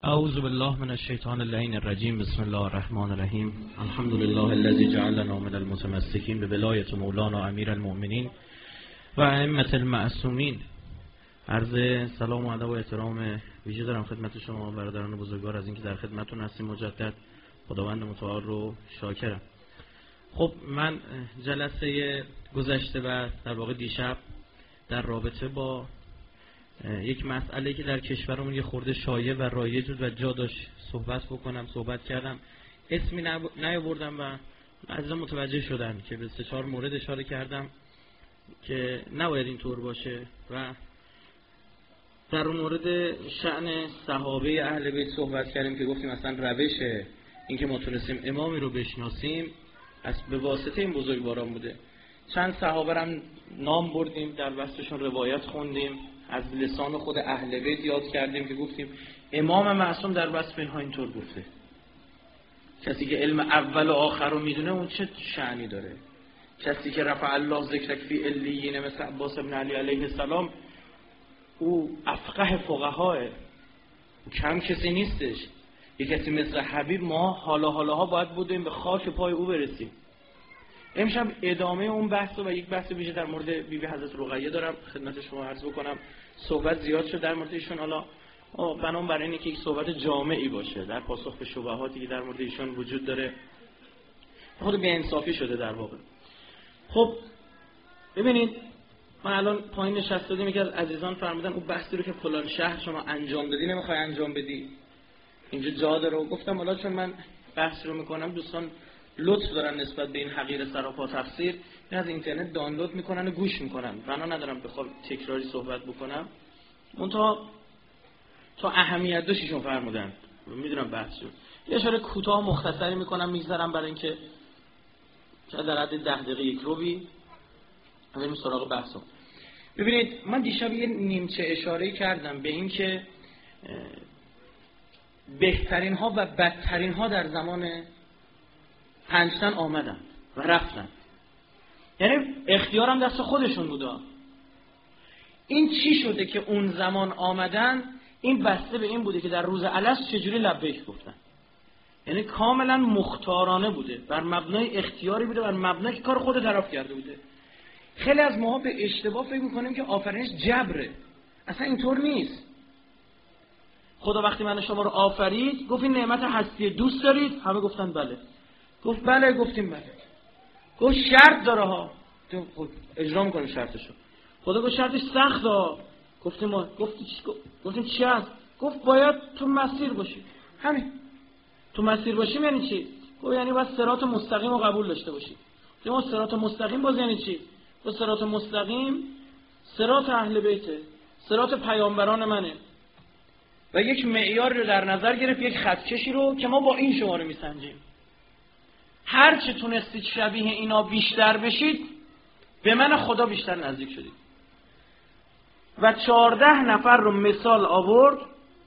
اعوذ بالله من الشیطان اللعین الرجیم. بسم الله الرحمن الرحیم. الحمد لله الذی جعلنا من المتمسکین بولایت مولانا امیر المؤمنین و ائمة المعصومین. عرض سلام و ادب و احترام ویژه دارم خدمت شما برادران بزرگوار از اینکه در خدمتتون هستیم. مجدد خداوند متعال رو شاکرم. خب من جلسه گذشته و در واقع دیشب در رابطه با یک مسئله که در کشورمون یه خورده شایع و رایج بود و جا داشت صحبت کردم. اسمی نیاوردم و عزیزان متوجه شدن که به 3-4 مورد اشاره کردم که نباید اینطور باشه و در مورد شأن صحابه اهل بیت صحبت کردیم که گفتیم اصلا روش اینکه ما تونستیم امامی رو بشناسیم از به واسطه این بزرگواران بوده. چند صحابه هم نام بردیم، در وسطشون روایت خوندیم، از لسان خود اهل بیت یاد کردیم که گفتیم امام معصوم در وصف اینها اینطور گفته. کسی که علم اول و آخر رو میدونه اون چه شأنی داره؟ کسی که رفع الله ذکرک فی علیین مثل عباس بن علی علیه السلام، او افقه فقهاه، او کم کسی نیستش. یک کسی مثل حبیب ما حالاها باید بودیم به خاک پای او برسیم. امشب ادامه اون بحث و یک بحث ویژه در مورد بیبی حضرت رقیه دارم خدمت شما عرض بکنم. صحبت زیاد شد در مورد ایشون، حالا بنام برای اینه که یک صحبت جامعی باشه در پاسخ به شبهاتی که در مورد ایشون وجود داره. خود بی‌انصافی شده در واقع. خب ببینید، من الان پایین نشستم، یکی از عزیزان فرمودن اون بحثی رو که فلان شهر شما انجام دادی نمیخوای انجام بدی، اینجا جا داره. گفتم حالا چون من بحث رو میکنم دوستان لطف دارن نسبت به این حقیر سراپا تفسیر این از اینترنت دانلود میکنن و گوش میکنن. بنا ندارم بخوام تکراری صحبت بکنم. منتها تا اهمیت داشتیشون فرمودن، میدونم بحث شد. یه اشاره کوتاه مختصری میکنم میگذارم برای اینکه در حد 10 دقیقه یک روبی بریم سراغ بحثم. ببینید، من دیشب یه نیمچه اشاره کردم به این که بهترین ها و بدترین ها در زمان پنجتن آمدن و رفتن، یعنی اختیارم دست خودشون بوده. این چی شده که اون زمان آمدن؟ این بسته به این بوده که در روز الست چجوری لبیک گفتن، یعنی کاملا مختارانه بوده، بر مبنای اختیاری بوده، بر مبنای که کار خود طرف کرده بوده. خیلی از ماها به اشتباه فکر میکنیم که آفرینش جبره. اصلا اینطور نیست. خدا وقتی من شما رو آفرید گفت این نعمت هستی دوست دارید؟ همه گفتن بله. گفت بله، گفتیم بله. گفت شرط داره ها، اجرا میکنیم شرطشو. خدا گفت شرطش سخت ها، گفتیم ما. گفتیم چی هست؟ گفت باید تو مسیر باشی. همین تو مسیر باشیم یعنی چی؟ گفت یعنی باید صراط مستقیم رو قبول داشته باشی. ما صراط مستقیم باز یعنی چی؟ تو صراط مستقیم صراط اهل بیته، صراط پیامبران منه و یک معیار رو در نظر گرفت، یک خطکشی رو که ما با این شماره میسنجیم. هر چه تونستید شبیه اینا بیشتر بشید به من خدا بیشتر نزدیک شدید. و 14 نفر رو مثال آورد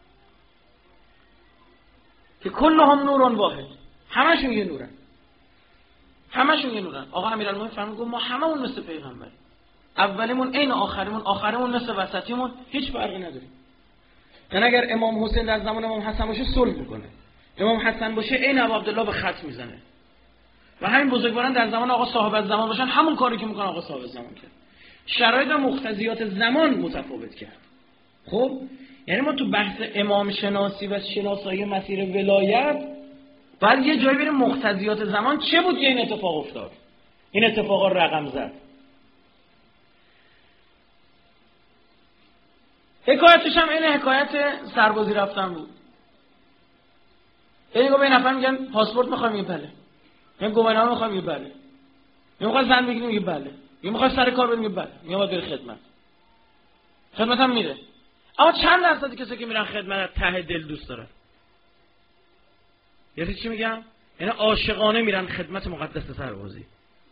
که کلهم نورون واحد، همشون یه نورن، همشون یه نورن. آقا امیرالمومنین فرمود گفت ما هممون مثل پیغمبر، اولیمون عین آخریمون، آخریمون مثل وسطیمون، هیچ فرقی نداره. یعنی اگر امام حسین در زمان امام حسن باشه صلح میکنه، امام حسن باشه عین ابو عبدالله به خط میزنه و همین بزرگواران در زمان آقا صاحب زمان باشن همون کاری که میکنه آقا صاحب زمان کرد. شرایط و مقتضیات زمان متفاوت کرد. خب یعنی ما تو بحث امام شناسی و شناسایی مسیر ولایت بعد یه جایی بریم مقتضیات زمان چه بود که این اتفاق افتاد، این اتفاقا رقم زد. حکایتش هم این حکایت سربازی رفتن بود. یعنی گفت این نفر میگن پاسپورت میخوام، میگه بله. میگن گواهینامه میخوام، میگه بله. میگه زن بگیریم، میگه بله. میگه سر کار بریم، میگه بله. میگه باید بری خدمت هم میره. اما چند درصد کسی که میرن خدمت ته دل دوست دارن؟ یعنی چی میگم؟ یعنی عاشقانه میرن خدمت مقدس سربازی.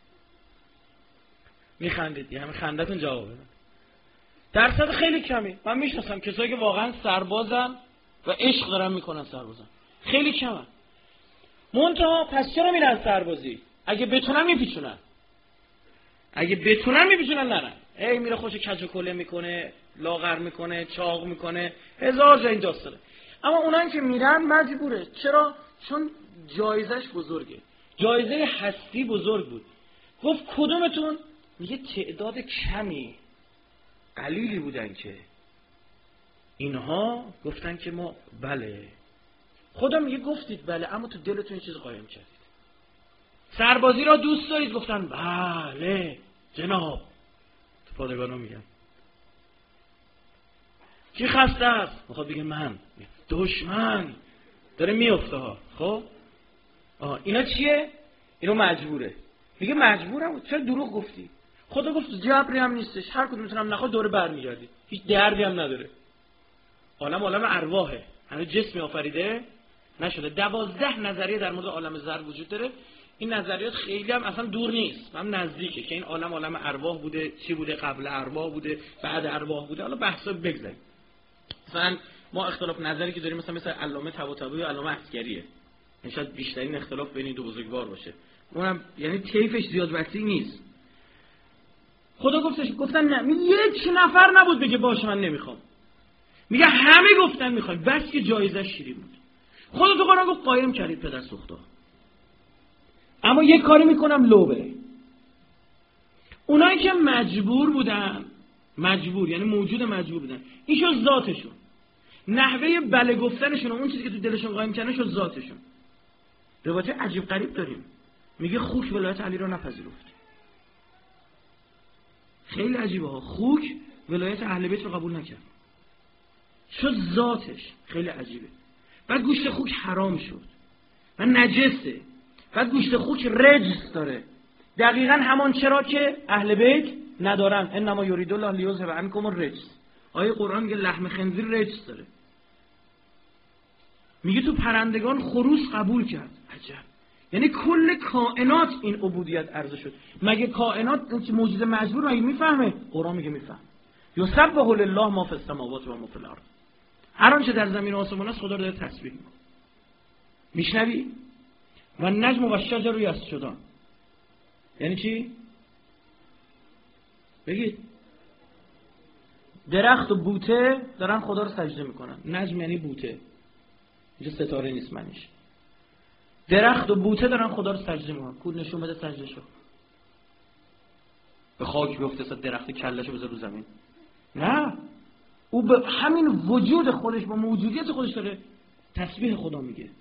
میخندید، یعنی خندتون جواب بدن. درصد خیلی کمی. من میشناسم کسایی که واقعا سربازن و عشق دارن میکنن سربازن، خیلی کمن. منتها پس چرا میرن سربازی؟ اگه بتونن میپیچونن، اگه بتونن میپیچونن نرن. میره خوش کج و کله میکنه، لاغر میکنه، چاق میکنه، هزار جا این داستانه. اما اونایی که میرن مجبوره. چرا؟ چون جایزش بزرگه، جایزه هستی بزرگ بود. گفت کدومتون؟ میگه تعداد کمی، قلیلی بودن که اینها گفتن که ما بله. خدا میگه گفتید بله، اما تو دلتون یه چیز قایم کردید. سربازی را دوست دارید؟ گفتن بله جناب. تو پادگانا میگن کی خسته است؟ میخواد بگه من. دشمن داره میفته ها. خب اینا چیه؟ اینو مجبوره. میگه مجبورم. چرا دروغ گفتی؟ خدا گفت جبری هم نیستش، هر کدومتونم نخواد دوره برمیگردی، هیچ دردی هم نداره. عالم ارواحه، هنوز جسمی آفریده نشده. 12 نظریه در مورد عالم زر وجود داره. این نظریات خیلی هم اصلا دور نیست، هم نزدیکه که این عالم ارواح بوده، چی بوده، قبل ارواح بوده، بعد ارواح بوده. حالا بحثا بگذاریم. مثلا ما اختلاف نظری که داریم مثلا علامه طباطبایی و علامه عسکریه، این شاید بیشترین اختلاف بین این دو بزرگوار باشه. اونم یعنی طیفش زیاد وسیع نیست. خدا گفتن نه. یک نفر نبود بگه باشه من نمیخوام. میگه همه گفتن میخوایم، بس که جایزه شیرین بود. خدا تو قرآن گفت قایم کردید پدر سوختا. اما یک کاری میکنم لو بره. اونایی که مجبور بودن، مجبور یعنی موجود مجبور بودن، این شد ذاتشون. نحوه بله گفتنشون و اون چیزی که تو دلشون قایم کردن شد ذاتشون. روایت عجیب غریب داریم. میگه خوک ولایت علی رو نپذیرفت. خیلی عجیبه ها. خوک ولایت اهل بیت رو قبول نکرد، شد ذاتش. خیلی عجیبه. بعد گوشت خوک حرام شد و نجسه. بعد گوشت خوک رجس داره، دقیقاً همان چرا که اهل بیت ندارن. انما یرید الله لیذهب عنکم الرجس. آیه قرآن میگه لحم خنزیر رجس داره. میگه تو پرندگان خروس قبول کرد. عجب. یعنی کل کائنات این عبودیت عرضه شد. مگه کائنات موجود مجبور مگه میفهمه؟ قرآن میگه میفهم. یسبح لله ما فی السماوات و ما فی الارض. هر آنچه در زمین و آسمان است خدا رو داره تسبیح میکنه. میشنوی؟ و نجم و شجر یسجدان. یعنی چی؟ بگید. درخت و بوته دارن خدا رو سجده میکنن. نجم یعنی بوته، اینجا ستاره نیست معنیش. درخت و بوته دارن خدا رو سجده میکنن. کود نشون بده سجده شو. به خاک بیفته درخت کلهشو بذار رو زمین. نه، او به همین وجود خودش با موجودیت خودش داره تسبیح خدا میگه.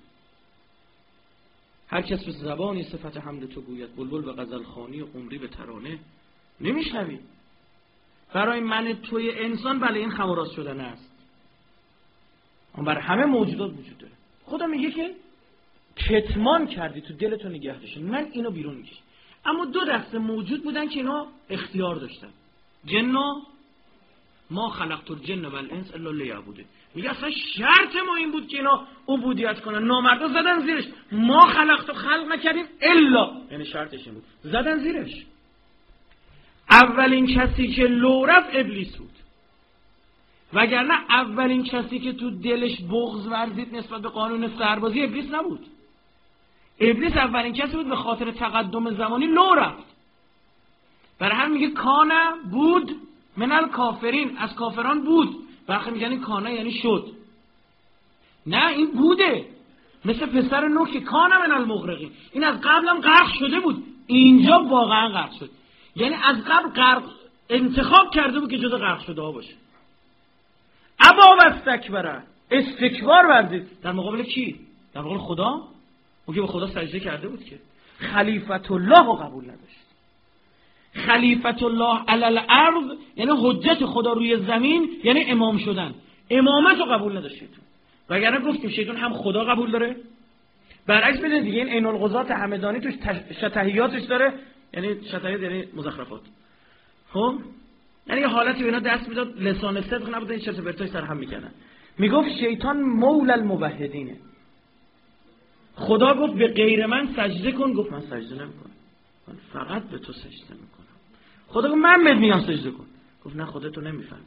هر کس به زبانی صفت حمد تو گوید، بلبل به غزل خوانی و قمری به ترانه. نمیشنوی؟ برای من توی انسان بله این خماراز شدن است، اما برای همه موجودات وجود داره. خدا میگه که کتمان کردی تو دلتو نگه داشتی، من اینو بیرون میکشم. اما دو دسته موجود بودن که اینا اختیار داشتن. جنو ما خلقت الجن والانس الا لیعبدون. میگه اصلا شرط ما این بود که اینا عبودیت کنن. نامردا زدن زیرش. ما خلقت و خلق نکردیم الا، یعنی شرطش این بود، زدن زیرش. اولین کسی که لو رفت ابلیس بود، وگرنه اولین کسی که تو دلش بغض ورزید نسبت به قانون سربازی ابلیس نبود. ابلیس اولین کسی بود به خاطر تقدم زمانی لو رفت. برای هم میگه کانه بود من الکافرین، از کافران بود. برخی میگن این کانه یعنی شد. نه، این بوده. مثل پسر نوح که کانه من المغرقین، این از قبل هم غرق شده بود، اینجا واقعا غرق شد. یعنی از قبل غرق انتخاب کرده بود که جدا غرق شده ها باشه. ابا و استکبره، استکبار ورزید. در مقابل کی؟ در مقابل خدا. او که به خدا سجده کرده بود که خلیفت الله رو قبول نداشت. خلیفت الله علی الارض یعنی حجت خدا روی زمین، یعنی امام شدن. امامت رو قبول نداشت شیطان. وگرنه گفتیم شیطان هم خدا قبول داره. برعکس بدین دیگه این عین الغزات همدانی توش شتهیاتش داره، یعنی شتهیات یعنی مزخرفات. خب یعنی یه حالتی به اینا دست میداد لسان صدق نبوده، این چرت و پرتای سر هم میکنن. میگفت شیطان مولا الموحدینه. خدا گفت به غیر من سجده کن، گفت من سجده نمیکنم، من فقط به تو سجده میکنم. خدا گفت من بهت میگم سجده کن، گفت نه خدا تو نمیفهمی،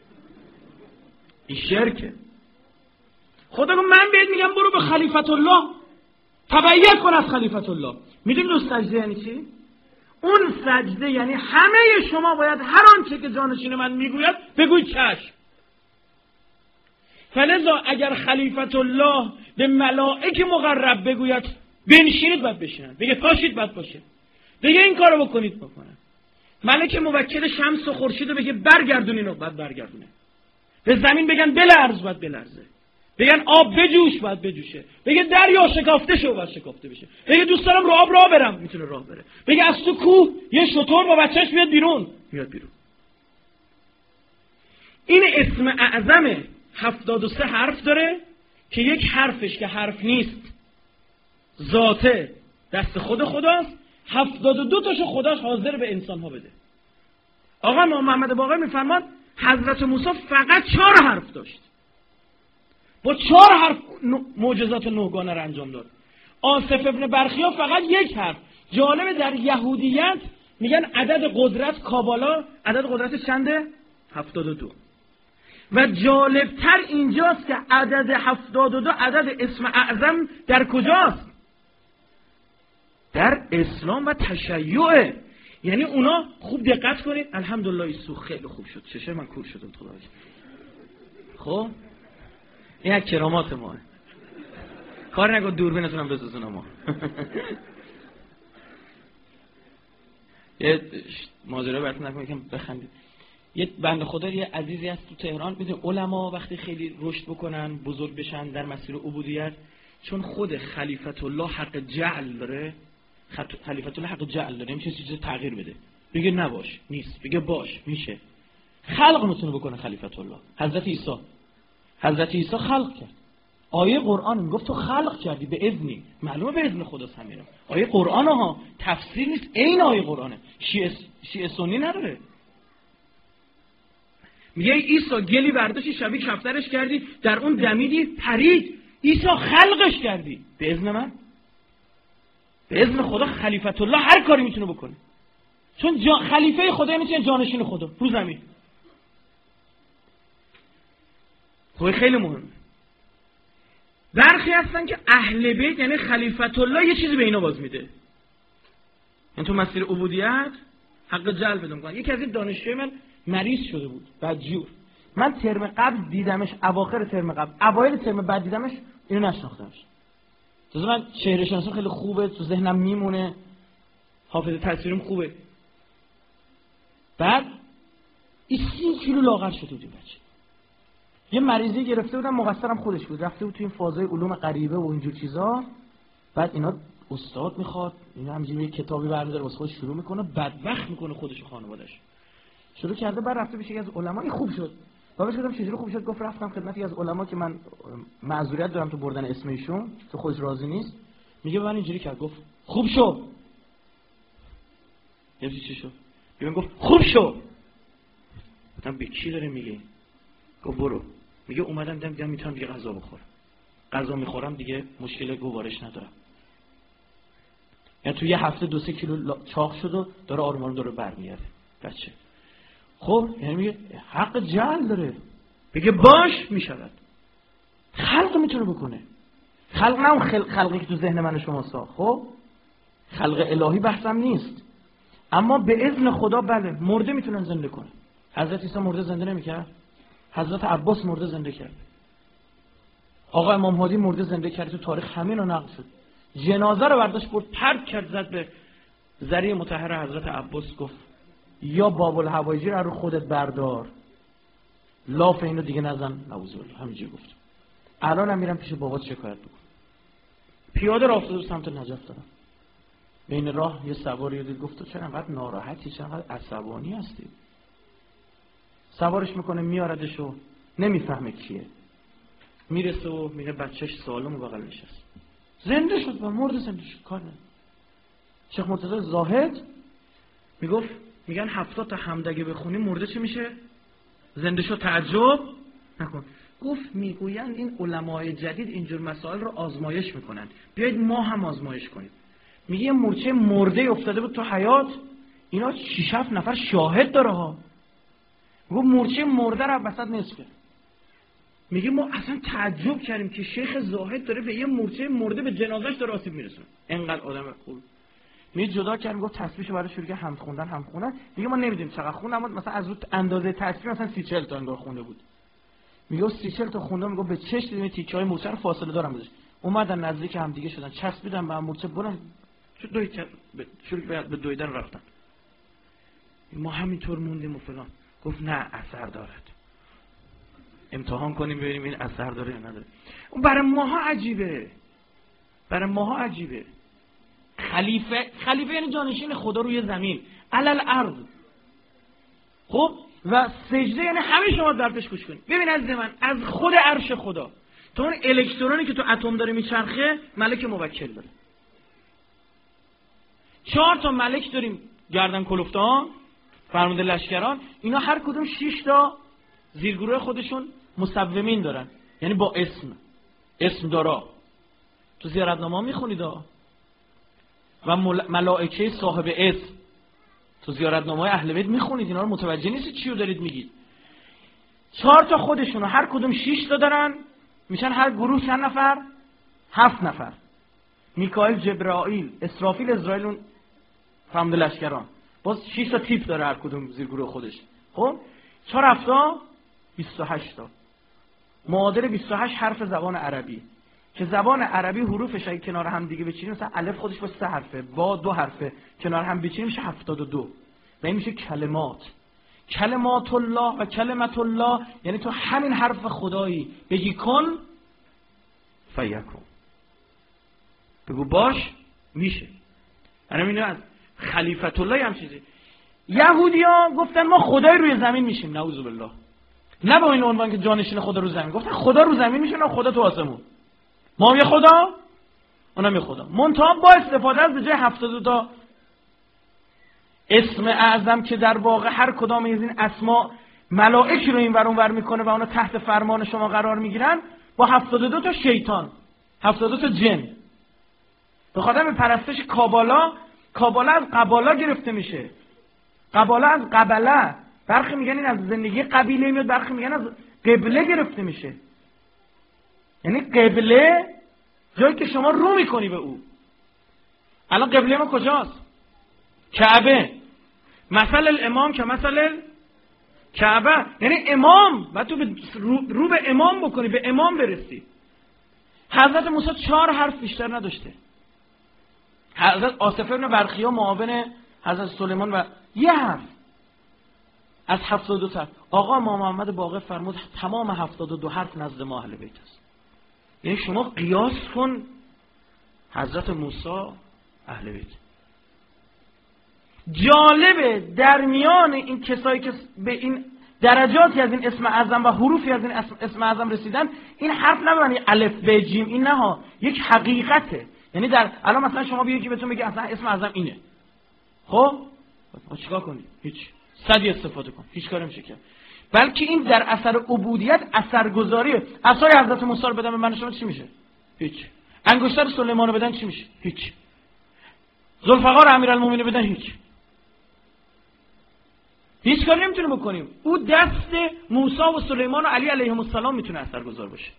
این شرکه. خدا گفت من بهت میگم برو به خلیفت الله تبعیت کن از خلیفت الله. میدونی دو سجده یعنی چی؟ اون سجده یعنی همه شما باید هر آنچه که جانشین من میگوید بگوید چشم. فلذا اگر خلیفت الله به ملائک مقرب بگوید بنشینید باید بشینن، بگه پاشید باید باشه، بگه این کارو بکنید بکنن. ملک موکل شمس و خورشید رو بگه برگردونین رو باید برگردونه، به زمین بگن بلرز باید بلرزه، بگن آب بجوش باید بجوشه، بگه دریا شکافته شو باید شکافته بشه، بگه دوست دارم راه برم میتونه راه بره، بگه از تو کوه یه شتر با بچهش بیاد بیرون میاد بیرون. این اسم اعظم 73 حرف داره که یک حرفش که حرف نیست ذاته دست خداست، 72 تاشو خداش حاضر به انسان ها بده. آقا محمد باقر میفرماد حضرت موسی فقط 4 حرف داشت، با 4 حرف معجزات نوگانه رو انجام داد. آصف ابن برخیا فقط 1 حرف. جالبه در یهودیت میگن عدد قدرت کابالا عدد قدرت چنده؟ 72. و جالبتر اینجاست که عدد 72 عدد اسم اعظم در کجاست؟ در اسلام و تشیع. یعنی اونا خوب دقت کنید، الحمدلله ایسو خیلی خوب شد، چشه من کور شدم خدا. خب این یک کرامات ماه، کار نگو دوربینتونم بسازون. ما یه ماجرا براتون نکنم که بخندید. یه بنده خدا یه عزیزی هست تو تهران، میدونی علما وقتی خیلی رشد بکنن بزرگ بشن در مسیر عبودیت، چون خود خلیفت الله حق جعل داره، خلیفت الله حق جعل داره، نمیشه چیزی تغییر بده، بگه نباش نیست، بگه باش میشه. خلق میتونه بکنه خلیفت الله. حضرت عیسی خلق کرد. آیه قرآن میگفت تو خلق کردی به اذنی، معلومه به اذن خداست همینا. آیه قرآن ها تفسیر نیست، عین آیه قرآنه، شیعه سنی نداره. میگه عیسی گلی برداشتی شبیه کفترش کردی، در اون دمیدی پرید، عیسی خلقش کردی به اذن من، به اذن خدا. خلیفت الله هر کاری میتونه بکنه، چون خلیفه خدا میتونه جانشین خدا رو زمین. خب خیلی مهمه. برخی هستن که اهل بیت یعنی خلیفت الله یه چیزی به اینا باز میده، یعنی تو مسیر عبودیت حق جلب بدون کن. یکی از این دانشجوی من مریض شده بود بدجور، من ترم قبل دیدمش، اواخر ترم قبل، اوایل ترم بعد دیدمش، اینو نشناختمش. تازه من چهره شناسیم خیلی خوبه، تو ذهنم میمونه، حافظه تصویریم خوبه. بعد 30 کیلو لاغر شده بود بچه. یه مریضی گرفته بودم، مقصرم خودش بود، رفته بود تو این فازای علوم غریبه و اینجور چیزا. بعد اینا استاد میخواد، اینا همینجوری یه کتابی برمی‌داره واسه خودش شروع میکنه، بدبخت میکنه خودش و خانواده‌اش. شروع کرده، بعد رفته بشه از علما، خوب شد. باباش گفتم چجوری خوب شد؟ گفت رفتم خدمت یکی از علما که من معذوریت دارم تو بردن اسم ایشون، تو خودش راضی نیست. میگه من اینجوری کرد، گفت خوب شو. یعنی چی شد؟ میگم گفت خوب شو. گفتم به کی داره میگه؟ گفت برو. میگه اومدم دیدم میتونم دیگه غذا بخورم. غذا میخورم دیگه مشکل گوارش ندارم. یعنی تو یه هفته 2-3 کیلو چاق شد و داره آروم داره برمیگرده بچه. خب یعنی میگه حق جعل داره، بگه باش میشود. خلق میتونه بکنه. خلق نه اون خلقی که تو ذهن من و شما ساخت. خب خلق الهی بحثم نیست، اما به اذن خدا بله مرده میتونن زنده کنه. حضرت عیسی مرده زنده نمیکرد؟ حضرت عباس مرده زنده کرد. آقا امام هادی مرده زنده کرد، تو تاریخ همین رو نقل شد. جنازه رو برداشت برد پرت کرد، زد به ذریع مطهر حضرت عباس، گفت یا باب الحوایجی رو خودت بردار، لاف اینو دیگه نزن. نعوذ بالله. همینجوری گفت. الان هم میرم پیش بابات شکایت بکن. پیاده راه افتاد سمت نجف دارم. بین راه یه سواری دید، گفت تو چرا انقدر ناراحتی، چرا انقدر عصبانی هستی؟ سوارش میکنه میاردش و نمیفهمه کیه. میرسه و میگه بچهش سالم و بغل نشست. زنده شد و مرد زنده شد. کار نه. شیخ مرتضی زاهد میگفت، میگن 70 تا حمدگه بخونی مرده چه میشه؟ زنده شد. تعجب نکن. گفت میگوین این علمای جدید اینجور مسائل رو آزمایش میکنن، بیایید ما هم آزمایش کنیم. میگه یه مورچه مرده افتاده بود تو حیات، اینا 6-7 نفر شاهد داره ها. گفت مورچه مرده رو وسط نصف کرد. میگه ما اصلا تعجب کردیم که شیخ زاهد داره به یه مورچه مرده به جنازش داره آسیب میرسونه. اینقدر آدم خوب. میگه جدا کردیم، گفت تسبیحشو برای شروع کرد حمد خوندن. میگه ما نمیدونیم چقدر خوند، اما مثلا از رو اندازه تسبیح مثلا 30-40 تا انگار خونده بود. میگه 30-40 تا خوندم، میگه به چش دیدم تیکه‌های مورچه رو فاصله دارم بزنش. اومدن نزدیک هم دیگه شدن، چسبیدن به هم مورچه، برن شروع به دویدن رفتن. ما همینطور موندیم و فلان. گفت نه اثر دارد، امتحان کنیم ببینیم این اثر داره یا نداره. اون برای ماها عجیبه، برای ماها عجیبه. خلیفه یعنی جانشین خدا روی زمین، علل ارض. خب و سجده یعنی همه شما درپش گوش کنید. ببین عزیز من، از خود عرش خدا تو اون الکترونی که تو اتم داره میچرخه ملک موکل داره. 4 تا ملک داریم گردن کلفتان، فرمانده لشکران، اینا هر کدوم 6 تا زیرگروه خودشون مصومین دارن، یعنی با اسم دارا. تو زیارتنامه میخونید و ملائکه صاحب اسم تو زیارتنامه اهل بیت میخونید، اینا رو متوجه نیستید چی رو دارید میگید. 4 تا خودشون هر کدوم 6 تا دارن، میشن هر گروه چند نفر؟ 7 نفر. میکائیل، جبرائیل، اسرافیل، اسرائیل، اون فرمانده لشکران، باز 6 تا تیپ داره هر کدوم زیرگروه خودش. خب 4 هفتا 28 تا، معادل 28 حرف زبان عربی، که زبان عربی حروفش اگه کنار هم دیگه بچینیم، مثلا الف خودش با 3 حرفه، با 2 حرفه، کنار هم بچینیم میشه 72. و این میشه کلمات الله و کلمت الله، یعنی تو همین حرف خدایی بگی کن فیکون، بگو باش میشه. انا میگم از خلیفت الله هم چیزی. یهودیان گفتن ما خدای روی زمین میشیم، نعوذ بالله. نه با این عنوان که جانشین خدا رو زمین، گفتن خدا رو زمین میشه، نه خدا تو آسمون. ما هم یه خدا، اونم یه خدا. منتها با استفاده از به جای 72 تا اسم اعظم که در واقع هر کدام از این اسما ملائک رو این ور اون ور میکنه و اونا تحت فرمان شما قرار میگیرن، با 72 تا شیطان، 72 تا جن. به خاطر به پرستش کابالا از قبالا گرفته میشه. قبالا از قبله، برخی میگن این از زندگی قبیله میاد، برخی میگن از قبله گرفته میشه. یعنی قبله جایی که شما رو میکنی به او. الان قبله ما کجاست؟ کعبه. مثل الامام که مثل کعبه، یعنی امام، و تو رو به امام بکنی، به امام برسی. حضرت موسی 4 حرف بیشتر نداشته. حضرت آصف ابن برخیا معاون حضرت سلیمان و یه حرف از 72 تا. آقا ما محمد باقر فرمود تمام 72 حرف نزد ما اهل بیت است. یعنی شما قیاس کن حضرت موسی اهل بیت. جالبه در میان این کسایی که به این درجاتی از این اسم اعظم و حروفی از این اسم اعظم رسیدن، این حرف نبرن الف ب جیم، این نه ها، یک حقیقته. یعنی در الان مثلا شما بیایی که بهتون بگه اصلا اسم اعظم اینه، خب ما چیکار کنیم؟ هیچ، صدی استفاده کن، هیچ کاری نمیشه کرد. بلکه این در اثر عبودیت اثرگذاریه. عصای حضرت موسی رو بدن به من شما چی میشه؟ هیچ. انگشتر سلیمان رو بدن چی میشه؟ هیچ. ذوالفقار امیرالمومنین بدن هیچ کاری نمیتونه بکنیم. او دست موسی و سلیمان و علی علیهم السلام میتونه اثرگذار باشه.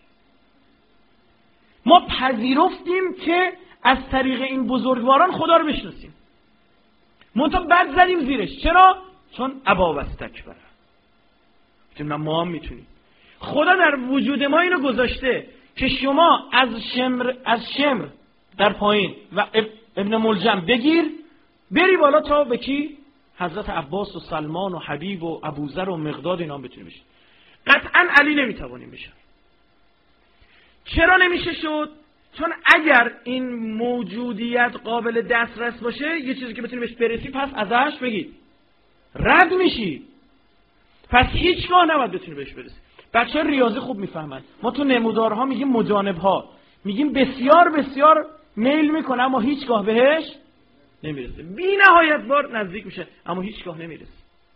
ما پذیرفتیم که از طریق این بزرگواران خدا رو بشناسیم. منتها بعد زدیم زیرش. چرا؟ چون ابا و استکبر. چون ما هم میتونیم. خدا در وجود ما اینو گذاشته که شما از شمر در پایین و ابن ملجم بگیر، بری بالا تا به کی؟ حضرت عباس و سلمان و حبیب و ابوذر و مقداد، اینا هم بتونی بشن. قطعا علی نمیتوانیم بشن. چرا نمیشه شد؟ چون اگر این موجودیت قابل دسترس باشه، یه چیزی که بتونی بهش برسی، پس ازش بگید رد میشی. پس هیچگاه نباید بتونی بهش برسی. بچه‌ها ریاضی خوب میفهمن. ما تو نمودارها میگیم مجانبها، میگیم بسیار بسیار میل میکنه اما هیچگاه بهش نمیرسه. بی نهایت بار نزدیک میشه اما هیچگاه نمیرسه.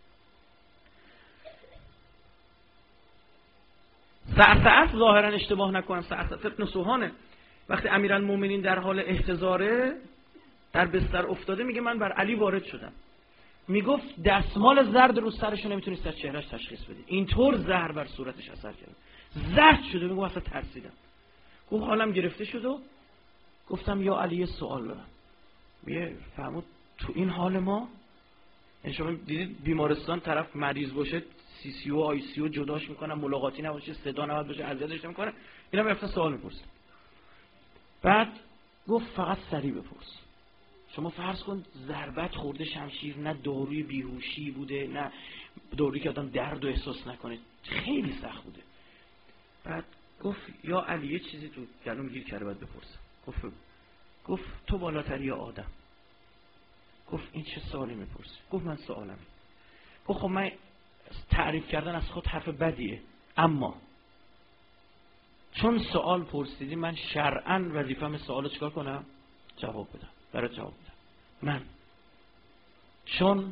سعسعت ظاهرا اشتباه نکنم، سعسعت ابن سوهانه، وقتی امیرالمومنین در حال احتضاره در بستر افتاده، میگه من بر علی وارد شدم، میگفت دستمال زرد رو سرش نمیتونست از چهرهش تشخیص بده، اینطور زهر بر صورتش اثر کرد، زرد شده. میگه اصلا ترسیدم. گفت حالم گرفته شد و گفتم یا علی یه سوال دارم. میگه فرمود تو این حال ما، یعنی شما دیدید بیمارستان طرف مریض باشه CCU و ICU جداش میکنن، ملاقاتی نباشه، صدا نباید باشه، اذیتش نمیکنه. اینا میرفتن سوال میپرسن. بعد گفت فقط سریع بپرس. شما فرض کن ضربت خورده شمشیر، نه داروی بیهوشی بوده، نه دارویی که آدم درد و احساس نکنه، خیلی سخت بوده. بعد گفت یا علی یه چیزی تو گلوم گیر کرده باید بپرسم. گفت تو بالاتری یا آدم؟ گفت این چه سوالی میپرسی؟ گفت من سوالم. گفت خب من تعریف کردن از خود حرف بدیه، اما چون سوال پرسیدی من شرعاً وظیفه‌م سوالو چیکار کنم؟ جواب بدم. برات جواب بدم. من چون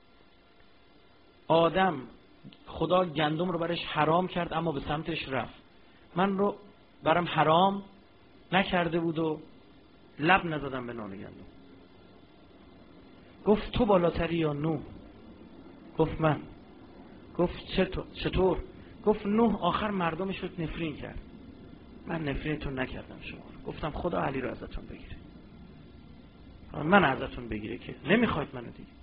آدم خدا گندم رو برش حرام کرد اما به سمتش رفت، من رو برام حرام نکرده بود و لب نزدم به نان گندم. گفت تو بالاتری یا نوح؟ گفت من. گفت چطور؟ گفت نوح آخر مردمش رو نفرین کرد، من نفرینتون نکردم شما. گفتم خدا علی رو ازتون بگیره، من ازتون بگیره که نمیخواید منو دیگه.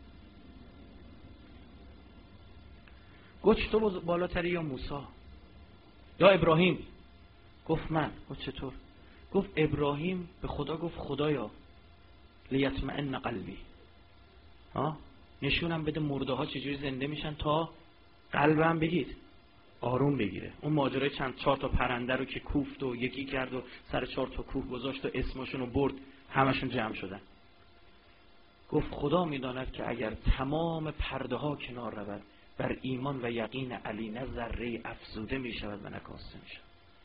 گفت تو بالاتری یا موسی یا ابراهیم؟ گفت من. گفت چطور؟ گفت ابراهیم به خدا گفت خدایا لیطمئن قلبی، نشونم بده مرده ها چجوری زنده میشن تا قلبم بگید آروم بگیره. اون ماجرای چهار تا پرنده رو که کوفت و یکی کرد و سر 4 تا کوه گذاشت و اسمشون رو برد، همشون جمع شدن. گفت خدا میداند که اگر تمام پرده ها کنار رود بر ایمان و یقین علی نه ذره افزوده میشود و نه کاسته میشود.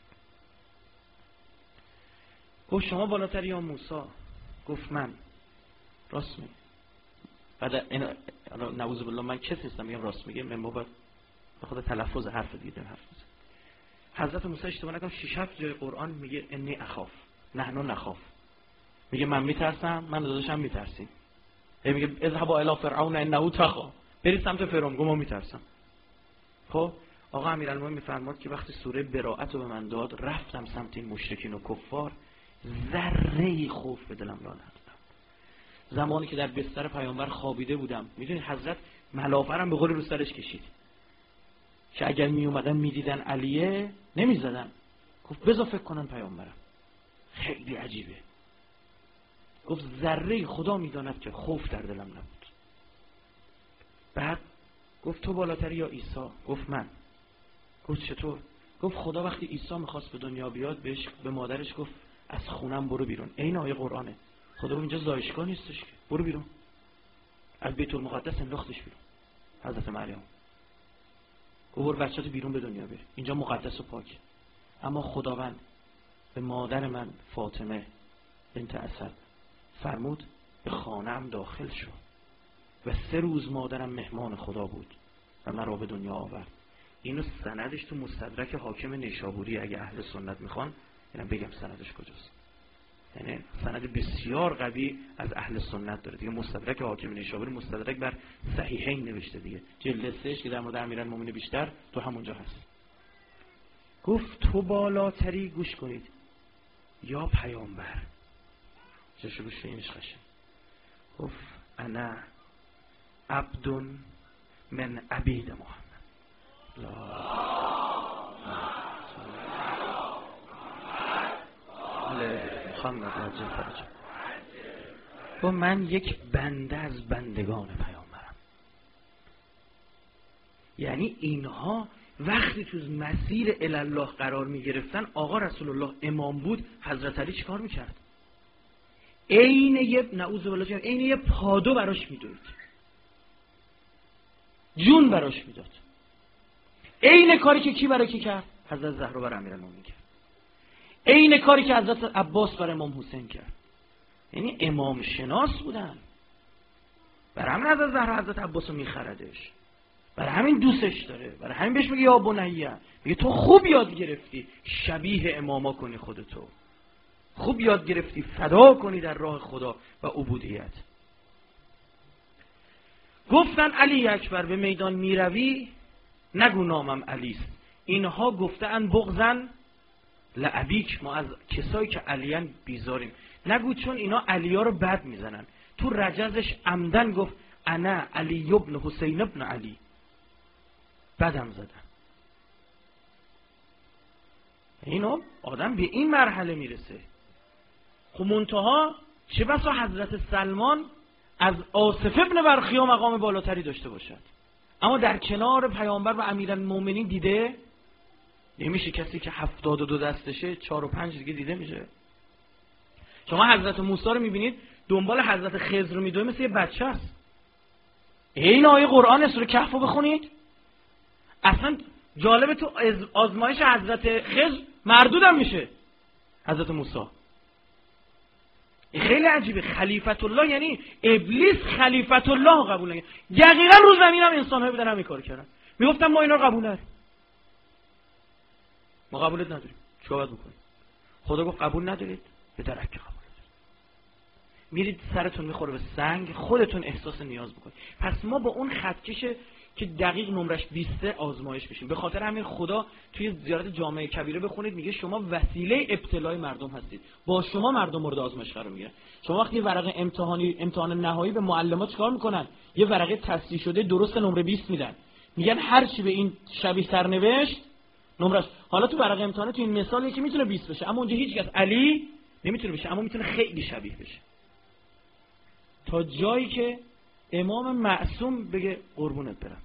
گفت شما بالاتری یا موسی؟ گفت من. راست میگه. بعد نعوذ بالله من کسی نیستم میگم راست میگه، من بابا به خدا تلفظ حرف دیگه حرف میزنه. حضرت موسی اشتباه نکنم 6-7 جای قرآن میگه انی اخاف، نحنو نخاف. میگه من میترسم، من داداشم میترسیم. میگه اذهبوا الی فرعون انه طغى، برید سمت فرعون. گفت ما میترسم. خب آقا امیرالمومنین میفرماد که وقتی سوره براءت رو به من داد رفتم سمت این مشرکین و کفار، ذره خوف به دلم را ندادم. زمانی که در بستر پیامبر خوابیده بودم، میدونید حضرت ملافرم به قول رو سرش کشید که اگر می اومدن میدیدن علیه نمیزدن. گفت بذار فکر کنن پیامبرم. خیلی عجیبه. گفت ذره خدا میداند که خوف در دلم نبود. بعد گفت تو بالاتری یا عیسی؟ گفت من. گفت چطور؟ گفت خدا وقتی عیسی میخواست به دنیا بیاد به مادرش گفت از خونم برو بیرون. این آیه قرآنه. خدا اینجا زایشگاه نیستش که برو بیرون. از بیت المقدس انداختش بیرون. حضرت مریم گفت برو بچه‌تو بیرون به دنیا بری، اینجا مقدس و پاک. اما خداوند به مادر من فاطمه بنت اسد فرمود به خانه‌ام داخل شو و 3 روز مادرم مهمان خدا بود و مرا به دنیا آورد. اینو سندش تو مستدرک حاکم نیشابوری، اگه اهل سنت میخوان اینم بگم سندش کجاست. یعنی سند بسیار قوی از اهل سنت داره دیگه. مستدرک حاکم نیشابوری مستدرک بر صحیحین نوشته دیگه، جلد 3 که در مورد امیرالمومنین بیشتر تو همونجا هست. گفت تو بالاتری، گوش کنید، یا پیامبر؟ چه گوش اینش خشن. گفت انا عبد من عبید محمد. و من یک بنده از بندگان پیامبرم. یعنی اینها وقتی تو مسیر الله قرار می گرفتن، آقا رسول الله امام بود، حضرت علی چیکار میکرد؟ عین یه نعوذ بالله عین یه پادو براش میدوید، جون براش میداد. عین کاری که کی برای کی کرد؟ حضرت زهرا برای امیرالمومنین کرد. عین کاری که حضرت عباس برای امام حسین کرد. یعنی امام شناس بودن. برای همین حضرت زهرا حضرت عباس رو میخردش، برای همین دوستش داره، برای همین بهش میگه یا بنیه، میگه تو خوب یاد گرفتی شبیه اماما کنی، خودتو خوب یاد گرفتی فدا کنی در راه خدا و عبودیت. گفتن علی اکبر به میدان میروی نگو نامم علیست. اینها گفتن بغضن لعبیک، ما از کسایی که علیان بیزاریم. نگو چون اینا علیا رو بد میزنن. تو رجزش عمدن گفت انا علی ابن حسین ابن علی. بدم زدن. اینو آدم به این مرحله میرسه. خب منتها چه بسا حضرت سلمان از آصف ابن برخیا مقام بالاتری داشته باشد، اما در کنار پیامبر و امیرالمومنین دیده نمیشه. کسی که 72 دستشه 4 و 5 دیگه دیده میشه. شما حضرت موسی رو میبینید دنبال حضرت خضر رو میدوه، مثل یه بچه است. این آیه قرآن سوره کهف رو بخونید، اصلا جالبه تو آزمایش حضرت خضر مردود هم میشه حضرت موسی. این خیلی عجیبه. خلیفت الله یعنی ابلیس خلیفت الله قبول نگه. دقیقا رو زمین هم انسان های بودن همین کار کردن، میگفتن ما اینا قبول نداریم، ما قبولت نداریم، چیکار باید بکنیم؟ خدا گفت قبول ندارید، به درک قبول ندارید، میرید سرتون میخوره به سنگ، خودتون احساس نیاز بکنید. پس ما با اون خطکش که دقیق نمرش 20 آزمایش بشیم. به خاطر همین خدا توی زیارت جامعه کبیره بخونید میگه شما وسیله ابتلای مردم هستید، با شما مردم مورد آزمایش قرار میگیرن. شما وقتی ورقه امتحان نهایی به معلمات چیکار میکنن؟ یه ورقه تصحیح شده درست نمره 20 میدن، میگن هر چی به این شبیه تر نوشت نمرش. حالا تو ورقه امتحان تو این مثال یکی میتونه 20 بشه، اما اونجا هیچ کس علی نمیتونه بشه، اما میتونه خیلی شبیه بشه، تا جایی که امام معصوم بگه قربونت برم.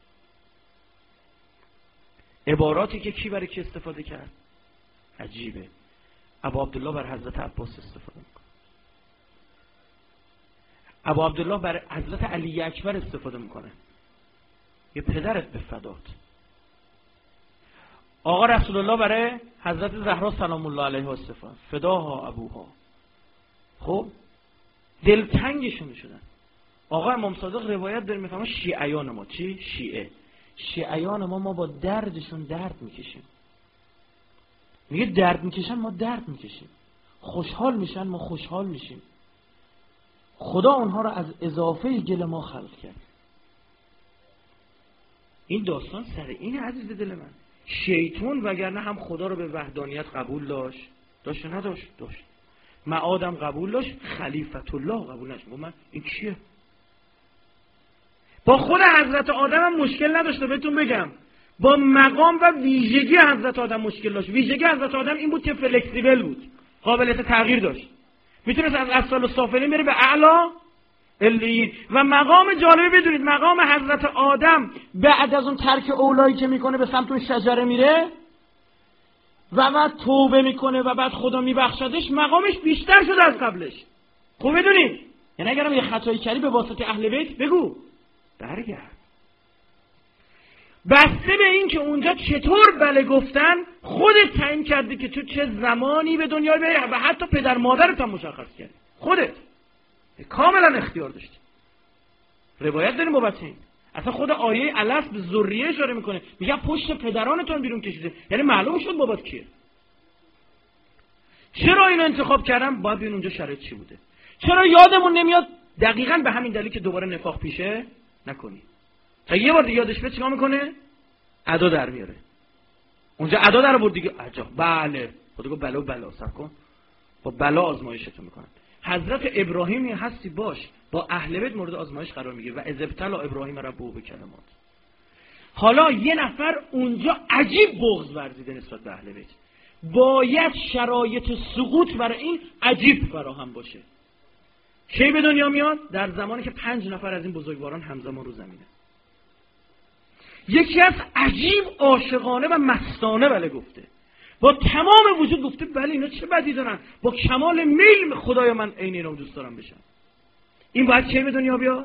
عباراتی که کی برای کی استفاده کرد عجیبه. ابو عبدالله بر حضرت عباس استفاده میکنه، ابو عبدالله بر حضرت علی اکبر استفاده میکنه، یه پدرت به فدات. آقا رسول الله برای حضرت زهرا سلام الله علیها استفاده، فداها ابوها. خب دلتنگشون شدن. آقا امام صادق روایت داره میفهمه شیعیان ما چی؟ شیعیان ما با دردشون درد میکشیم. میگه درد میکشن ما درد میکشیم، خوشحال میشن ما خوشحال میشیم. خدا اونها رو از اضافه گل ما خلق کرد. این داستان سر این عزیز دل من. شیطان وگرنه هم خدا رو به وحدانیت قبول داشت نداشت؟ داشت. معادم قبول داشت، خلیفت الله قبول نشد. من این کیه؟ با خود حضرت آدم هم مشکل نداشته. بهتون بگم با مقام و ویژگی حضرت آدم مشکل داشت. ویژگی حضرت آدم این بود که فلکسیبل بود، قابلیت تغییر داشت، میتونست از اسفل السافلین بره به اعلی علیین. و مقام جالبه بدونید، مقام حضرت آدم بعد از اون ترک اولایی که میکنه به سمت اون شجره میره و بعد توبه میکنه و بعد خدا میبخشدش، مقامش بیشتر شده از قبلش. خوب بدونید، یعنی اگرم یه خطایی کردی به واسطه اهل بیت بگو برگرد. بسته به این که اونجا چطور بله گفتن خودت تعیین کردی که تو چه زمانی به دنیا بیایی و حتی پدر مادرت هم مشخص کردی، خودت کاملا اختیار داشتی. روایت داریم بابت این. اصلا خود آیه الست به ذریه اشاره میکنه، میگه پشت پدرانتون بیرون کشیده، یعنی معلوم شد بابات کیه. چرا اینو انتخاب کردم؟ باید ببین اونجا شرایط چی بوده. چرا یادمون نمیاد؟ دقیقاً به همین دلیل که دوباره نفاق پیشه نکنی. تا یه بار دیگه یادش بیاد چیکار میکنه؟ ادا در میاره. اونجا ادا در آورد دیگه. عجب. بله. خدا گفت بلا صبر کن. با بلا آزمایشتون میکنن. حضرت ابراهیمی هستی باش، با اهل بیت مورد آزمایش قرار میگیره و اذ ابتلی ابراهیم ربه بکلمات. حالا یه نفر اونجا عجیب بغض ورزیده نسبت به اهل بیت. باید شرایط سقوط برای این عجیب فراهم باشه. کی به دنیا میاد؟ در زمانی که 5 نفر از این بزرگواران همزمان رو زمینه. یکی از عجیب عاشقانه و مستانه بله گفته، با تمام وجود گفته بله اینا چه بدی دارن، با کمال میل خدایا من عین اینا دوست دارم بشم. این باید کی به دنیا بیاد؟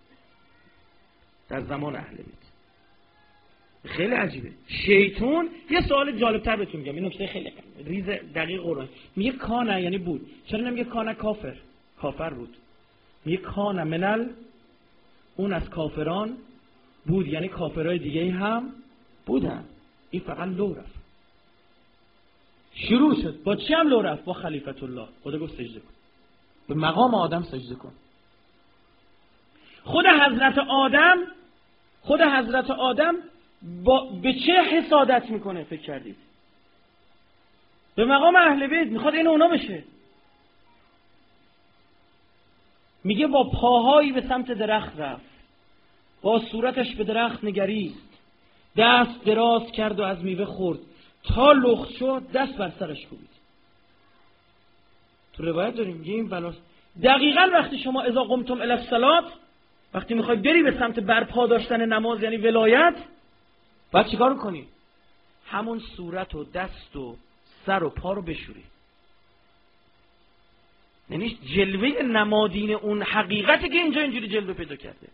در زمان اهل بیت. خیلی عجیبه. شیطان یه سوال جالب‌تر بهتون میگم، این نکته خیلی ریز دقیق قرآن میگه کانه یعنی بود، چرا نمیگه کانه کافر بود؟ میگه کانه منل، اون از کافران بود، یعنی کافرای دیگه هم بودن، این فقط لو رفت. شروع شد با چی هم لو رفت؟ با خلیفت الله. خدا گفت سجده کن، به مقام آدم سجده کن. خود حضرت آدم به چه حسادت میکنه فکر کردید؟ به مقام اهل بیت میخواد این اونا بشه. میگه با پاهایی به سمت درخت رفت، با صورتش به درخت نگریست، دست دراز کرد و از میوه خورد، تا لخت شد دست بر سرش کوبید. تو روایت داریم میگه این بلا. دقیقاً وقتی شما اذا قمتم الی الصلاة، وقتی میخوای بری به سمت برپا داشتن نماز یعنی ولایت، باید چیکار کنی؟ همون صورت و دست و سر و پا رو بشوری. یعنی جلوه نمادین اون حقیقتی که اینجا اینجوری جلوه پیدا کرده.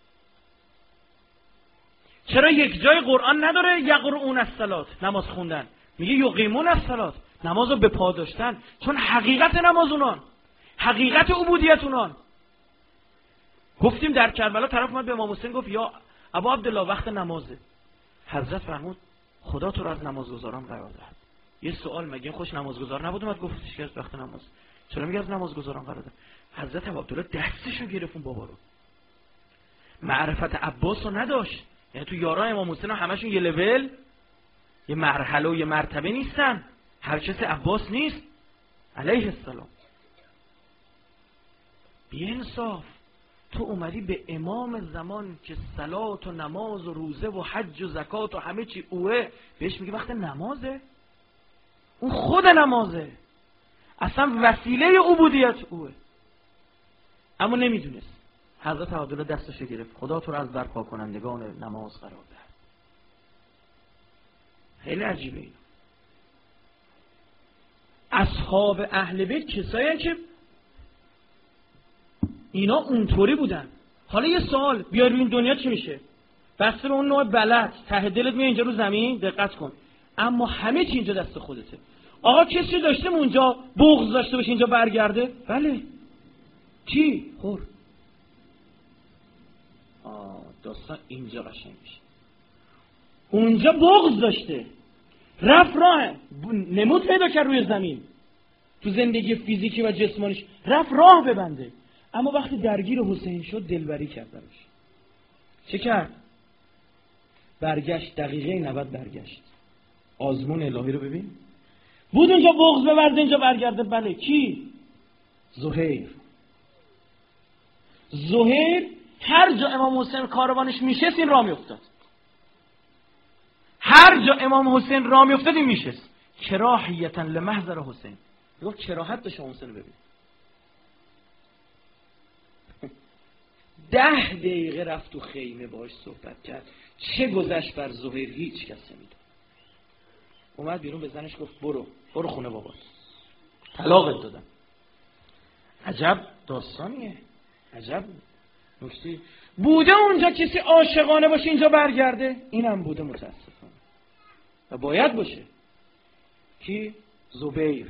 چرا یک جای قرآن نداره یقرؤون الصلاة نماز خوندن، میگه یقیمون الصلاة نماز رو به پا داشتن، چون حقیقت نماز اونان، حقیقت عبودیت اونان. گفتیم در کربلا طرف اومد به امام حسین گفت یا ابا عبدالله وقت نمازه. حضرت فرمود خدا تو رو از نمازگزاران قرار دهد. یه سوال، مگه خوش نمازگزار نبود اومد گفتش که وقت نماز، چرا میگه از نمازگزاران قرار دهد؟ حضرت ابا عبدالله دستشو گرفت بابا رو. معرفت عباس رو نداشت، یعنی تو یارای امام حسین همشون یه لول، یه مرحله و یه مرتبه نیستن، هر کس عباس نیست علیه السلام. بی‌انصاف تو اومدی به امام زمان که صلات و نماز و روزه و حج و زکات و همه چی اوه، بهش میگه وقت نمازه؟ اون خود نمازه، اصلا وسیله عبودیت اوه. اما نمیدونست. حضرت عبدالله دستش گرفت، خدا تو رو از برپا کنندگان نماز قرار دهد. خیلی عجیبه این. اصحاب اهل بیت کسایی که اینا اونطوری بودن. حالا یه سوال، بیا روی این دنیا چی میشه؟ بسته به اون نوع بلد ته دلت میاد اینجا رو زمین، دقت کن، اما همه چی اینجا دست خودته. آقا کسی داشته اونجا بغض داشته باشه اینجا برگرده؟ بله. چی؟ خور. داستان اینجا قشنگ میشه. اونجا بغض داشته، رفت راه، نمود پیدا کرد روی زمین، تو زندگی فیزیکی و جسمانیش رفت راه ببنده، اما وقتی درگیر حسین شد دلبری کرد براش. چه کرد؟ برگشت، دقیقه 90 برگشت. آزمون الهی رو ببین. بود اونجا بغض بورده اینجا برگرده. بله. کی؟ زهیر. زهیر هر جا امام حسین کاروانش میشست این راه میافتاد. هر جا امام حسین راه میافتاد این میشست. کراهیتا لمحضر حسین. گفت کراهت داشت حسین رو ببین. 10 دقیقه رفت تو خیمه باهاش صحبت کرد. چه گذشت بر زهیر هیچ کس نمیدونه. اومد بیرون به زنش گفت برو خونه بابات، طلاقت دادم. عجب داستانیه، عجب نکته. بوده اونجا کسی عاشقانه باشه اینجا برگرده؟ اینم بوده متاسفانه و باید باشه. کی؟ زبیر.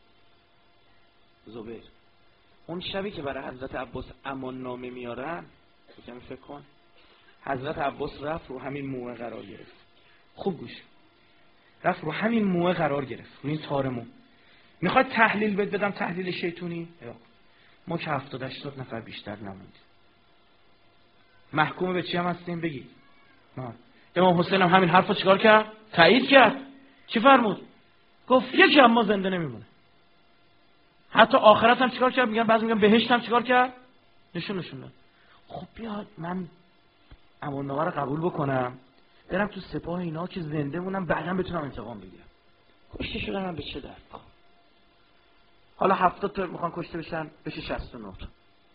اون شبی که برای حضرت عباس امان نامه میارن، کمی فکر کن، حضرت عباس رفت رو همین موه قرار گرفت. خوب گوش، رفت رو همین موه قرار گرفت، رو این تارمون. میخواد تحلیل بدم، تحلیل شیطونی؟ ما که 70-80 نفر بیشتر نموندیم. محکوم به چی هم هستیم؟ بگید. امام حسین هم همین حرفو چیکار کرد؟ تایید کرد. چی فرمود؟ گفت یکی هم ما زنده نمیمونه. حتی آخرت هم چیکار کرد؟ میگن بعضی میگن بهشت هم چیکار کرد؟ نشون داد. خب بیاد من امان‌نامه رو قبول بکنم، برم تو سپاه اینا که زنده مونم، بعداً بتونم انتقام بگیرم. کشته شدن هم به چه درد؟ حالا 70 تا میخوان کشته بشن، بشه 69 تا.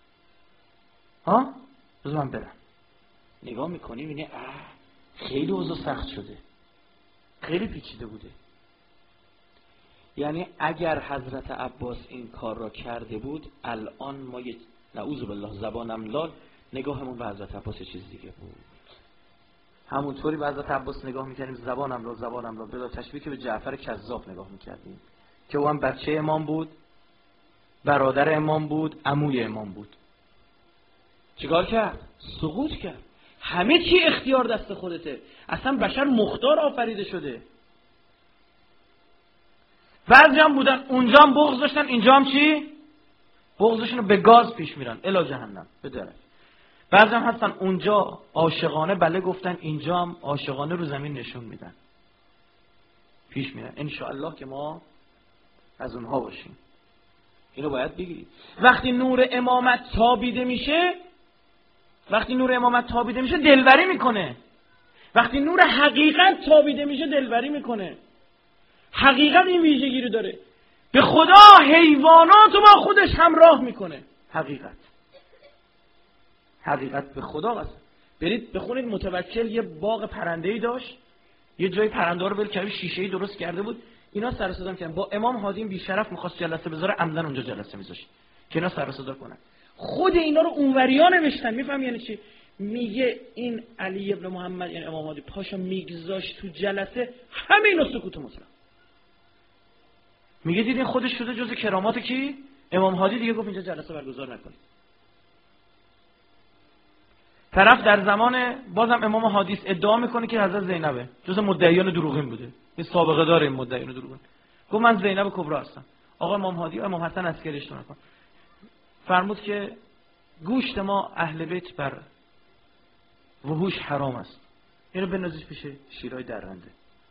بذار من برم. نگاه میکنی میبینی خیلی اوضاع سخت شده، خیلی پیچیده بوده. یعنی اگر حضرت عباس این کار را کرده بود، الان ما نعوذ بالله زبانم لال نگاهمون به حضرت عباس چیز دیگه بود. همونطوری به حضرت عباس نگاه میکردیم زبانم لال بلا تشبیه که به جعفر کذاب نگاه میکردیم که او هم بچه امام بود، برادر امام بود، عموی امام بود. چیکار کرد؟ سقوط کرد. همه چی اختیار دست خودته. اصلا بشر مختار آفریده شده. بعضی هم بودن اونجا هم بغض داشتن، اینجا هم چی؟ بغضشون رو به گاز پیش میرن الی جهنم بدره. بعضی هم هستن اونجا عاشقانه بله گفتن، اینجا هم عاشقانه رو زمین نشون میدن، پیش میرن. ان شاء الله که ما از اونها باشیم. اینو باید بگیرید. وقتی نور امامت تابیده میشه، دلبری میکنه. وقتی نور حقیقت تابیده میشه دلبری میکنه. حقیقت این ویژگی رو داره، به خدا حیوانات رو با خودش همراه میکنه. حقیقت به خدا هست. برید بخونید متوکل یه باغ پرنده‌ای داشت، یه جای پرنده رو ول کرده، شیشه‌ای درست کرده بود. اینا سر و صدا کردن، با امام هادی بی شرف می‌خواست جلسه بذاره، عمدن اونجا جلسه می‌ذاشت که اینا سر و صدا کنن. خود اینا رو اونوریا نوشتن. میفهمی یعنی چی؟ میگه این علی ابن محمد یعنی امام هادی پاشو میگذاشت تو جلسه، همه اینا سکوت مطلق. میگه دیدین خودش شده جز کرامات کی؟ امام هادی. دیگه گفت اینجا جلسه برگزار نکنید. طرف در زمان بازم امام حدیث ادعا میکنه که حضرت زینبه جز مدعیان دروغین بوده، این سابقه داره این مدعیان دروغین. گفت من زینب کبرا هستم. آقا امام هادی و امام حسن عسکری اشتباه نکن، فرمود که گوشت ما اهل بیت بر وحوش حرام است، اینو بنازیش پیش شیرای درنده.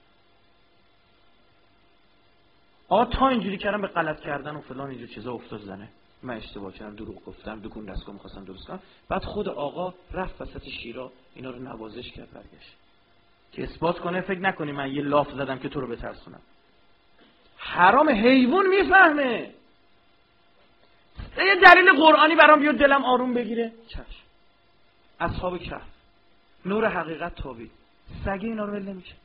آقا تا اینجوری کردم به غلط کردن و فلان اینجور چیزا افتاد زنه، من اشتباه کردم، دروغ گفتم، دکون دستگاه می‌خواستم درست کنم. بعد خود آقا رفت وسط شیرا اینا رو نوازش کرد، برگشت که اثبات کنه فکر نکنی من یه لاف زدم که تو رو بترسونم. حرام حیوان میفهمه. یه دلیل قرآنی برام بیاد دلم آروم بگیره، چشم. اصحاب کهف نور حقیقت تابید، سگی اینا رو ول نمی‌کرد.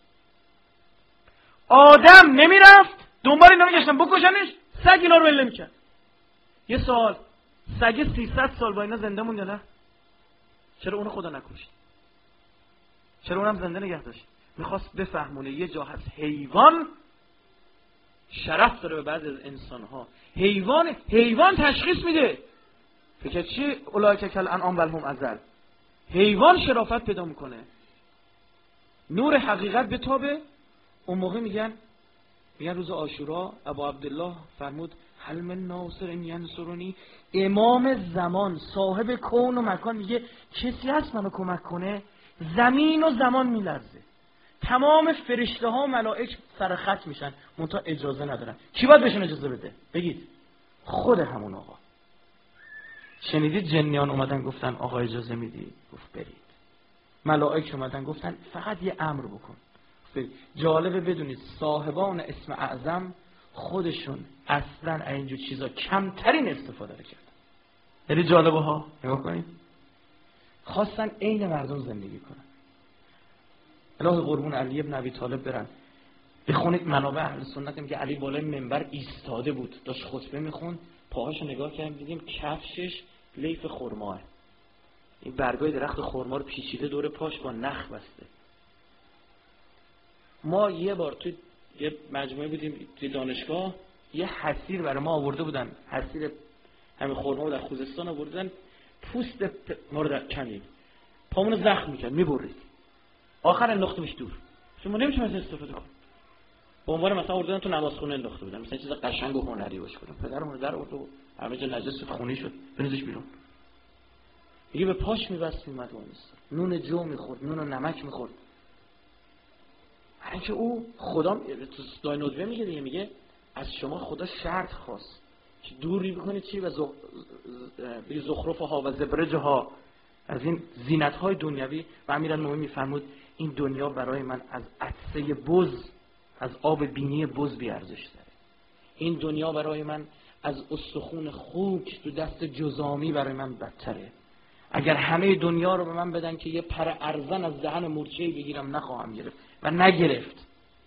آدم نمیرفت دنبال اینا میگشتن بکشنش، سگ اینا رو ول نمی‌کرد. یه سوال، سگ 300 سال با اینا زنده موند یا نه؟ چرا اونو خدا نکشت؟ چرا اونم زنده نگه داشت؟ میخواست بفهمونه یه جا هست حیوان شرف داره به بعضی از انسان‌ها. حیوان تشخیص میده. فکر چی؟ اولئک کالانعام بل هم اضل. حیوان شرافت پیدا میکنه. نور حقیقت به تابه. اون موقع میگن روز عاشورا ابو عبدالله فرمود هل من ناصر ینصرنی، امام زمان صاحب کون و مکان میگه کسی هست منو کمک کنه؟ زمین و زمان میلرزه، تمام فرشته ها و ملائک سر خط میشن، منتها اجازه ندارن. کی باید بهشون اجازه بده؟ بگید. خود همون آقا. شنیدید جنیان اومدن گفتن آقا اجازه میدی؟ گفت برید. ملائک اومدن گفتن فقط یه امر بکن. جالبه بدونید صاحبان اسم اعظم خودشون اصلا اینجور چیزا کمترین استفاده رو کردن. خیلی جالبه ها، نگاه کنید. خواستن عین مردم زندگی کنن. الهی قربون علی ابن ابی طالب برن بخونید منابع اهل سنت، میگه علی بالای منبر ایستاده بود داشت خطبه میخوند، پاهاشو نگاه کردیم دیدیم کفشش لیف خرماه، این برگای درخت خرما رو پیچیده دور پاش با نخ بسته. ما یه بار توی یه مجموعه بودیم توی دانشگاه، یه حسیر برای ما آورده بودن، حسیر همین خرما رو در خوزستان آوردن، پوست ما رو در کندیم، پامونو زخم میکرد، میبرید، آخر انداختیمش دور. شما نمیشه مثلا استفاده کنید. به عنوان مثلا آوردن تو نمازخونه انداخته بودن، مثلا چیز قشنگ و هنری باشه کنم. پدرمون در آورد و همه جا نجس خونی شد، بریزش بیرون. دیگه به پاش میبست میومد اون است. نون جو میخورد، نون و نمک میخورد. هرچه او خدا تو داینودوه میگه دیگه، میگه از شما خدا شرط خواست که دوری بکنید چی و زخرفها و زبرجها، از این زینت‌های دنیوی. و امیرالمومنین میفرمود این دنیا برای من از عطسه بز، از آب بینی بز بی ارزش داره. این دنیا برای من از استخون خوک تو دست جزامی برای من بدتره. اگر همه دنیا رو به من بدن که یه پر ارزن از دهن مورچه‌ای بگیرم نخواهم گرفت. و نگرفت.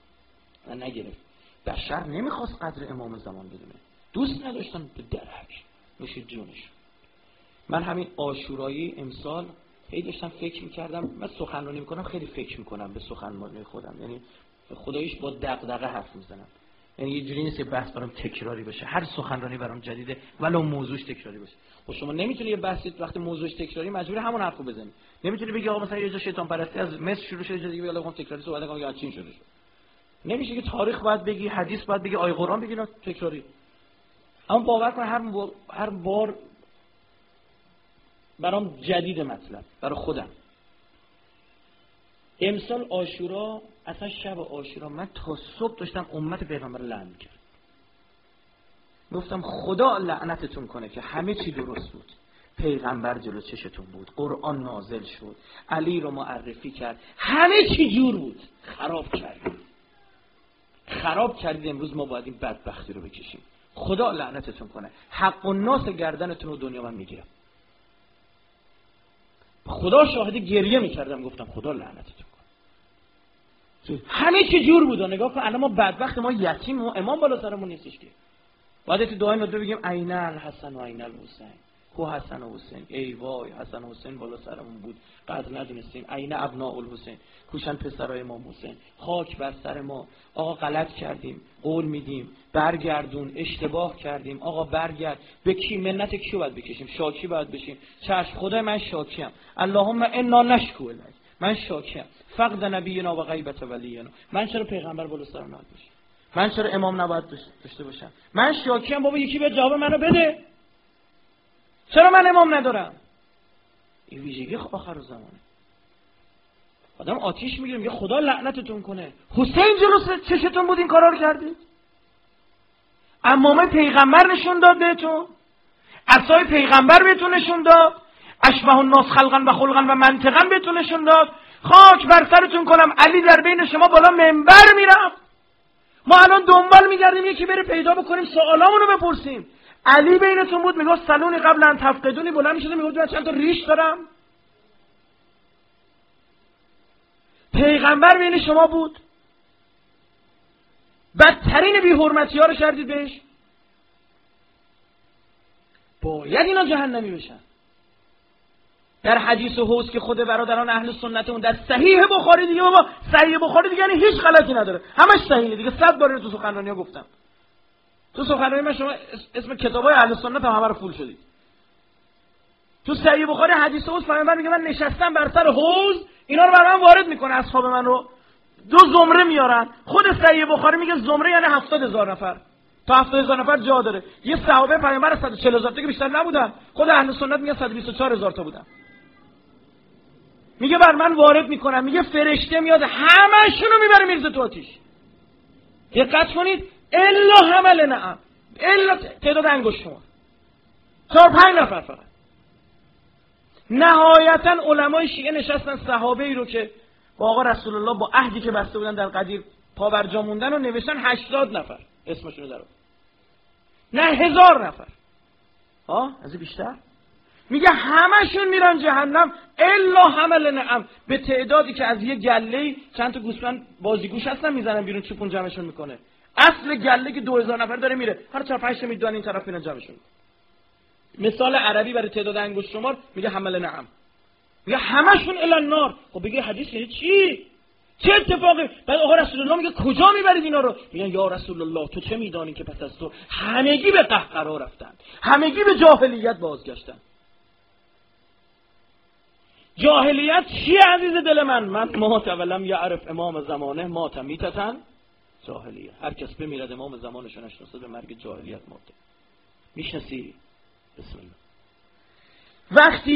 بشر نمیخواست قدر امام زمان بدونه، دوست نداشتن به درک میشه جونش. من همین عاشورایی امسال خیلی داشتم فکر میکردم، من سخنرانی میکنم خیلی فکر میکنم به سخنرانی خودم، یعنی خداییش با دغدغه حرف میزنم، یعنی یه جوری نیست که بحث برام تکراری باشه، هر سخنرانی برام جدیده ولو موضوعش تکراری باشه. خب شما نمیتونی یه بحثی وقتی موضوعش تکراری مجبور همون حرفو بزنی، نمیتونی بگی آقا مثلا یه جا شیطان پرستی از مصر شروع شده، دیگه بگم تکراری صحبت کنم یا چین شده شد. نمیشه که تاریخ باید بگی، حدیث باید بگی، آیه قرآن بگی، نه تکراری. اما باور کن هر بار برام جدید مطلب برای خودم. امسال عاشورا، اصلا شب عاشورا من تا صبح داشتم امت پیغمبر لعن می‌کردم. گفتم خدا لعنتتون کنه که همه چی درست بود، پیغمبر جلو چشتون بود، قرآن نازل شد، علی رو معرفی کرد، همه چی جور بود. خراب کردید. امروز ما باید این بدبختی رو بکشیم. خدا لعنتتون کنه. حق الناس گردنتون رو دنیا من میگیرم. خدا شاهد گریه میکردم گفتم خدا لعنتتون کنه. همه چی جور بود. نگاه کن الان ما بدبخت، ما یتیم، ما امام بالا سرمون نیستش که. باید تو دعای نداره بگیم عین الحسن و عین الحسین. کو حسن و حسین، ای وای حسن و حسین بالا سرمون بود قدر ندونستیم. عین ابناء الحسین، کوشن پسرای امام حسین. خاک بر سر ما. آقا غلط کردیم، قول میدیم، برگردون. اشتباه کردیم، آقا برگرد. به کی منت کیو باید بکشیم؟ شاکی باید بشیم. چشم خدای من شاکیم، اللهم انا نشکو الیک، من شاکیم. فقد نبینا و غیبت ولینا. من چرا پیغمبر بالا سرم نباید باشه؟ من چرا امام نباید داشته باشم؟ من شاکیم. بابا یکی به جواب منو بده. چرا من امام ندارم؟ این ویژگی آخر زمانه. آدم آتیش میگیره میگه خدا لعنتتون کنه. حسین جلوس چشتون بود این کارا رو کردید؟ عمامه پیغمبر نشون داد بهتون؟ عصای پیغمبر بهتون نشون داد؟ اشبه الناس خلقا و خلقا و منطقا بهتون نشون داد؟ خاک بر سرتون کنم علی در بین شما بالا منبر میرفت. ما الان دنبال میگردیم یکی بره پیدا بکنیم سوالامونو بپرسیم. علی بینتون بود میگفت سلونی قبل ان تفقدونی، بلند میشد میگفت من چند تا ریش دارم. پیغمبر بین شما بود، بدترین بی حرمتی ها رو شردید بهش. باید اینا جهنمی بشن. در حدیث حوض که خود برادران اهل سنت اون در صحیح بخاری دیگه، بابا صحیح بخاری دیگه یعنی هیچ غلطی نداره، همش صحیحه دیگه. 100 بار تو سخنرانی‌ها گفتم. تو سخنرانی من شما اسم کتابای اهل سنت هم همه رو فول شدید. تو صحیح بخاری حدیث حوض پیامبر میگه من نشستم بر سر حوض، اینا رو برام وارد میکنه اصحاب من رو، 2 زمره میارن. خود صحیح بخاری میگه زمره یعنی 70,000 نفر. تا 70,000 نفر جا داره. یه صحابه پیامبر 140,000 تا که بیشتر نبودن. خود اهل سنت میگه 124,000 تا بودن. میگه بر من وارد میکنن، میگه فرشته میاد همه‌شونو میبره میرزه تو آتیش. دقت کنید، الا حمل نعم، الا تعداد انگشت شما 4-5 نفر فقط. نهایتا علمای شیعه نشستن صحابه‌ای رو که با آقا رسول الله با عهدی که بسته بودن در قدیر پا بر جا موندن و نوشتن 80 نفر اسمشون رو در آورد. نه 1000 نفر. از بیشتر. میگه همشون میرن جهنم الا حمل نعم، به تعدادی که از یه گله چند تا گوسفند بازیگوش هستن میزنن بیرون، چوپون جمعشون میکنه. اصل گله که 2000 نفر داره میره، هر 4-5 تا میدونن این طرف میرن جمعشون. مثال عربی برای تعداد انگشت شمار میگه حمل نعم. میگه همشون الی النار. خب بگه حدیث یعنی چی؟ چه اتفاقی؟ بعد آقا رسول الله میگه کجا میبرید اینا رو؟ میگن یا رسول الله تو چه میدانی که پس از تو همگی به قهقرا رفتن، همگی به جاهلیت بازگشتن. جاهلیت چیه عزیز دل من؟ مات ولم یعرف امام زمانه مات میتتن جاهلیه. هر کس بمیرد امام زمانش نشناسه به مرگ جاهلیت مرده. میشناسی؟ بسم الله. وقتی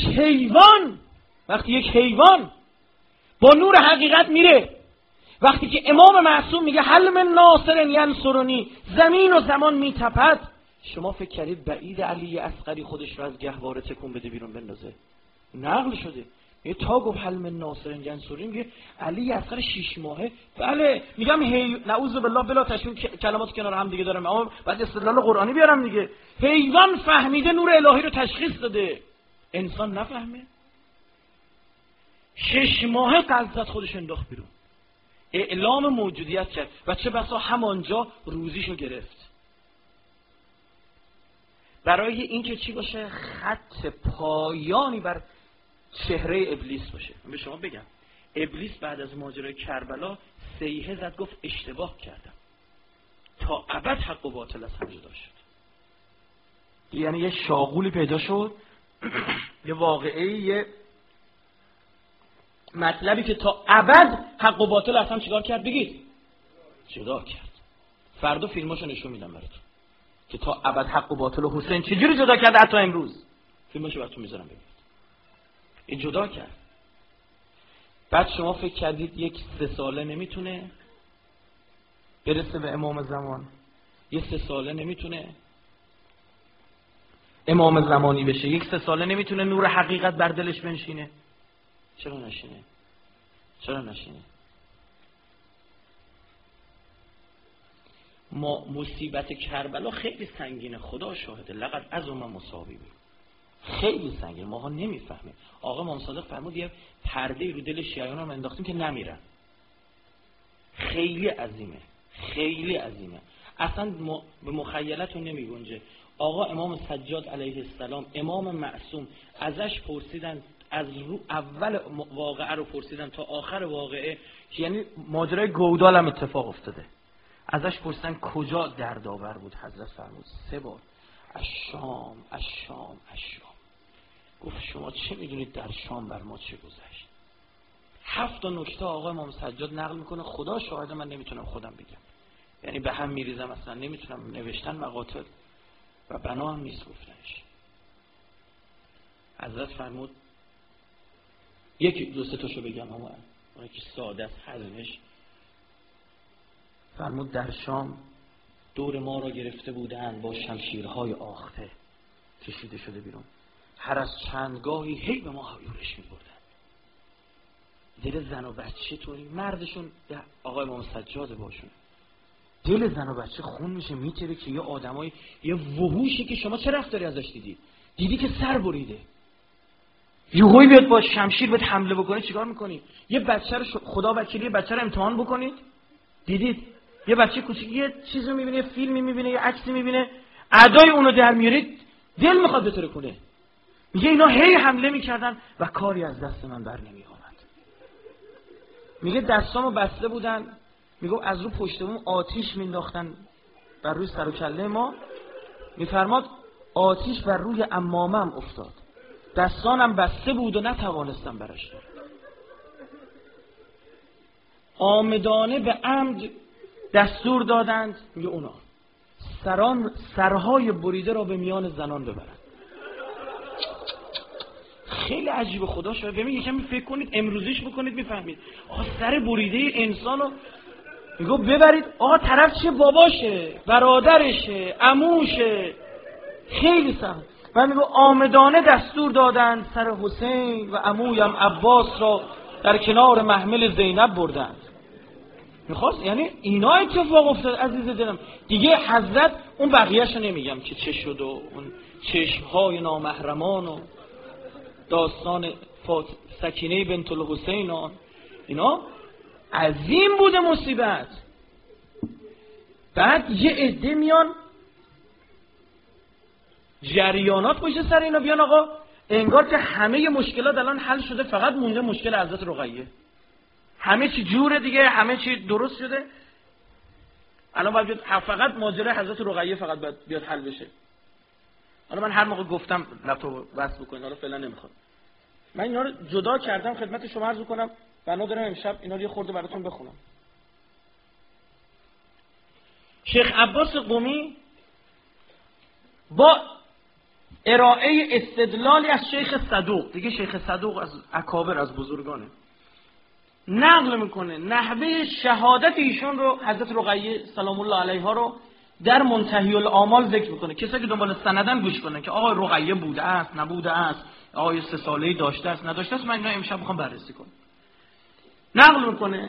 یک حیوان با نور حقیقت میره، وقتی که امام معصوم میگه حل من ناصر ینصرنی، زمین و زمان میتپد، شما فکر کردید بعید علی اصغری خودش رو از گهواره تکون بده بیرون بندازه؟ نقل شده یه تا گفت حل من ناصر ینصرنی، میگه علی اصغر 6 ماهه. بله میگم نعوذ بالله بلا تشبیه کلمات کنار هم دیگه دارم، اما بعد استدلال قرآنی بیارم دیگه. حیوان فهمیده نور الهی رو تشخیص داده، انسان نفهمه. 6 ماهه قلزت خودش انداخت بیرون، اعلام موجودیت کرد و چه بسا همانجا روزیشو گرفت. برای اینکه چی باشه؟ خط پایانی بر چهره ابلیس باشه. من به شما بگم ابلیس بعد از ماجرای کربلا صیحه زد گفت اشتباه کردم، تا ابد حق و باطل از هم جدا شد. یعنی یه شاغولی پیدا شد، یه واقعه، یه مطلبی که تا ابد حق و باطل از هم چیکار کرد؟ بگید جدا کرد. فردا فیلماشو نشون میدم براتون که تا ابد حق و باطل و حسین چجوری جدا کرده. حتی امروز فیلماشو براتون میذارم ببینید. این جدا کرد. بعد شما فکر کردید یک 3 ساله نمیتونه برسه به امام زمان؟ یه 3 ساله نمیتونه؟ امام زمانی بشه، یک 3 ساله نمیتونه نور حقیقت بر دلش بنشینه؟ چرا نشینه؟ چرا نشینه؟ ما مصیبت کربلا خیلی سنگینه، خدا شاهده، لقد عظم مصابیه، خیلی سنگینه، ماها نمیفهمیم. آقا امام صادق فرمود یه پرده رو دل شیعیان هم انداختیم که نمیرن. خیلی عظیمه، خیلی عظیمه، اصلا به مخیلتون نمی گنجه. آقا امام سجاد علیه السلام، امام معصوم، ازش پرسیدن، از رو اول واقعه رو پرسیدن تا آخر واقعه، یعنی ماجرای گودال هم اتفاق افتاده، ازش پرسیدن کجا دردآور بود؟ حضرت فرمود 3 بار الشام الشام الشام. گفت شما چه میدونید در شام بر ما چه گذشت؟ 7 نکته آقا امام سجاد نقل میکنه، خدا شاهد من نمیتونم خودم بگم، یعنی به هم میریزم، اصلا نمیتونم نوشتن مقاطع و بنا هم نیست گفتنش. حضرت فرمود یکی 2-3 تاشو بگم، اما اون که ساده است حزمش. فرمود در شام دور ما را گرفته بودند با شمشیرهای آخته کشیده شده بیرون، هر از چندگاهی هی به ما یورش می‌بردن. دل زن و بچه طوری، مردشون آقای امام سجاد باشون، دل زن و بچه خون میشه میتره که یه آدمای یه وحوشی که شما چه رفتاری ازش دیدی که سر بریده، یهویی بیاد با شمشیر بهت حمله بکنه، چیکار میکنی؟ یه بچه رو خدا وکیلی، یه بچه رو امتحان بکنید، دیدید یه بچه کوچیک یه چیزی میبینه، یه فیلمی میبینه، یه عکسی میبینه، ادای اونو در میارید، دل میخواد بتره کنه. میگه اینا هی حمله میکردن و کاری از دست من بر نمیآمد. میگه دستامو بسته بودن، میگه از رو پشتمون آتیش مینداختن بر روی سر و کله ما، میفرماد آتیش بر روی عمامم افتاد، دستانم بسته بود و نتوانستم برش دارم. آمدانه به عمد دستور دادند، میگه اونا سرهای بریده را به میان زنان ببرند. خیلی عجیبه، خدا شاید. ببین یکم فکر کنید، امروزیش بکنید، میفهمید. آقا سر بریده انسانو میگه ببرید، آقا طرف چه باباشه، برادرشه، عموشه، خیلی سخت. و میگه آمدانه دستور دادند سر حسین و عمویم عباس را در کنار محمل زینب بردند. میخواست، یعنی اینا اتفاق افتاد عزیز دلم دیگه. حضرت اون بقیه‌شو نمیگم که چه شد و اون چشمهای نامحرمان و داستان سکینه بنت الحسین، اینا عظیم بوده مصیبت. بعد یه عده میان جریانات باشه سر اینا، بیان آقا انگار که همه مشکلات الان حل شده، فقط مونده مشکل حضرت رقیه، همه چی جوره دیگه، همه چی درست شده، الان باید فقط ماجرای حضرت رقیه فقط باید بیاد حل بشه. حالا من هر موقع گفتم لپتاپ وصل بکنید، حالا فعلا نمیخواد، من اینا رو جدا کردم خدمت شما عرض کنم، بنا دارم امشب اینا رو یه خورده براتون بخونم. شیخ عباس قمی با ارائه استدلالی از شیخ صدوق، دیگه شیخ صدوق از اکابر، از بزرگانه، نقل میکنه نحوه شهادت ایشون رو، حضرت رقیه سلام الله علیها رو در منتهی الآمال ذکر میکنه. کسایی که دنبال سندن گوش کنن که آقا رقیه بوده است نبوده است، آقا 3 ساله‌ای داشته است نداشته است، من اینا امشب میخوام بررسی کنم. نقل میکنه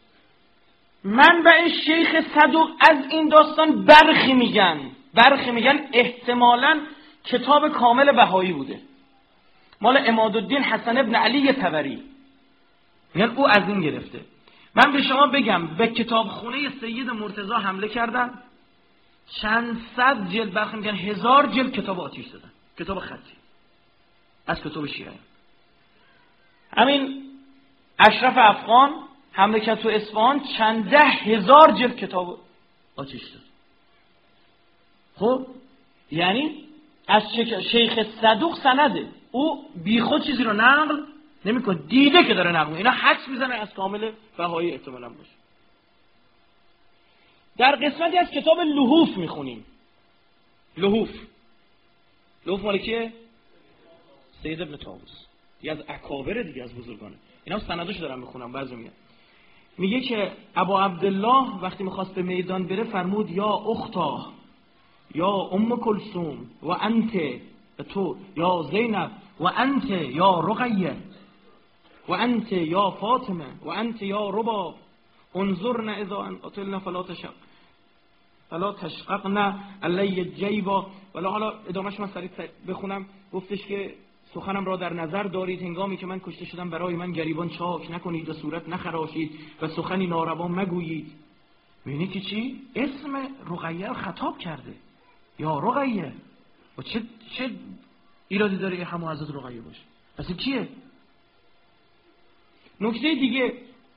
منبع شیخ صدوق از این داستان برخی میگن احتمالاً کتاب کامل بهایی بوده، مال عمادالدین حسن ابن علی طبری، میگن او از این گرفته. من به شما بگم به کتابخونه سید مرتضی حمله کردن، چند صد جلد، برخی میگن 1000 جلد کتاب آتیش دادن، کتاب خطی از کتاب شیعه. همین اشرف افغان حمله کرد تو اصفهان، چند 10,000 جلد کتاب آتیش داد. خب یعنی از شیخ صدوق سنده، او بیخود چیزی رو نقل نمیکنه، دیده که داره نقل، اینا حدس میزنه از کامل بهایی احتمالاً باشه. در قسمتی از کتاب لحوف میخونیم، لحوف مال کیه؟ سید ابن طاووس، دیگه از اکابر، دیگه از بزرگانه. اینا سنداشو دارم میخونم. بعضی میگه که ابا عبدالله وقتی میخواست به میدان بره فرمود یا اختا یا ام کلثوم و انت تو یا زینب و انت یا رقیه و انت یا فاطمه و انت یا رباب انظرنا اذا قتلنا فلا تشققنا علی جیبا. ولی حالا ادامهش من سریع بخونم. گفتش که سخنم را در نظر دارید هنگامی که من کشته شدم برای من گریبان چاک نکنید و صورت نخراشید و سخنی ناروا مگویید. می‌بینی که چی؟ اسم رقیه رو خطاب کرده، یا رقیه. و چه ایرادی داره که همون حضرت رقیه باشه؟ پس این کیه؟ نکته دیگه،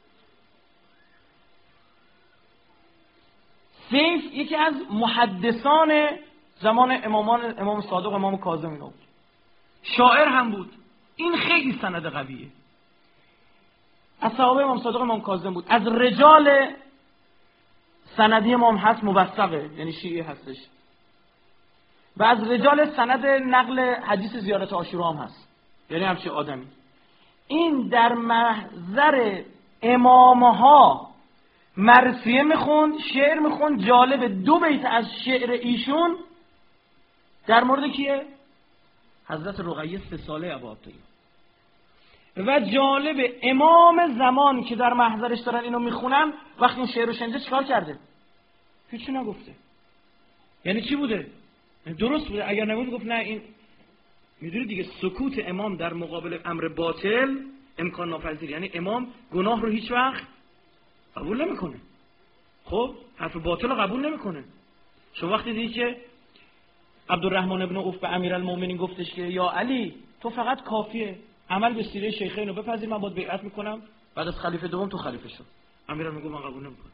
سیف یکی از محدثان زمان امام صادق، امام کاظم اینا بود، شاعر هم بود. این خیلی سند قویه. از صحابه امام صادق امام کاظم بود. از رجال سندی امام هست موثقه، یعنی شیعه هستش، و از رجال سند نقل حدیث زیارت عاشورا هم هست، یعنی همچین آدمی. این در محضر امامها مرثیه میخوند، شعر میخوند. جالب 2 بیت از شعر ایشون در مورد کیه؟ حضرت رقیه 3 ساله ابو عبدالله. و جالب امام زمان که در محضرش دارن اینو میخونن، وقتی این شعر رو شنیده چیکار کرده؟ هیچی نگفته. یعنی چی بوده؟ درست بوده. اگر نبود گفت نه این، میدونی دیگه، سکوت امام در مقابل امر باطل امکان ناپذیر. یعنی امام گناه رو هیچ وقت قبول نمیکنه. خب حرف باطل رو قبول نمیکنه. شما وقتی دیدی که عبدالرحمن ابن عوف به امیرالمومنین گفتش که یا علی تو فقط کافیه عمل به سیره شیخین رو بپذیر، من باید بیعت میکنم، بعد از خلیفه دوم تو خلیفه شو. امیرالمومنین گفت من قبول نمیکنم.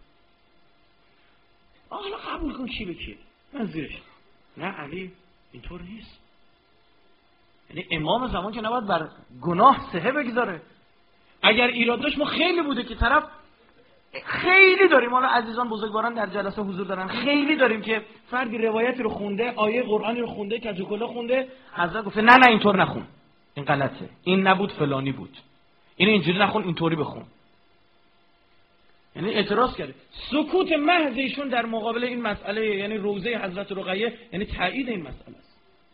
حالا قبول کن چی به کی، من زیرش. نه علی اینطور نیست. یعنی امام زمان که نباید بر گناه سهه بگذاره. اگر ایراد داشت، ما خیلی بوده که طرف، خیلی داریم، حالا عزیزان بزرگواران در جلسه حضور دارن، خیلی داریم که فردی روایتی رو خونده، آیه قرآنی رو خونده، کجوکلا خونده، حضرت گفته نه اینطور نخون، این غلطه، این نبود فلانی بود، این اینجوری نخون، اینطوری بخون. یعنی اعتراض کرده. سکوت محض ایشون در مقابل این مسئله، یعنی روضه حضرت رقیه، یعنی تایید این مسئله است.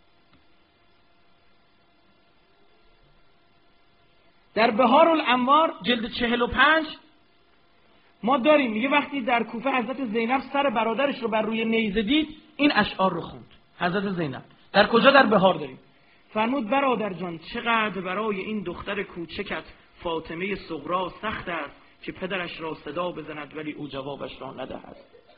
در بهار الانوار جلد 45 ما داریم، میگه وقتی در کوفه حضرت زینب سر برادرش رو بر روی نیزه دید، این اشعار رو خوند. حضرت زینب در کجا؟ در بهار داریم. فرمود برادر جان چقدر برای این دختر کوچکت فاطمه صغرا سخت است که پدرش را صدا بزند ولی او جوابش را ندهد.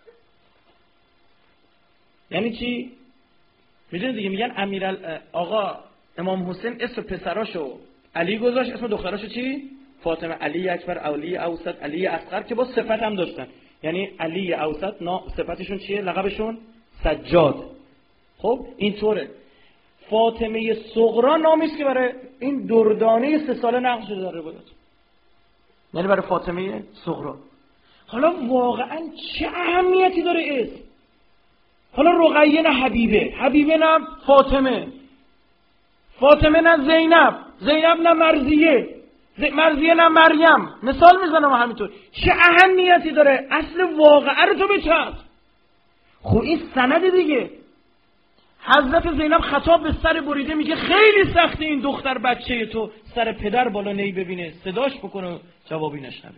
یعنی چی؟ میدونید دیگه، میگن آقا امام حسین اسم پسراشو علی گذاشت، اسم دختراشو چی؟ فاطمه. علی اکبر، علی اوسط، علی اصغر، که با صفت هم داشتن. یعنی علی اوسط صفتشون چیه؟ لقبشون سجاد. خب اینطوره. فاطمه صغرا نامی است که برای این دردانه 3 ساله نقل شده در روایات، یعنی برای فاطمه صغرا. حالا واقعا چه اهمیتی داره اسم؟ حالا رقیه نه حبیبه، حبیبه نه فاطمه، فاطمه نه زینب، زینب نه مرضیه، مرضیه نه مریم. مثال میزنم همینطور. چه اهمیتی داره؟ اصل واقعه رو تو بچرخ. خب این سند دیگه. حضرت زینب خطاب به سر بریده میگه خیلی سخته این دختر بچه تو سر پدر بالا نی ببینه، صداش بکنه جوابی نشنوه.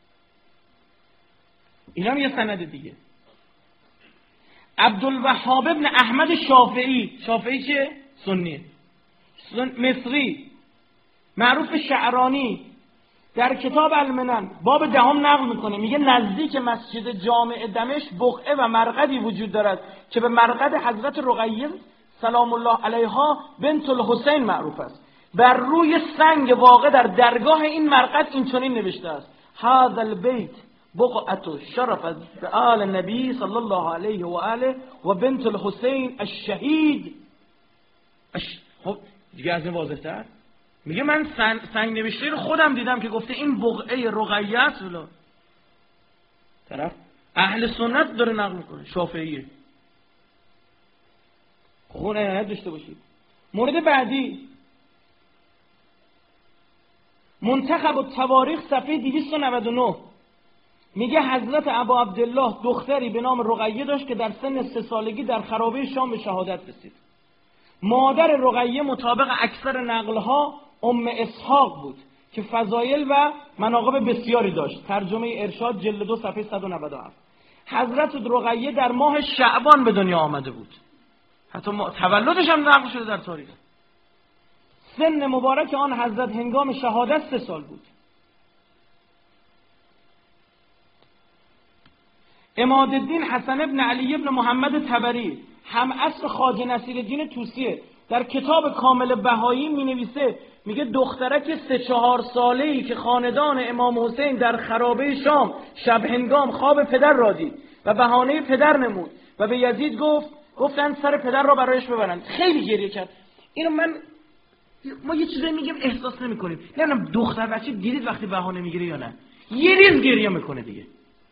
این هم یه سند دیگه. عبدالوهاب ابن احمد شافعی، شافعی چه؟ سنی مصری، معروف شعرانی، در کتاب المنن باب 10 نقل میکنه، میگه نزدیک مسجد جامع دمشق بقعه و مرقدی وجود دارد که به مرقد حضرت رقیه سلام الله علیها بنت الحسین معروف است. بر روی سنگ واقع در درگاه این مرقد این چنین نوشته است: هذا البيت بقعة شرفت بآل النبی صلی الله علیه و آله و بنت الحسین الشهید. خب دیگه از این واضح‌تر میگه من سنگ نوشته رو خودم دیدم که گفته این بقعه رقیه است. طرف اهل سنت داره نقل میکنه، شافعیه. خون عنایت داشته باشید. مورد بعدی، منتخب التواریخ صفحه 299 میگه حضرت ابا عبدالله دختری به نام رقیه داشت که در سن 3 سالگی در خرابه شام به شهادت رسید. مادر رقیه مطابق اکثر نقلها ام اسحاق بود که فضایل و مناقب بسیاری داشت. ترجمه ارشاد جلد 2 صفحه 197. حضرت رقیه در ماه شعبان به دنیا آمده بود. حتی تولدش هم نقل شده در تاریخ. سن مبارک آن حضرت هنگام شهادت 3 سال بود. عمادالدین حسن ابن علی ابن محمد طبری هم عصر خواجه نصیرالدین طوسیه در کتاب کامل بهایی می نویسه، میگه دخترک 3-4 ساله‌ای که خاندان امام حسین در خرابه شام شب هنگام خواب پدر را دید و بهانه پدر نمود و به یزید گفتن سر پدر را برایش ببرند. خیلی گریه کرد. اینو ما یه چیزایی میگیم احساس نمی‌کنیم. نمیدونم دختر بچه دیدید وقتی بهانه میگیره یا نه؟ یه ریز گریه میکنه دیگه.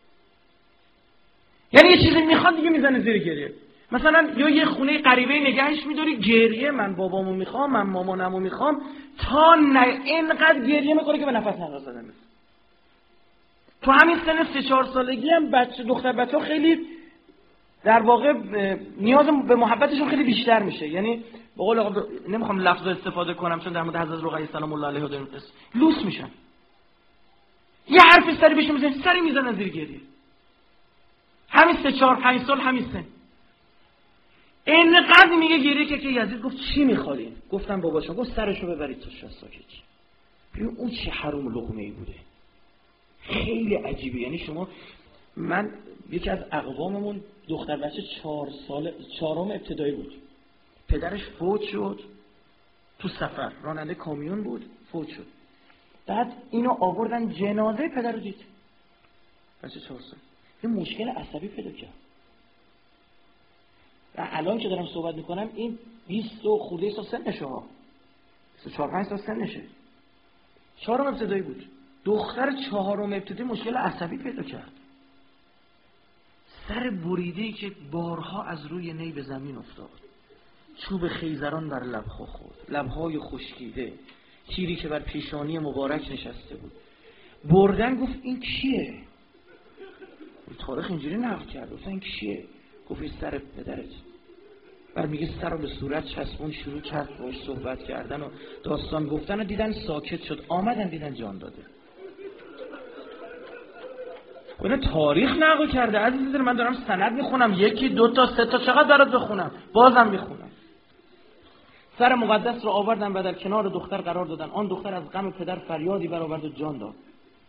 یعنی یه چیزی میخواد دیگه میزنه زیر گریه. مثلا یا یه خونه غریبه نگهش میداری، گریه من بابامو میخوام، من مامانمو میخوام، تا اینقدر گریه میکنه که به نفس نفس زدن میشه. تو همین سن 3-4 سالگی هم دختر بچه‌ها خیلی در واقع نیاز به محبتشون خیلی بیشتر میشه. یعنی به قول نمیخوام لفظ استفاده کنم چون در مورد حضرت رقیه سلام الله علیها داریم لوس میشن. یه حرفی سری بهش میزنه سری میزنن زیر گریه. همین 3-4-5 سال همین سن. اینقدر میگه گریه که یزید گفت چی میخوادین؟ گفتم باباشون. گفت سرشو ببرید تا شاه ساکت. ببین اون چه حروم لقمه‌ای بوده. خیلی عجیبه. یعنی من یکی از اقواممون دختر بچه 4 ساله 4م ابتدایی بود. پدرش فوت شد تو سفر، راننده کامیون بود، فوت شد. بعد اینو آوردن جنازه پدر رو دید. بچه 4 سال. یه مشکل عصبی پیدا کرد. و الان که دارم صحبت میکنم این 20 و خورده سال سنشه ها. 4-5 سال سنشه. 4م ابتدایی بود. دختر 4م ابتدایی مشکل عصبی پیدا کرد. سر بریده‌ای که بارها از روی نی به زمین افتاد. چوب خیزران بر لبها خورد. لبهای خشکیده. تیری که بر پیشانی مبارک نشسته بود. بردن گفت این کیه؟ تاریخ اینجوری نقل کرد. گفت این کیه؟ گفت این سر پدرت. بعد میگه سر رو به صورت چسبون، شروع کرد باهاش صحبت کردن و داستان گفتن و دیدن ساکت شد. آمدن دیدن جان داده. اینو تاریخ نقل کرده. عزیزان من دارم سند میخونم، 1 2 تا 3 تا چقدر برات بخونم؟ بازم میخونم. سر مقدس رو آوردن و در کنار دختر قرار دادن. آن دختر از غم پدر فریادی برآورد و جان داد.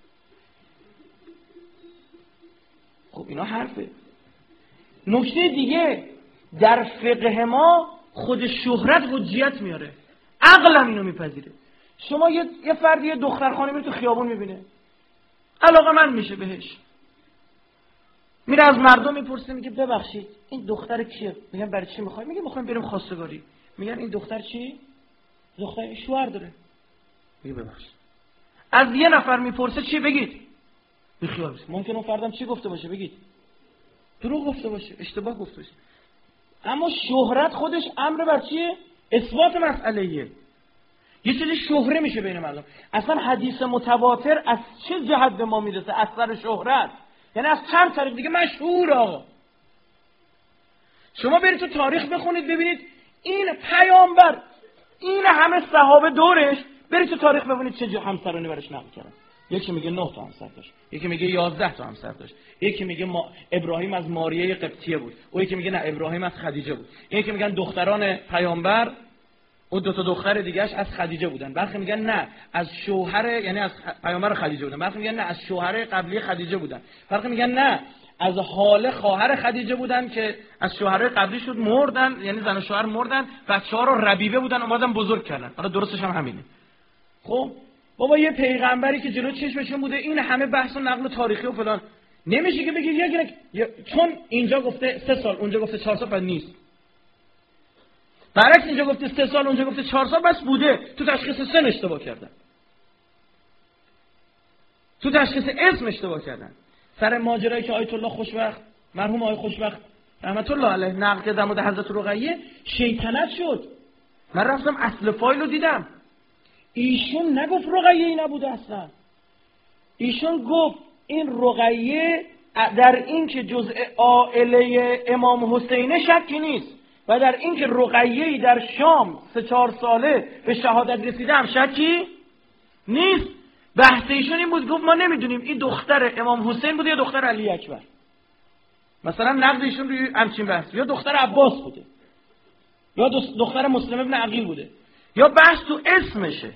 خب اینا حرفه. نکته دیگه در فقه ما خود شهرت حجیت میاره. عقلم اینو میپذیره. شما یه فردی یه دختر خانمی تو خیابون میبینه، علاقه من میشه بهش، میره از مردم میپرسه، میگه ببخشید این دختر کیه؟ میگن برای چی میخوای؟ میگه میخوایم بریم خواستگاری. میگن این دختر چی؟ دختر شوهر داره. میگه ببخشید. از یه نفر میپرسه چی؟ بگید. بیخیال بشید. ممکنه اون فردم چی گفته باشه؟ بگید. دروغ گفته باشه، اشتباه گفته باشه. اما شهرت خودش امر بر چیه؟ اثبات مسئله‌ایه. یه چیزی شهره میشه بین مردم. اصلا حدیث متواتر از چه جهت به ما میرسه؟ اثر شهرت. یعنی از چند طریق دیگه مشهور. آقا شما برید تو تاریخ بخونید ببینید این پیامبر، این همه صحابه دورش، برید تو تاریخ ببینید چه همسرانی برش نقل کردن. یکی میگه 9 تا همسر داشت، یکی میگه 11 تا همسر داشت، یکی میگه ابراهیم از ماریه قبطیه بود، و یکی میگه نه ابراهیم از خدیجه بود. یکی میگن دختران پیامبر اون 2 تا دختر دیگه‌اش از خدیجه بودن، برخی میگن نه از شوهر، یعنی از پیامبر خدیجه بودن، برخی میگن نه از شوهر قبلی خدیجه بودن، برخی میگن نه از حال خواهر خدیجه بودن که از شوهر قبلی شد مردن، یعنی زن و شوهر مردن، بچه‌ها رو ربیبه بودن اومدن بزرگ کردن. حالا درستش هم همینه. خب بابا یه پیغمبری که جلو چشمشون بوده این همه بحث و نقل و تاریخی و فلان، نمیشه که بگی چون اینجا گفته 3 سال اونجا گفته 4 سال بعد نیست. برعکس اینجا گفته 3 سال اونجا گفته 4 سال بس بوده. تو تشخیص سن اشتباه کردن، تو تشخیص اسم اشتباه کردن. سر ماجرایی که آیت الله خوشبخت، مرحوم آقای خوشبخت رحمت الله علیه نقل کرد در مورد حضرت رقیه، شیطنت شد. من رفتم اصل فایل رو دیدم. ایشون نگفت رقیه ای نبوده اصلا. ایشون گفت این رقیه در این که جزء عائله امام حسینه شکی نیست، و در اینکه رقیه‌ای در شام 3-4 ساله به شهادت رسیده هم شکی نیست. بحث ایشون این بود، گفت ما نمیدونیم این دختر امام حسین بوده یا دختر علی اکبر. مثلا نقد ایشون روی همچین بحث، یا دختر عباس بوده یا دختر مسلم ابن عقیل بوده، یا بحث تو اسمشه.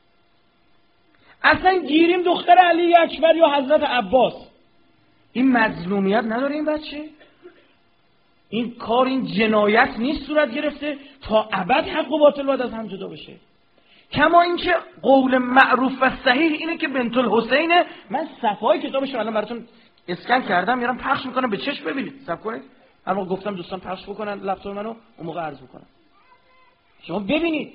اصلا گیریم دختر علی اکبر یا حضرت عباس. این مظلومیت نداره این بچه؟ این کار، این جنایت نیست صورت گرفته تا ابد حق و باطل باید از هم جدا بشه؟ کما اینکه قول معروف و صحیح اینه که بنت الحسینه. من صفحه‌های کتابش رو الان براتون اسکن کردم، میارم پخش میکنم، به چشم ببینید. صبر کنید، اما گفتم دوستان پخش بکنن لپتاپ منو، اون موقع عرض میکنم شما ببینید.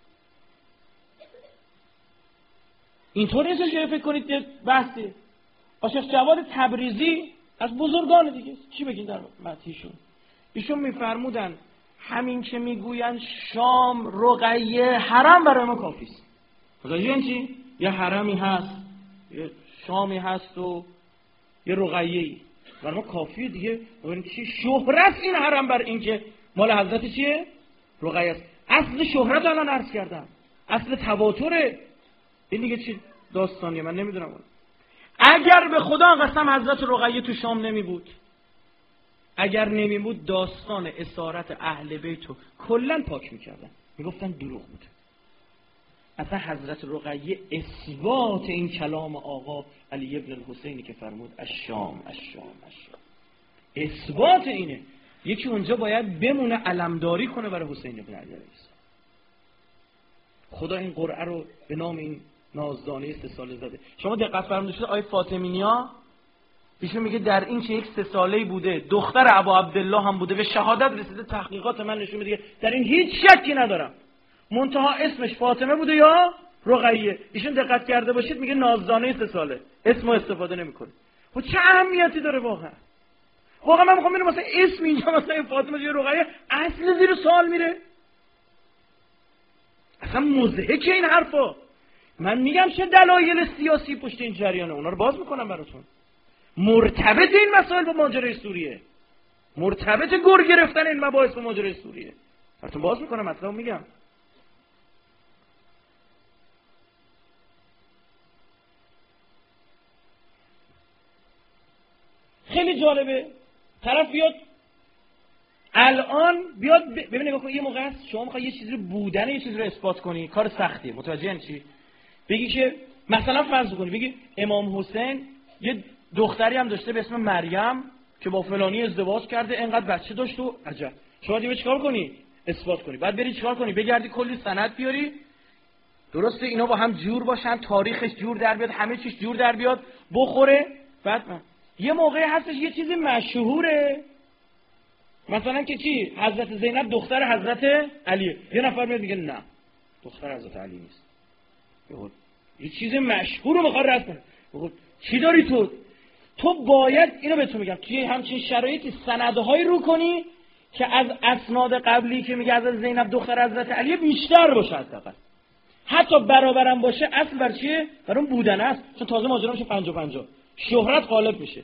اینطور نیست که فکر کنید که بحثی. آشیخ جواد تبریزی از بزرگان دیگه، چی بگین در متیشون؟ ایشون میفرمودن همین که میگوین شام رقیه حرم برای ما کافی است. متوجه چی؟ یه حرمی هست، یه شامی هست و یه رقیه‌ای برای ما کافیه دیگه. ببین چی شهرت این حرم بر این که مال حضرت چیه؟ رقیه است. اصل شهرت الان عرض کردم، اصل تواتره. این دیگه چی داستانیه من نمیدونم. اگر به خدا قسم حضرت رقیه تو شام نمی بود، اگر نمی بود داستان اسارت اهل بیتو کلن پاک میکردن، میگفتن دروغ بود. اصلا حضرت رقیه اثبات این کلام آقا علی ابن الحسینی که فرمود الشام الشام الشام، اثبات اینه. یکی اونجا باید بمونه علمداری کنه برای حسین ابن علی علیه السلام. خدا این قرعه رو به نام این نازدانه 3 ساله زده. شما دقت فرمودید آیه فاطمینیا ایشون میگه در این که یک 3 ساله‌ای بوده، دختر ابا عبدالله هم بوده، به شهادت رسیده. تحقیقات من نشون میده در این هیچ شکی ندارم. منتها اسمش فاطمه بوده یا رقیه. ایشون دقت کرده باشید میگه نازدانه 3 ساله، اسمو استفاده نمیکنه. خب چه اهمیتی داره واقعا؟ واقعا من میخوام ببینم مثلا اسم اینجا مثلا فاطمه یا رقیه اصل زیر سوال میره. اصلا مضحکه این حرفا. من میگم چه دلایل سیاسی پشت این جریانه، اونا رو باز میکنم براتون. مرتبط این مسائل با ماجرای سوریه، مرتبط گر گرفتن این مباحث با ماجرای سوریه. براتون باز میکنم، اصلا میگم. خیلی جالبه طرف بیاد الان بیاد ببین نگاه کن. یه موقع است شما میخوای یه چیزی رو بودن یه چیزی رو اثبات کنی، کار سختیه. متوجه این چی؟ بگی که مثلا فرض کنی بگی امام حسین یه دختری هم داشته به اسم مریم که با فلانی ازدواج کرده، اینقدر بچه داشت و عجب. شما دیگه چیکار کنی؟ اثبات کنی. بعد بری چیکار کنی؟ بگردی کلی سند بیاری، درسته اینا با هم جور باشن، تاریخش جور در بیاد، همه چیز جور در بیاد، بخوره. بعد یه موقعی هستش یه چیزی مشهوره، مثلا که چی؟ حضرت زینب دختر حضرت علیه. یه نفر میاد میگه نه دختر حضرت علی نیست. یه چیز مشهور رو میخواد رد کنه. چی داری تو؟ تو باید اینو بهتون میگم توی همچین شرایطی سندهایی رو کنی که از اسناد قبلی که میگه حضرت زینب دختر حضرت علی بیشتر باشه، حتی برابرم باشه. اصل بر چیه؟ بر اون بودن است، چون تازه ماجرا میشه 50-50 شهرت غالب میشه.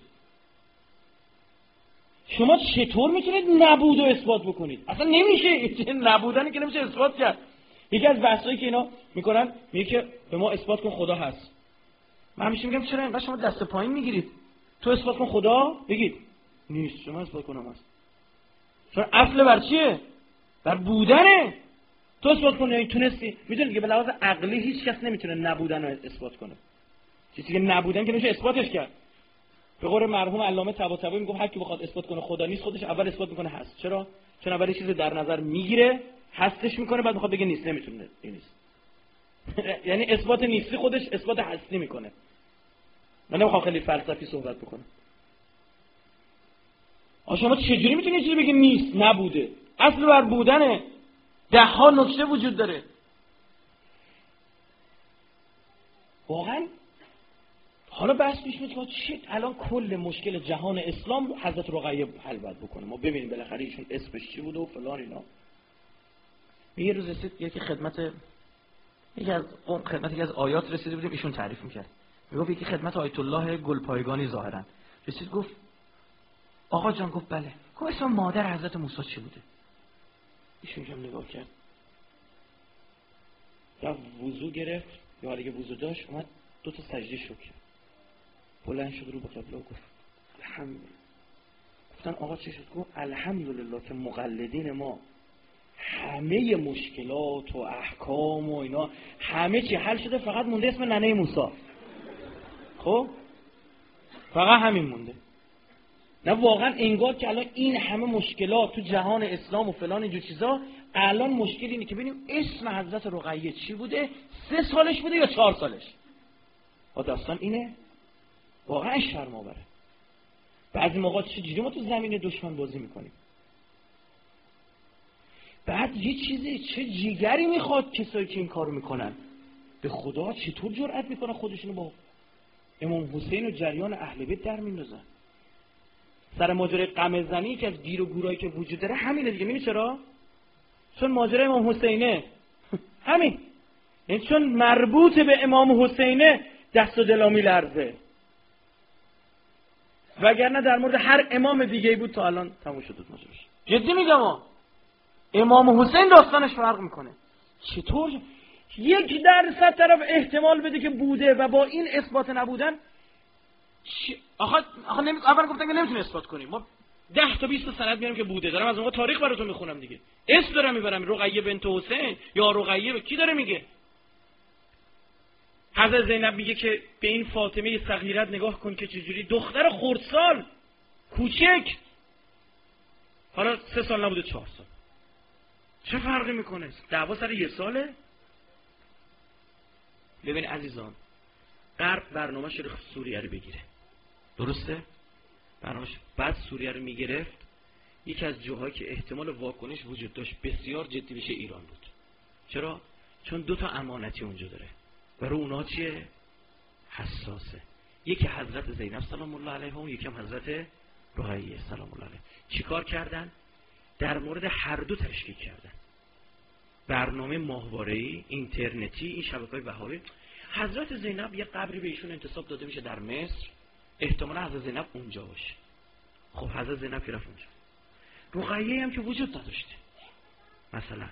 شما چطور میتونید نبود و اثبات بکنید؟ اصلا نمیشه. نبودنی که نمیشه اثبات کرد. یکی از بحثایی که اینا میکنن میگه که به ما اثبات کن خدا هست. من همیشه میگم چرا اینقدر شما دست پایین میگیرید؟ تو اثبات کن خدا بگید نیست، شما اثبات کنم هست. چون اصل بر چیه؟ بر بودنه. تو اثبات کن نمیتونستی. میدونید که به لحاظ عقلی هیچ کس نمیتونه نبودن رو اثبات کنه. چیزی که نبودن که نمیشه اثباتش کرد. به قول مرحوم علامه طباطبایی میگه هر کی بخواد اثبات کنه خدا نیست، خودش اول اثبات میکنه هست. چرا؟ چون اول چیزی در نظر میگیره، هستش میکنه، بعد میخواد بگه نیست، نمیتونه. نیست. یعنی اثبات نیستی خودش اثبات هستی میکنه. من نمیخوام خیلی فلسفی صحبت بکنم. شما چجوری میتونید یه چیزی بگید نیست، نبوده؟ اصل بر بودنه. 10 نکته وجود داره. واقعا حالا بحث پیش میاد چه الان کل مشکل جهان اسلام حضرت رقیه حل باید بکنه. ما ببینیم بالاخره ایشون اسمش چی بود و فلان اینا. یه روز رسید یکی خدمت یکی از آیات رسیده بودیم، ایشون تعریف میکرد. میگفت یکی خدمت آیت الله گلپایگانی ظاهرا رسید، گفت آقا جان، گفت بله. گفت اسم مادر حضرت موسی چی بوده؟ ایشون هم نگاه کرد، رفت وضو گرفت، یا حالا که وضو داشت اومد 2 تا سجده شکر کرد، بلند شد رو به قبله و گفت الحمدلله. گفتن آقا چه شد؟ گفت الحمدلله که مقلدین ما همه مشکلات و احکام و اینا همه چی حل شده، فقط مونده اسم ننه موسی. خب فقط همین مونده. نه واقعا انگار که الان این همه مشکلات تو جهان اسلام و فلان اینجور چیزا، الان مشکل اینه که ببینیم اسم حضرت رقیه چی بوده، 3 سالش بوده یا 4 سالش. داستان اینه، واقعا شرم آوره. بعضی موقع چجوری ما تو زمین دشمن بازی میکنیم. بعد یه چیزی چه جیگری میخواد کسایی که این کارو میکنن، به خدا چطور جرأت میکنن خودشونو با امام حسین و جریان اهل بیت در میندازن. سر ماجرای قمه زنی که از گیر و گورایی که وجود داره همینه دیگه. می‌بینی چرا؟ چون ماجرای امام حسینه. همین. یعنی چون مربوط به امام حسینه دست و دلا میلرزه. وگرنه در مورد هر امام دیگه‌ای بود تا الان تموم شد ماجراش. جدی میگم امام حسین داستانش فرق میکنه. چطور 1% طرف احتمال بده که بوده و با این اثبات نبودن آخه اول گفتن که نمیتونه اثبات کنیم. ما 10 تا 20 تا سند میاریم که بوده. دارم از اونها تاریخ براتون میخونم دیگه. اسم دارم میبرم، رقیه بنت حسین یا رقیه کی داره میگه؟ حضرت زینب میگه که به این فاطمه صغیرت نگاه کن که چجوری دختر خردسال کوچک، حالا 3 سال نبوده 4 سال، چه فرقی میکنه؟ دعوا سر 1 ساله. ببین عزیزان، غرب برنامه شده سوریه رو بگیره، درسته؟ برنامه‌اش بعد سوریه رو میگرفت، یکی از جاهایی که احتمال واکنش وجود داشت بسیار جدی بشه ایران بود. چرا؟ چون 2 تا امانتی اونجا داره و رو اونا چیه؟ حساسه. یکی حضرت زینب سلام الله علیها و یکی هم حضرت رقیه سلام الله علیها. چیکار کردن؟ در مورد هر دو تشکیک کردن. برنامه ماهواره‌ای، اینترنتی، این شبکه‌های وهابی. حضرت زینب یه قبری به ایشون انتساب داده میشه در مصر، احتمالا حضرت زینب اونجا باشه. خب حضرت زینب که رفت اونجا، رقیه هم که وجود نداشته مثلا،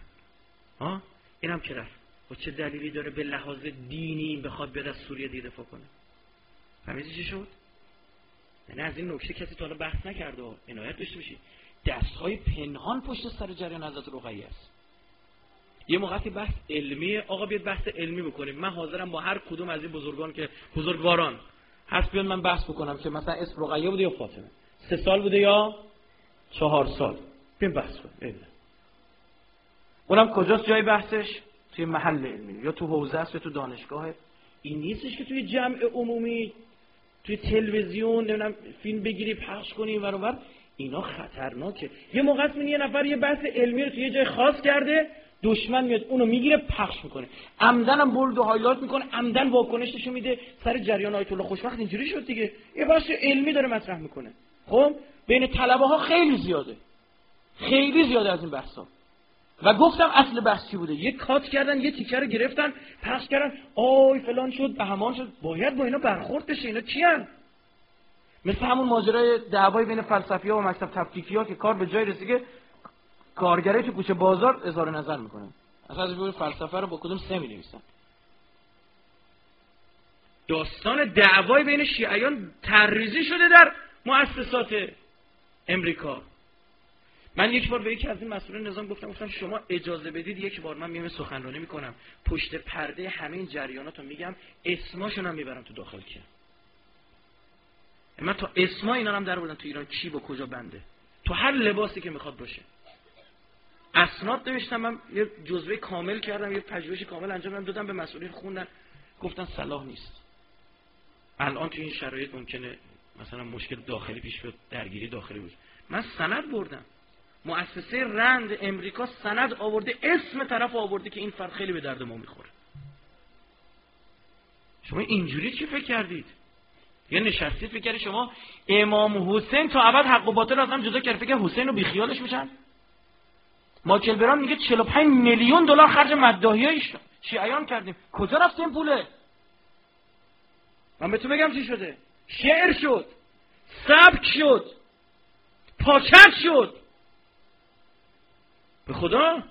اینم که رفت، و چه دلیلی داره به لحاظ دینی بخواد بیاد از سوریه دفاع کنه؟ فهمیدی چی شد؟ یعنی از این نکته کسی تا حالا بحث نکرده، عنایت داشته باشی. دست‌های پنهان پشت سر جریان حضرت رقیه است. یه موقعی بحث علمیه، آقا بیاد بحث علمی بکنیم، من حاضرم با هر کدوم از این بزرگان که بزرگواران هست بیان من بحث بکنم که مثلا اسم رقیه بوده یا فاطمه، 3 سال بوده یا 4 سال، بیان بحث کنیم. اونم کجاست جای بحثش؟ توی محل علمی، یا تو حوزه است یا تو دانشگاه. این نیستش که توی جمع عمومی، توی تلویزیون نمیدونم فیلم بگیری پخش کنی ورور. اینا خطرناکه. یه موقع است یه نفر یه بحث علمی رو توی یه جای خاص کرده، دشمن میاد اونو میگیره پخش میکنه، عمدن هم بولد و هایلایت میکنه، عمدن واکنششو میده سر جریان آیت الله خوشبخت. اینجوری شد دیگه، یه بحث علمی داره مطرح میکنه. خب بین طلبه ها خیلی زیاده از این بحثا. و گفتم اصل بحث چی بوده؟ یه کات کردن، یه تیکه رو گرفتن پخش کردن، آی فلان شد بهمان شد. باید با اینا برخورد بشه. اینا کیان؟ مثل همون ماجرای دعوای بین فلسفی‌ها و مکتب تفکیکی‌ها که کار به جای رسیده، کارگرای تو کوچه بازار اظهار نظر میکنن، اصلا از این فلسفه رو با کدوم 3 می‌نویسن. داستان دعوای بین شیعیان تریزی شده در مؤسسات امریکا. من یک بار به یکی از این مسئولین نظام گفتم شما اجازه بدید یک بار من میام سخنرانی میکنم، پشت پرده همه این جریاناتو میگم، اسماشون هم میبرم تو داخل که من تا اسما اینا هم در بردم تو ایران کی با کجا بنده، تو هر لباسی که میخواد باشه. اسناد نوشتم، من یه جزوه کامل کردم، یه پژوهش کامل انجام دادم، به مسئولین خوندن، گفتن صلاح نیست. الان تو این شرایط ممکنه مثلا مشکل داخلی پیش بیاد، درگیری داخلی بود. من سند بردم، مؤسسه رند امریکا سند آورده، اسم طرف آورده که این فرد خیلی به درد ما میخوره. شما اینجوری چی فکر کردید؟ یا نشستید فکر کردید شما امام حسین تا ابد حق و باطل از هم جدا کرد، فکر حسین رو بیخیالش میشن؟ مایکل بران میگه 45 میلیون دلار خرج مداحیای شیعیان کردیم. کجا رفت این پوله؟ من به تو بگم چی شده؟ شعر شد، سبک شد، پاکت شد. به خدا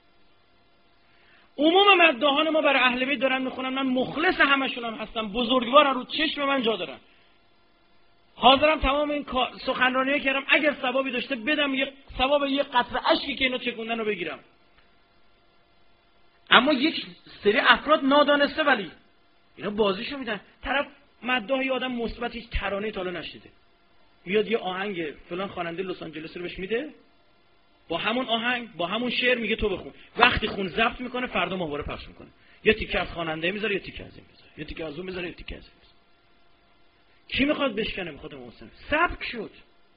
عموم مداحان ما برای اهل بیت دارن میخونن، من مخلص همشونم هستم، بزرگوارن، رو چشم من جا دارن، حاضرم تمام این سخنرانی‌ها کردم اگر ثوابی داشته بدم، یه ثواب یه قطره اشکی که اینا چکوندن رو بگیرم. اما یک سری افراد نادانسته ولی اینا بازیشو میدن. طرف مداح یه آدم مثبت، هیچ ترانه‌ای تا حالا نشیده، میاد یه آهنگ فلان خواننده لس آنجلس رو بهش میده، با همون آهنگ با همون شعر میگه تو بخون. وقتی خون ضبط میکنه فردا ماهواره پخش میکنه، یه تیکه از خواننده میذاره، یه تیکه از این میذاره، یه تیکه از اون میذاره، یه تیکه از این میذاره. کی میخواد بشکنه؟ میخواد محسن. سبک شد،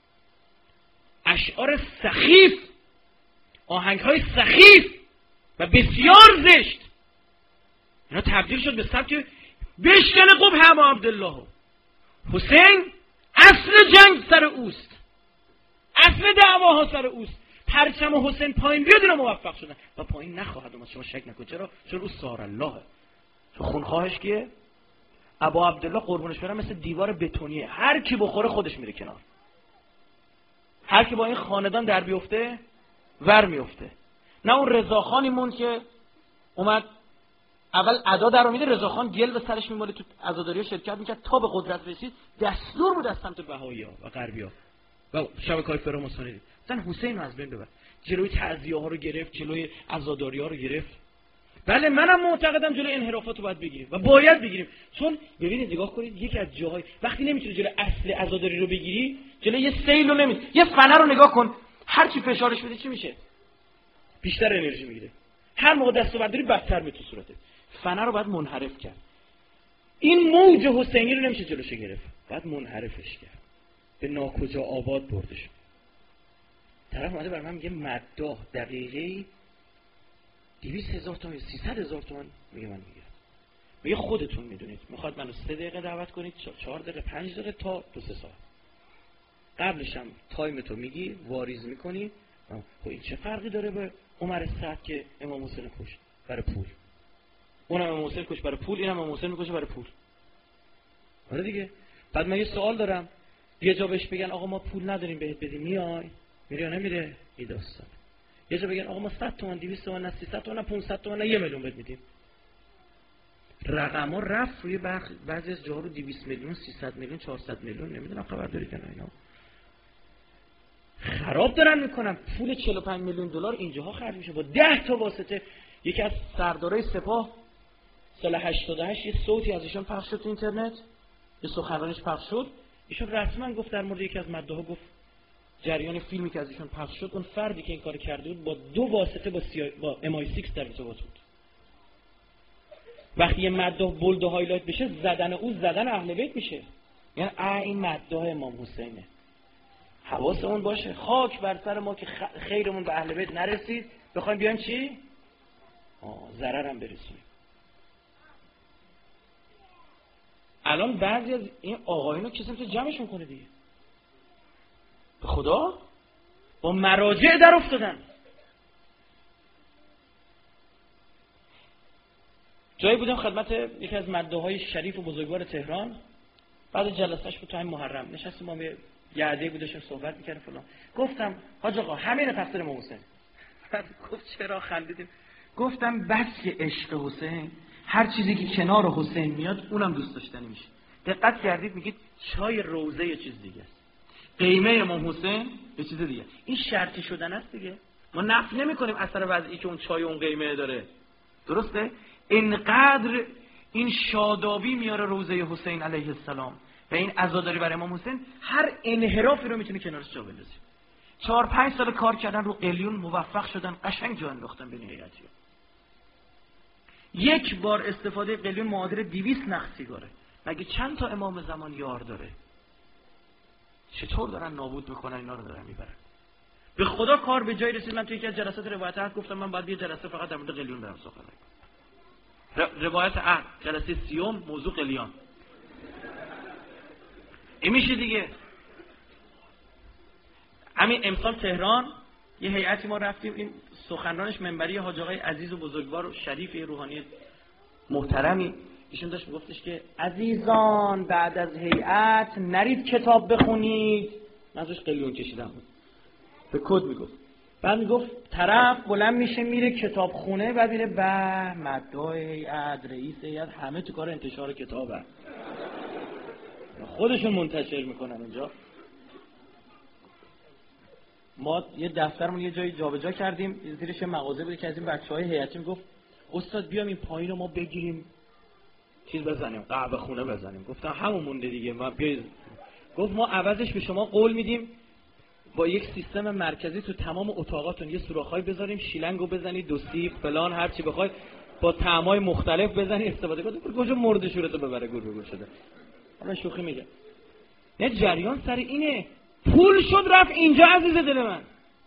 اشعار سخیف، آهنگ‌های سخیف و بسیار زشت، اینا تبدیل شد به سبک بشکنه قبح ابا عبدالله. حسین اصل جنگ سر اوست، اصل دعواها سر اوست. پرچم حسین پایین بیاد اینا موفق شدن و پایین نخواهد اومد، شما شک نکن. چرا؟ چون او سار اللهه. تو خونخواهش کیه؟ ابا عبدالله قربونش برم مثل دیوار بتونیه، هر کی بخوره خودش میره کنار. هر کی با این خاندان در بیفته ور میفته. نه اون رضاخانی مون که اومد اول ادا در امید رضاخان گل به سرش میماله، تو عزاداری‌ها شرکت میکرد تا به قدرت رسید، دستور بود از سمت بهائی‌ها و غربی‌ها و شبکه‌های فراماسونی دید مثلا حسین رو از بین ببر. جلوی تعزیه‌ها رو گرفت، جلوی عزاداری‌ها رو گرفت. بله منم معتقدم جلوی انحرافات رو باید بگیریم و باید بگیریم. چون ببینید نگاه کنید، یکی از جاهای وقتی نمیتونی جلوی اصل عزاداری رو بگیری، جلوی یه سیل رو نمیتونی. یه فنر رو نگاه کن، هر چی فشارش بدی چی میشه؟ بیشتر انرژی میگیره. هر موقع دستو برداری بدتر میاد تو صورتت. فنر رو باید منحرف کرد. این موج حسینی رو نمیشه جلوش گرفت، باید منحرفش کرد، به ناکجا آباد بردش. طرف اومده برای من میگه مداح دقیقه‌ای 200,000 تومان 300,000 تومان میگه من میگیرم. میگه خودتون میدونید، میخواد منو 3 دقیقه دعوت کنید، 4 دقیقه 5 دقیقه تا 2-3 ساعت. قبلش هم تایم تو میگی، واریز میکنی. خب این چه فرقی داره به عمر سعد که امام حسین کشت برای پول؟ اونم امام حسین کشت برای پول، اینم امام حسین میکشه برای پول. آره دیگه. بعد من یه سوال دارم، یه جا بهش بگن آقا ما پول نداریم بهت بدیم، میای؟ میره یا نمیره؟ این داستان. یه جا بگن آقا ما 100 تومن 200 تومن نه 300 تومن نه 500 تومن نه 1 میلیون بهت میدیم. رقم‌ها رفت روی بعضی از جاها رو 200 میلیون 300 میلیون 400 میلیون، نمیدونم خبر دارید نه اینا. خراب دارن میکنن. پول 45 میلیون دلار اینجاها خرج میشه با 10 تا واسطه. یکی از سردارای سپاه سال 88 یه صوتی از ایشون پخش شد تو اینترنت، یه سخنرانیش پخش شد، ایشون رسما گفت در مورد یکی از مداحا، گفت جریان فیلمی که از ایشون پخش شد، اون فردی که این کارو کرده بود با 2 واسطه با MI6 در ارتباط بود. وقتی یه مداح بولد و هایلایت بشه، زدن او زدن اهل بیت میشه. یعنی این مداح امام حسینه. حواسمون باشه، خاک بر سر ما که خیرمون به اهل بیت نرسید، بخوایم بیان چی؟ ضررم برسونیم. الان بعضی از این آقایونو کسی میتونه جمعشون کنه دیگه. به خدا با مراجع در افتادن. جایی بودم خدمت یکی از مداحای شریف و بزرگوار تهران، بعد جلسه‌اش بود تو همین محرم، نشستیم ما یه عده بودشون صحبت می‌کردیم فلان. گفتم حاج آقا همین تقصیر امام حسین. گفت چرا؟ خندیدیم. گفتم بس که عشق حسین، هر چیزی که کنار حسین میاد اونم دوست داشتنی میشه. دقت کردید میگید چای روزه یه چیز دیگه است، قیمه امام حسین یه چیز دیگه. این شرطی شدن است دیگه. ما نفی نمی‌کنیم اثر وضعی که اون چای اون قیمه داره، درسته؟ اینقدر این شادابی میاره روزه حسین علیه السلام و این عزاداری بر امام حسین، هر انحرافی رو میتونه کنارش جا بندازه. 4-5 سال کار کردن رو قلیون، موفق شدن قشنگ جا انداختن بین هیئتی. یک بار استفاده قلیون معادل 200 نخ سیگاره. مگه چند تا امام زمان یار داره؟ چطور دارن نابود میکنن اینا رو دارن میبرن؟ به خدا کار به جای رسید. من توی یکی از جلسات روایت عهد گفتم من باید یه جلسه فقط در مورد قلیون برم سخن بگم. روایت عهد جلسه 30 موضوع قلیان. این میشه دیگه. همین امسال تهران یه هیئتی ما رفتیم، این سخنرانش منبری حاج آقای عزیز و بزرگوار و شریف روحانی محترمی، ایشون داشت میگفتش که عزیزان بعد از هیئت نرید کتاب بخونید. منظورش قلیون کشیدن بود. به کد میگفت بعد میگفت طرف بلند میشه میره کتابخونه، بعد میره به مدعای هیئت، رئیس هیئت، همه تو کار انتشار کتابن، خودشون منتشر میکنن اونجا. ما یه دفترمون یه جایی جابجا کردیم، زیرش مغازه بود که از این بچهای هیئتی میگفت استاد بیام این پایین رو ما بگیریم چیز بزنیم، قهوه خونه بزنیم. گفتم همون مونده دیگه، ما بیاید. گفت ما عوضش به شما قول میدیم با یک سیستم مرکزی تو تمام اتاقاتون یه سوراخ‌های بذاریم، شیلنگو بزنید، دو سیب فلان هر چی بخواید با طعمای مختلف بزنید استفاده کنید. کجا مرد شورتو ببره گور شده. حالا شوخی میگه. نه جریان سر اینه. پول شد رفت اینجا عزیز دل من.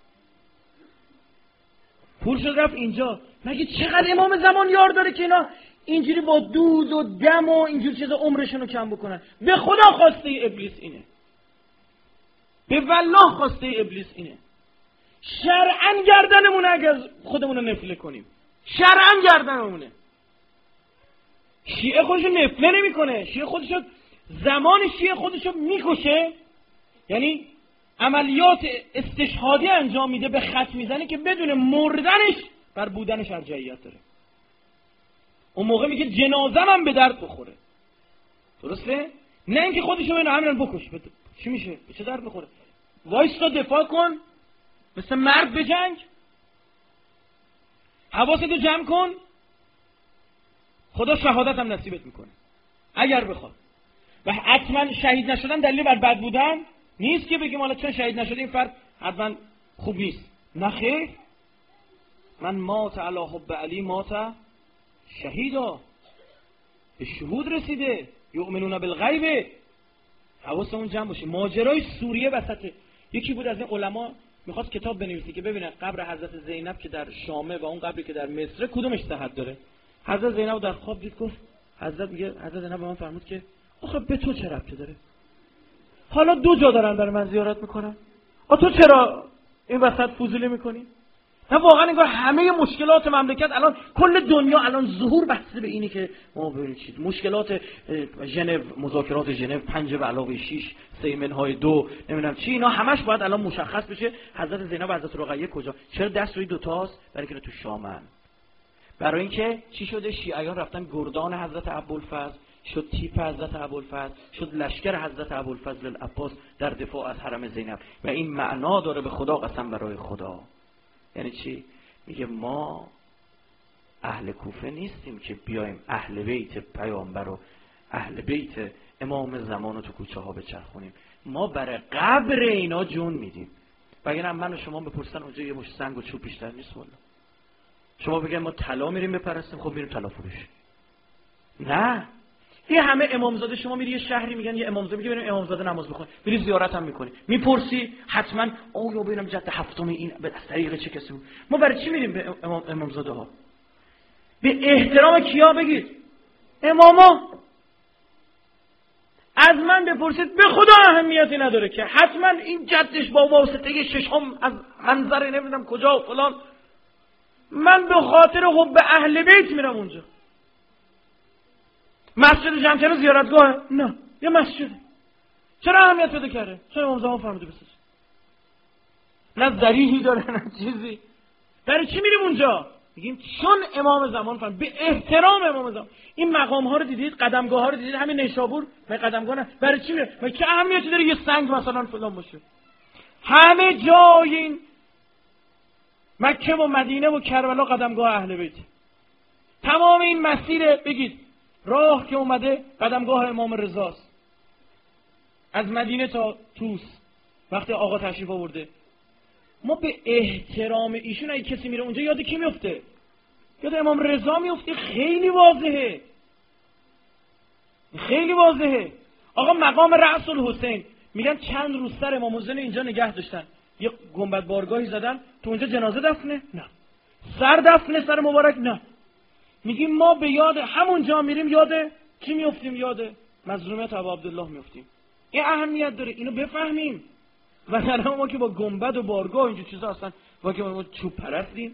پول شد رفت اینجا. مگه چقدر امام زمان یار داره که اینا اینجوری با دود و دم و اینجور چیزا عمرشون رو کم بکنن؟ به خدا خواسته ابلیس اینه. به والله خواسته ابلیس اینه. شرعاً گردنمونه اگر خودمون رو نفله کنیم. شرعاً گردنمونه. شیعه خودشو نفله نمیکنه. شیعه خودشو زمان شیعه خودشو میکشه. یعنی عملیات استشهادی انجام میده، به خط میزنه که بدون مردنش بر بودنش ارجحیت داره. اون موقع میگه جنازه من به درد بخوره. درسته؟ نه اینکه خودشو اینو همین بکش. چی میشه؟ به چه درد بخوره؟ وایستا دفاع کن، مثل مرد بجنگ، حواستو جمع کن، خدا شهادت هم نصیبت میکنه اگر بخواد. و حتما شهید نشدن دلیل بر بد بودن نیست که بگیم حالا چون شهید نشده این فرد حتما خوب نیست. نه خیر، من مات علی حب علی مات شهیدا، به شهود رسیده، یؤمنون بالغیب. حواسمون جمع باشه. ماجرای سوریه وسطه. یکی بود از این علما میخواست کتاب بنویسه که ببینه قبر حضرت زینب که در شامه و اون قبری که در مصر کدومش صحت داره. حضرت زینب در خواب دید، گفت حضرت زینب به من فرمود که آخه به تو چه ربطی داره؟ حالا دو جا دارن برای من زیارت میکنن، تو چرا این وسط فضولی میکنی؟ نه واقعا انگار همه مشکلات مملکت الان کل دنیا الان ظهور بسته به اینه که ما ببینید چی مشکلات ژنو، مذاکرات ژنو 5+6 3-2 نمیدونم چی، اینا همش باید الان مشخص بشه. حضرت زینب و حضرت رقیه کجا؟ چرا دست روی دوتاست؟ برای که تو شامن. برای اینکه چی شده؟ شیعیان رفتن گردان حضرت ابوالفضل، شد تیپ حضرت ابوالفضل، شد لشکر حضرت ابوالفضل العباس در دفاع از حرم زینب. و این معنا داره به خدا قسم برای خدا. یعنی چی؟ میگه ما اهل کوفه نیستیم که بیایم اهل بیت پیامبر و اهل بیت امام زمان رو تو کوچه ها بچرخونیم. ما برای قبر اینا جون میدیم. وگرنه من و شما بپرسن اونجا یه مش سنگ و چوب بیشتر نیست والله. شما بگید ما طلا میریم بپرستیم، خب میریم طلا فروش. نه، این همه امامزاده، شما میری یه شهری میگن یه امامزاده، میگه بریم امامزاده نماز بخون، میری زیارت هم میکنی، میپرسی حتما یا ببینم جد هفتم این به طریق چه کسی بود. ما برای چی میریم به امامزاده ها؟ به احترام کیا بگید؟ اماما. از من بپرسید به خدا اهمیتی نداره که حتما این جدش با واسطه ششم از منظر نمیدونم کجا و فلان. من به خاطر حب اهل بیت میرم اونجا. مسجد جمع‌طور زیارتگاه؟ نه، یه مسجده. چرا اهمیت پیدا کرده؟ چرا امام زمان فرموده بساز؟ نه ذریحی داره نه چیزی. برای چی میریم اونجا؟ میگیم چون امام زمان فرمود، به احترام امام زمان. این مقام ها رو دیدید، قدمگاه ها رو دیدید، همین نیشابور من قدمگاه نه. برای چی میره؟ چه اهمیتی داره یه سنگ مثلا فلان باشه؟ همه جای این مکه و مدینه و کربلا قدمگاه اهل بیت. تمام این مسیر بگید راه که اومده قدمگاه امام رضاست، از مدینه تا توس وقتی آقا تشریف آورده. ما به احترام ایشون اگه کسی میره اونجا یاد کی میفته؟ یاد امام رضا میفته. خیلی واضحه، خیلی واضحه. آقا مقام رأس الحسین میگن چند روز سر امام حسین اینجا نگه داشتن، یه گنبد بارگاهی زدن، تو اونجا جنازه دفنه؟ نه. سر دفنه، سر مبارک؟ نه. میگیم ما به یاد همونجا میریم، یاد کی میفتیم؟ یاد مظلومیت ابا عبدالله میفتیم. این اهمیت داره، اینو بفهمیم. و نه ما که با گنبد و بارگاه اینجور چیزا هستن ما که ما چوب پرستیم.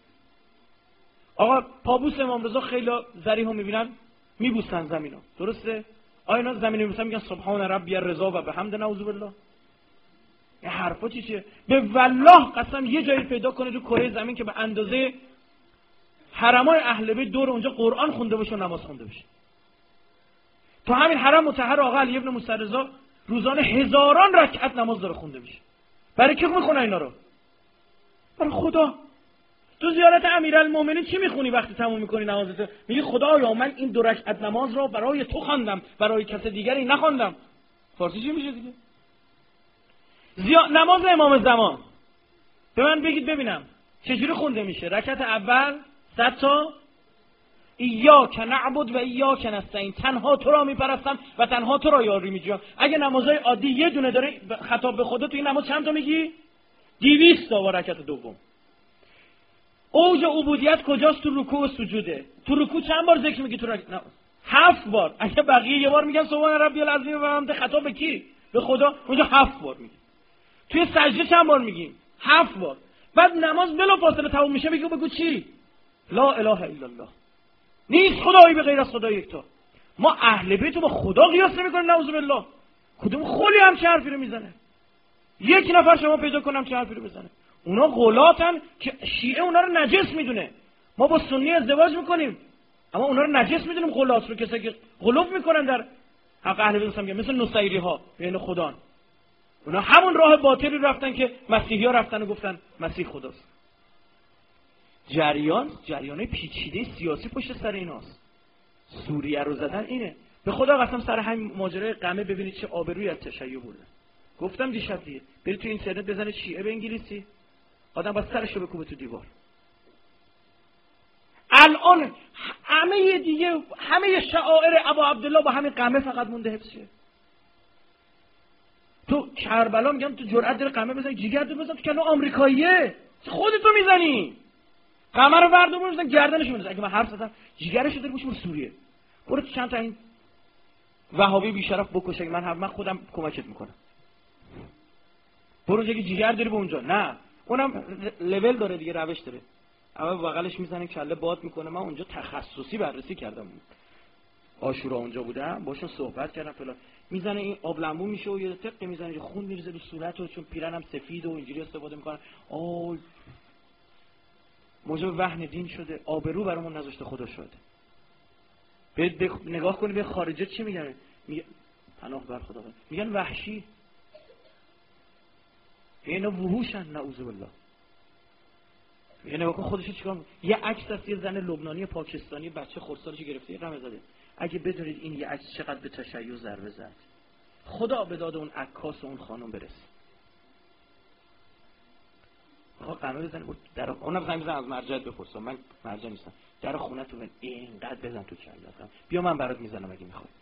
آقا پابوس امام رضا خیلی ذریحو میبینن میبوسن زمینو، درسته؟ آیا اینا زمینو میبوسن میگن سبحان ربی الرضا و بحمد نعوذ بالله؟ این حرفا چیه؟ به والله قسم یه جایی پیدا کنید رو کره زمین که به اندازه حرمای اهل بیت دور اونجا قرآن خونده باشه و نماز خونده باشه. تو همین حرم مطهر آقا علی ابن موسی رضا روزانه هزاران رکعت نماز داره خونده میشه. برای کی میخونه اینا رو؟ برای خدا. تو زیارت امیرالمومنین چی میخونی وقتی تموم میکنی نمازت؟ میگی خدایا من این 2 رکعت نماز رو برای تو خواندم، برای کس دیگری نخواندم. فارسی چی میشه دیگه؟ نماز امام زمان به من بگید ببینم چجوری خونده میشه؟ رکعت اول 100 تا ایاک نعبد و ایاک نستعین، تنها تو را میپرستم و تنها تو را یاری میجویم. اگه نمازهای عادی یه دونه داره خطاب به خدا، تو این نماز چند تا میگی؟ 200 تا با رکعت دوم. اوج عبودیت کجاست؟ تو رکوع و سجوده. تو رکوع چند بار ذکر میگی؟ تو رکوع 7 بار. اگه بقیه یه بار میگن سبحان ربی العظیم و بحمده، خطاب به کی؟ به خدا. اونجا 7 بار میگی. توی سجده چند بار میگیم؟ 7 بار. بعد نماز بلافاصله تموم میشه بگو چی؟ لا اله الا الله. نیست خدایی به غیر از خدا یکتا. ما اهل بیت رو با خدا قیاس نمی‌کنیم نعوذ بالله. کدوم خلی هم چه حرفی رو میزنه؟ یک نفر شما پیدا کنم چه حرفی رو بزنه؟ اونا غلاتن که شیعه اونا رو نجس میدونه. ما با سنی ازدواج میکنیم اما اونا رو نجس میدونیم، غلات رو. کسایی که غلوف میکنن در حق اهل بیت هم مثل نصیری ها بین خدا، اونا همون راه باطلی رفتن که مسیحی ها رفتن و گفتن مسیح خداست. جریانه پیچیده سیاسی پشت سر ایناست. سوریه رو زدن اینه. به خدا قسم سر همین ماجرای قمه ببینید چه آبرویی از تشیع بردن. گفتم دیشب دیگه برید تو اینترنت بزنید شیعه به انگلیسی، آدم با سرش رو بکوبه تو دیوار. الان همه شعائر ابا عبدالله با همین قمه فقط مونده حفظ شه. تو کربلا میگم تو جرأت داره قمه بزنی، جیگر تو بزن تو کلو آمریکاییه، خودتو میزنی. قمه رو بردار بزن گردنش میزنی. اگه من حرف زدم جیگرشو داری بوش سوریه، برو تو چند تا این وهابی بیشرف بکش. اگه من خودم کمکت میکنم. برو جایی جیگر داری به اونجا. نه اونم لول داره دیگه، روش داره. اول بغلش میزنه کله باد میکنه. من اونجا تخصصی بررسی کردم، عاشورا اونجا بودم باشون صحبت کردم فلان. میزنه این آب لیمو میشه و یه تقه میزنه خون میریزه رو صورتو، چون پیرنم سفید و اینجوری استفاده میکنن. آی موجب وهن دین شده، آبرو برامون نذاشته خدا شده. برید نگاه کنید به خارجه چی میگن. میگه پناه بر خدا، میگن وحشی. اینا وحوشن نعوذ بالله. یه نگاه کن خودش چیکار میکنه. یه عکس از یه زن لبنانی پاکستانی بچه خردسالش گرفته رمه زده. اگه بدونید این یه عکس چقدر به تشیع ضربه زد، خدا به داد اون عکاس و اون خانم برسه. آقا قمه بزنه در اونم زنگ بزن از مرجعت بپرسم. من مرجع نیستم. در خونه تو اینقدر بزن تو کله‌ام. بیا من برات میزنم اگه میخوای.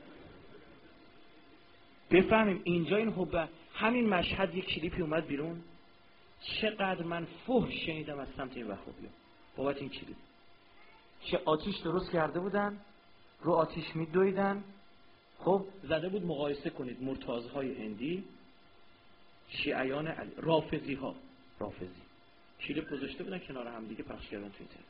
بفهمیم اینجا این حب. همین مشهد یک کلیپی اومد بیرون، چقدر من فحش شنیدم از سمت این وهابی‌ها بابت این کلیپ. چه آتیش درست کرده بودن، رو آتیش میدویدن. خب زده بود مقایسه کنید مرتضی‌های هندی، شیعیان علی، رافضی کلیپ گذاشته بودن کنار هم دیگه پخش کردن تو اینترنت.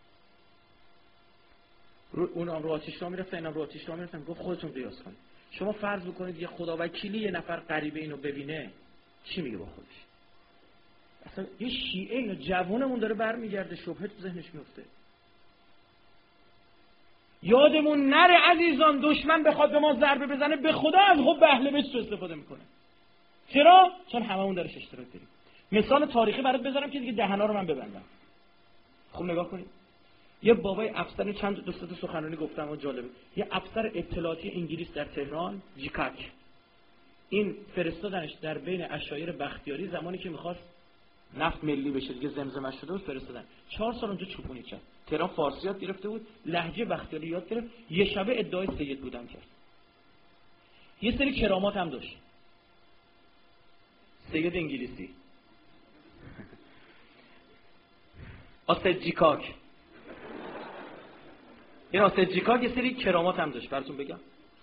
اون هم رو آتیش را میرفتن، اینم رو آتیش را میرفتن. گفت خودتون قیاس کنید. شما فرض بکنید یه خداوکیلی یه نفر غریبه اینو ببینه چی میگه با خودش؟ اصلا یه شیعه اینو جوونمون داره برمیگرده، شبهه تو ذهنش میفته. یادمون نره عزیزان، دشمن بخواد به ما ضربه بزنه به خدا از حب اهل بیت استفاده میکنه. چرا؟ چون هممون درش اشتراک داریم. مثال تاریخی برات بذارم که دیگه دهنا رو من ببندم. خب نگاه کنید. یه بابای افسر، چند دوست سخنرانی گفتم و جالبه. یه افسر اطلاعاتی انگلیس در تهران، جیکاک، این فرستادنش در بین عشایر بختیاری زمانی که میخواست نفت ملی بشه دیگه، زمزمه شده بود، فرستادن. 4 سال اونجا چوپونی کرد. تهران فارسی یاد گرفته بود، لهجه بختیاری یاد گرفت، یه شبه ادعای سید بودن کرد. یه سری کرامات هم داشت. سید انگلیسی آستد جیکاک، این آستد جیکاک یه سری کرامات هم داشت. براتون بگم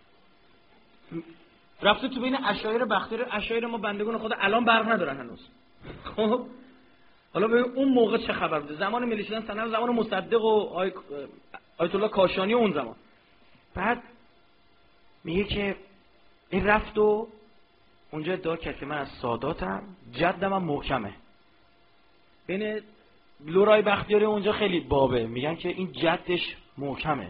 رفته تو بین عشایر بختیاری. عشایر ما بندگان خدا الان برق ندارن هنوز. خب حالا ببین اون موقع چه خبر بوده. زمان ملی شدن سنن زمان مصدق و آیت الله کاشانی و اون زمان. بعد میگه که این رفت و اونجا ادعا کرد که من از ساداتم، جدم هم محکمه. بین لورای بختیاری اونجا خیلی بابه، میگن که این جدش محکمه.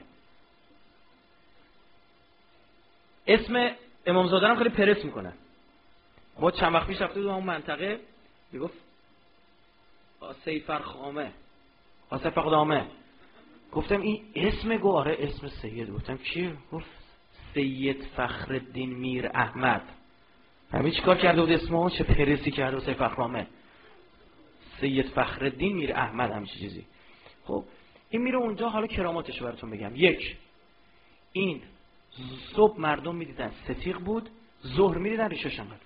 اسم امامزاده هم خیلی پرس میکنن. ما چند وقت پیش رفته بودم اون منطقه، میگفت سیفرخامه، آصفقدامه. گفتم این اسم گو؟ آره اسم سید. گفتم چیه؟ گفت سید فخرالدین میر احمد. همین چیکار کرده بود اسمو؟ چه پرسی کرده بود سیفرخامه، سید فخرالدین میر احمد، همین چیزی. خب این میره اونجا، حالا کراماتش براتون بگم. یک، این صبح مردم میدیدن ستیق بود، ظهر میدیدن ریشش انقدر،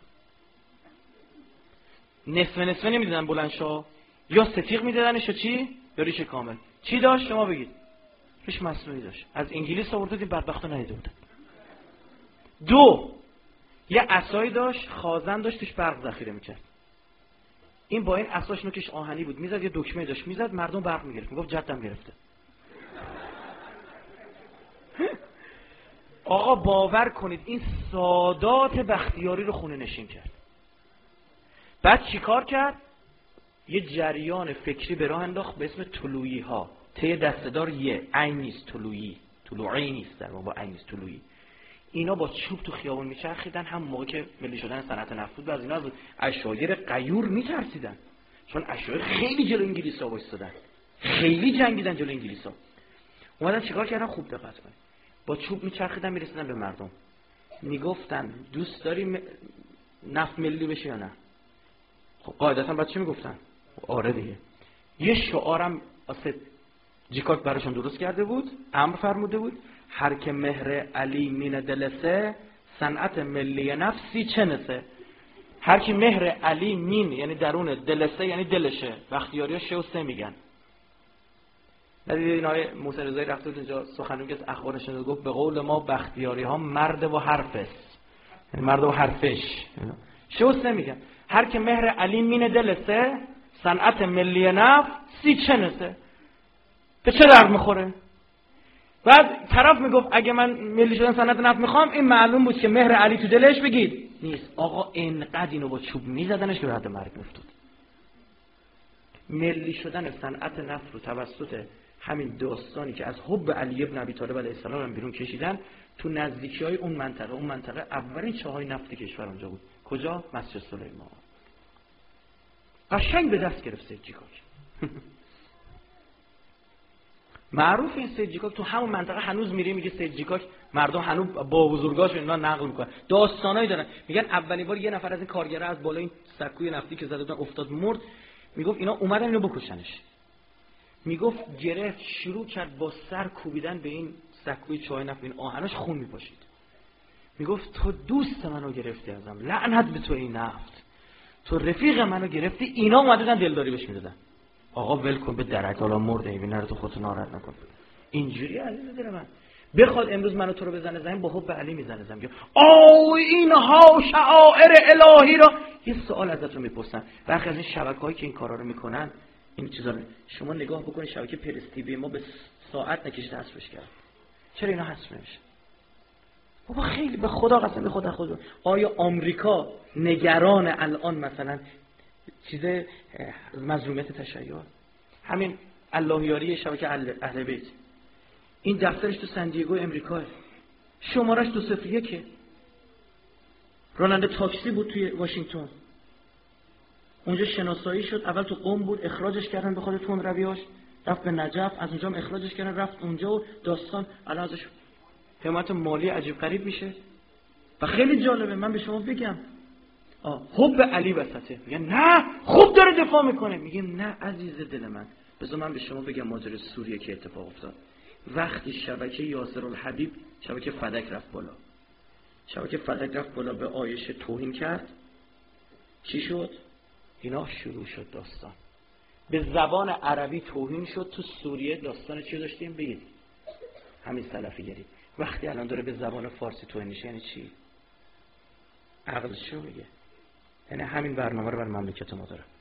نصف نمیدیدن بلندشا، یا ستیق میدیدنش یا چی؟ یا ریش کامل. چی داشت شما بگید؟ ریش مصنوعی داشت. از انگلیس آورده این بدبختو ندیده بودن. دو، یه عصایی داشت، خازن داشت، توش برق ذخیره میکرد. این با این عصاش نوکش آهنی بود، میزد یه دکمه داشت میزد، مردم برق میگرفت، میگفت جدم گرفته. آقا باور کنید این سادات بختیاری رو خونه نشین کرد. بعد چیکار کرد؟ یه جریان فکری به راه انداخت به اسم طلویی ها. ته دسته‌دار یه عین نیست، طلوعی نیست، در واقع با عین نیست، طلویی. اینا با چوب تو خیابون میچرخیدن. هم موقع که ملی شدن صنعت نفت بود، از اینا از عشایر غیور میترسیدن، چون عشایر خیلی جلو انگلیسا وایسادن، خیلی جنگیدن جلو انگلیسا. اومدن چیکار کردن؟ خوب دقت کنید. با چوب میچرخیدن میرسیدن به مردم، میگفتن دوست داری نفت ملی بشه یا نه؟ خب قاعدتا بعد چی میگفتن؟ آره دیگه. یه شعارم واسه جیکاک براشون درست کرده بود، امر فرموده بود هر که مهر علی مین دلسه، صنعت ملی نفسی چنسه. هر کی مهر علی مین یعنی درون، دلسه یعنی دلشه، بختیاری ها شه و سه میگن. ندیدید این آقای موسی رضایی رفته بود اینجا سخنرانی که اخبار نشون گفت به قول ما بختیاری ها مرد و حرفش، یعنی مرد و حرفش شه و سه میگن. هر که مهر علی مین دلسه، صنعت ملی نفسی چنسه. به چه درد میخوره؟ بعد طرف میگفت اگه من ملی شدن صنعت نفت میخوام، این معلوم بود که مهر علی تو دلش بگید نیست. آقا اینقدر اینو با چوب میزدنش که به حد مرگ میافتاد. ملی شدن صنعت نفت رو توسط همین داستانی که از حب علی ابن ابی طالب علیه السلام هم بیرون کشیدن، تو نزدیکی‌های اون منطقه اولین چاهای نفت کشور اونجا بود. کجا؟ مسجد سلیمان. قشنگ به دست گرفت سید جیکاک. معروف این سید جیکاک تو همون منطقه هنوز میری میگه سید جیکاک، مردم هنوز با بزرگاش اینا نقل میکنن، داستانایی دارن. میگن اولین بار یه نفر از این کارگرا از بالای این سکوی نفتی که زده بودن افتاد مرد. میگفت اینا اومدن اینو بکشنش. میگفت گرفت شروع کرد با سر کوبیدن به این سکوی چای نفت، این آهنش خون میپاشید. میگفت تو دوست منو گرفتی ازم، لعنت به تو این نفت، تو رفیق منو گرفتی. اینا اومدن دلداری بهش میدادن. آقا ول کن به درک، حالا مرده اینا رو تو خودت ناراحت نکن. اینجوری عزیز دل من بخواد امروز منو تو رو بزنه زمین، با حب علی میزنه زمین. آو اینها شعائر الهی را. یه سوال ازتون میپرسن، برخی از این شبکه‌هایی که این کارا رو میکنن، این چیزا رو شما نگاه بکنید، شبکه پرستیوی ما به ساعت نکشیده حذفش کرد. چرا اینا حذف نمیشه؟ بابا خیلی به خدا قسم، به خدا آیا آمریکا نگران الان مثلا چیز مظلومیت تشیع، همین اللهیاری شبکه اهل بیت، این دفترش تو سندیگو امریکا، شمارش 201، راننده تاکسی بود توی واشنگتن، اونجا شناسایی شد، اول تو قم بود اخراجش کردن به خاطر تندرویاش، رفت به نجف، از اونجا هم اخراجش کردن رفت اونجا و داستان الان ازش حمایت مالی عجیب غریب میشه. و خیلی جالبه من به شما بگم، حب علی وسطه. میگن نه خوب داره دفاع میکنه. میگیم نه عزیز دل من، بذار من به شما بگم ماجرای سوریه که اتفاق افتاد. وقتی شبکه یاسر الحبیب، شبکه فدک رفت بالا، به عایشه توهین کرد، چی شد؟ اینا شروع شد داستان به زبان عربی توهین شد. تو سوریه داستان چی داشتیم بگید؟ همین سلفیگری. وقتی الان داره به زبان فارسی توهین میشه یعنی چی؟ عقل چیو میگه؟ یعنی همین برنامه رو بر مملکت ما داره،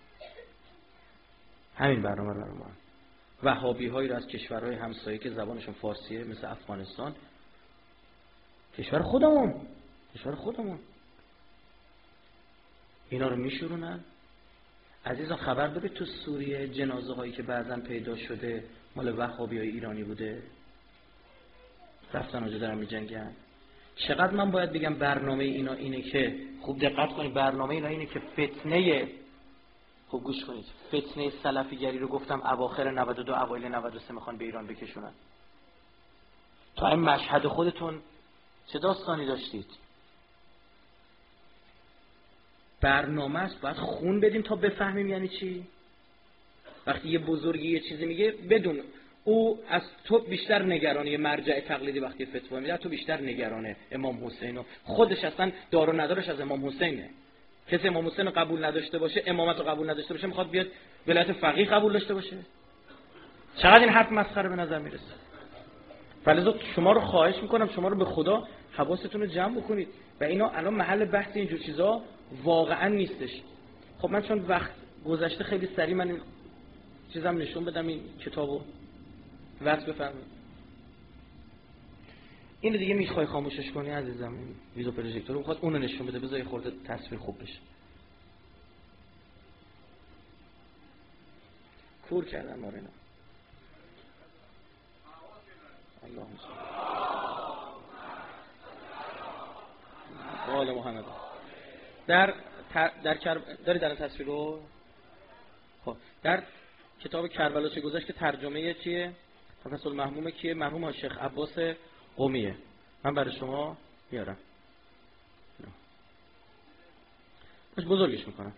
همین برنامه رو بر ما. وهابی هایی رو از کشورهای همسایه که زبانشون فارسیه مثل افغانستان، کشور خودمون اینا رو میشورونن. عزیزان خبر دارید تو سوریه جنازه هایی که بعضن پیدا شده مال وهابیای ایرانی بوده، رفتن اونجا دارن میجنگن. چقدر من باید بگم برنامه اینا اینه که، خوب دقت کنید، برنامه اینا اینه که فتنه، خوب گوش کنید، فتنه سلفیگری رو گفتم اواخر 92 اوایل 93 میخوان به ایران بکشونن. تا این مشهد خودتون چه داستانی داشتید؟ برنامه است، باید خون بدیم تا بفهمیم یعنی چی. وقتی یه بزرگی یه چیزی میگه بدون او از تو بیشتر نگرانه، یه مرجع تقلیدی وقتی فتوا میده تو بیشتر نگرانه امام حسین و خودش اصلا دار و ندارش از امام حسینه. کسی امام حسین رو قبول نداشته باشه، امامت رو قبول نداشته باشه، میخواد بیاد ولایت فقیه قبول داشته باشه. چقدر این حرف مسخره به نظر میرسه. فلذا شما رو خواهش میکنم، شما رو به خدا حواستون رو جمع بکنید و اینا الان محل بحث اینجور چیزا واقعا نیستش. خب من چون وقت گذشته خیلی سریع من این چیزام نشون بدم، این کتابو وقت بفرمایید. این دیگه میخوای خاموشش کنی عزیزم، این ویدیو پروژکتور میخواد اون رو نشون بده، بذار خورده تصویر خوب بشه. کور کردن ما رو اینا. اللهم صل علی محمد. در داری در تصویر رو. خب در کتاب کربلا چه گذشت که ترجمه چیه؟ تفسیر المحموم کیه؟ مرحوم شیخ عباس قمیه. من برای شما میارم. باش بزرگش میکنم.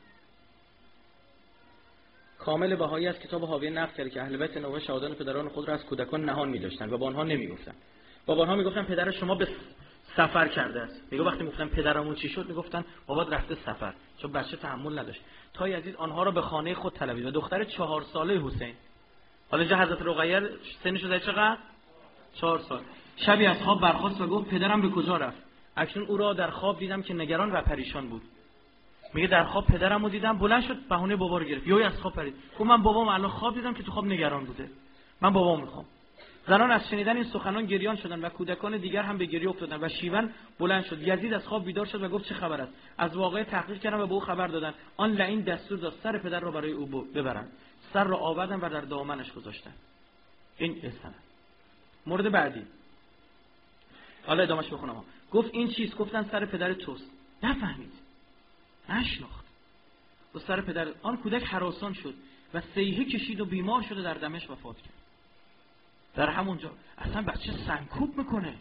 کامل بهایی از کتاب حاوی نقل کرده که اهل بیت نوح شهادان پدران خود را از کودکان نهان می‌داشتند و با آنها نمی‌گفتند. با آنها میگفتن پدر شما به سفر کرده است. میگه وقتی میگفتن پدرمون چی شد میگفتن بابات رفته سفر، چون بچه تحمل نداشت. تا یزید آنها را به خانه خود طلبید و دختر 4 ساله حسین، حالا جه حضرت رقیه سنش شده چقدر؟ 4 سال. شبی از خواب برخاست و گفت پدرم به کجا رفت؟ اکنون او را در خواب دیدم که نگران و پریشان بود. میگه در خواب پدرمو دیدم، بلند شد بهونه بابا رو گرفت، یهو از خواب پرید. گفت من بابام الان خواب دیدم که تو خواب نگران بوده، من بابام میخوام. زنان از شنیدن این سخنان گریان شدند و کودکان دیگر هم به گریه افتادند و شیون بلند شد. یزید از خواب بیدار شد و گفت چه خبر است؟ از واقعه تحقیق کردم و به او خبر دادن آن لعین دستور داد سر پدر را برای او ببرند. سر را آوردن و در دامنش گذاشتن. این اسناد. مورد بعدی، حالا ادامهش بخونم. گفت این چیست؟ گفتن سر پدر توست. نفهمید، نشناخت. و سر پدر آن کودک هراسان شد و صیحه کشید و بیمار شده در دمشق وفات کرد. در همونجا اصلا بچه سنکوب میکنه.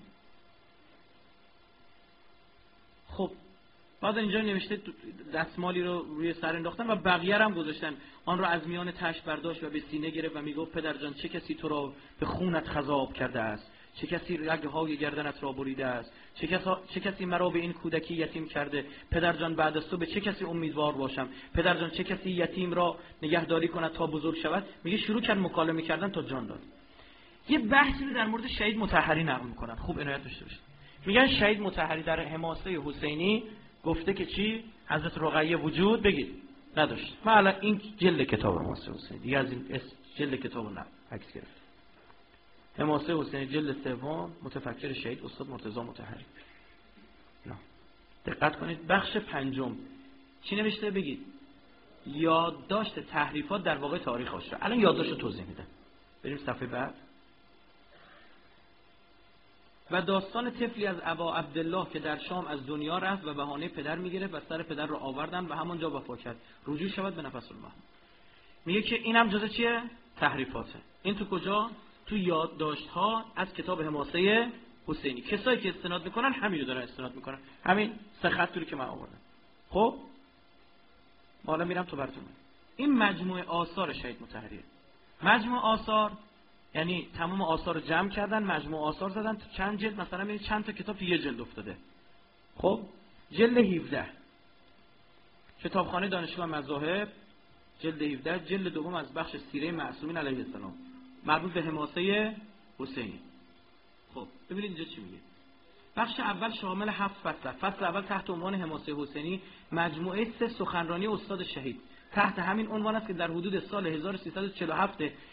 خب بعد اینجا نوشته دستمالی رو روی سر انداختن و بقیه هم گذاشتن. آن رو از میان تشت برداشت و به سینه گرفت و میگفت پدر جان چه کسی تو را به خونت خضاب کرده است؟ چه کسی رگ‌های گردنت را بریده است؟ چه کسی مرا به این کودکی یتیم کرده؟ پدر جان بعد از تو به چه کسی امیدوار باشم؟ پدر جان چه کسی یتیم را نگهداری کند تا بزرگ شود؟ میگه شروع کرد مکالمه کردن تا جان داد. یه بحثی رو در مورد شهید مطهری نقل میکنن، خوب عنایت داشته باشید. میگن شهید مطهری در حماسه حسینی گفته که چی؟ حضرت رقیه وجود بگید نداشت. من الان این جلد کتاب حماسه حسینی دیگه از این جلد کتابو نه عکس گرفت. حماسه حسینی جلد 3 متفکر شهید استاد مرتضی مطهری. نه دقت کنید بخش 5 چی نوشته بگید؟ یادداشت تحریفات در واقع تاریخ عاشورا. الان یادداشت رو توضیح میدم. بریم صفحه بعد. و داستان طفلی از ابا عبدالله که در شام از دنیا رفت و بهانه پدر میگرفت و سر پدر رو آوردن و همونجا وفات کرد. رجوع شود به نفس المحمود. میگه که اینم جزء چیه؟ تحریفاته. این تو کجا؟ تو یادداشت‌ها از کتاب حماسه حسینی. کسایی که استناد میکنن همین رو دارن استناد میکنن. همین 3 خط رو که من آوردم. خب حالا میرم تو براتون. این مجموعه آثار شهید مطهریه. مجموعه آثار یعنی تمام آثار رو جمع کردن، مجموعه آثار زدن تو چند جلد، مثلا ببینید چند تا کتاب تو یه جلد افتاده. خب جلد 17 کتابخانه دانشگاه مذاهب، جلد 17 جلد دوم از بخش سیره معصومین علیه السلام مربوط به حماسه حسینی. خب ببینید اینجا چی میگه. بخش اول شامل 7 فصل. فصل اول تحت عنوان حماسه حسینی مجموعه 3 سخنرانی استاد شهید. تحت همین عنوان است که در حدود سال 1347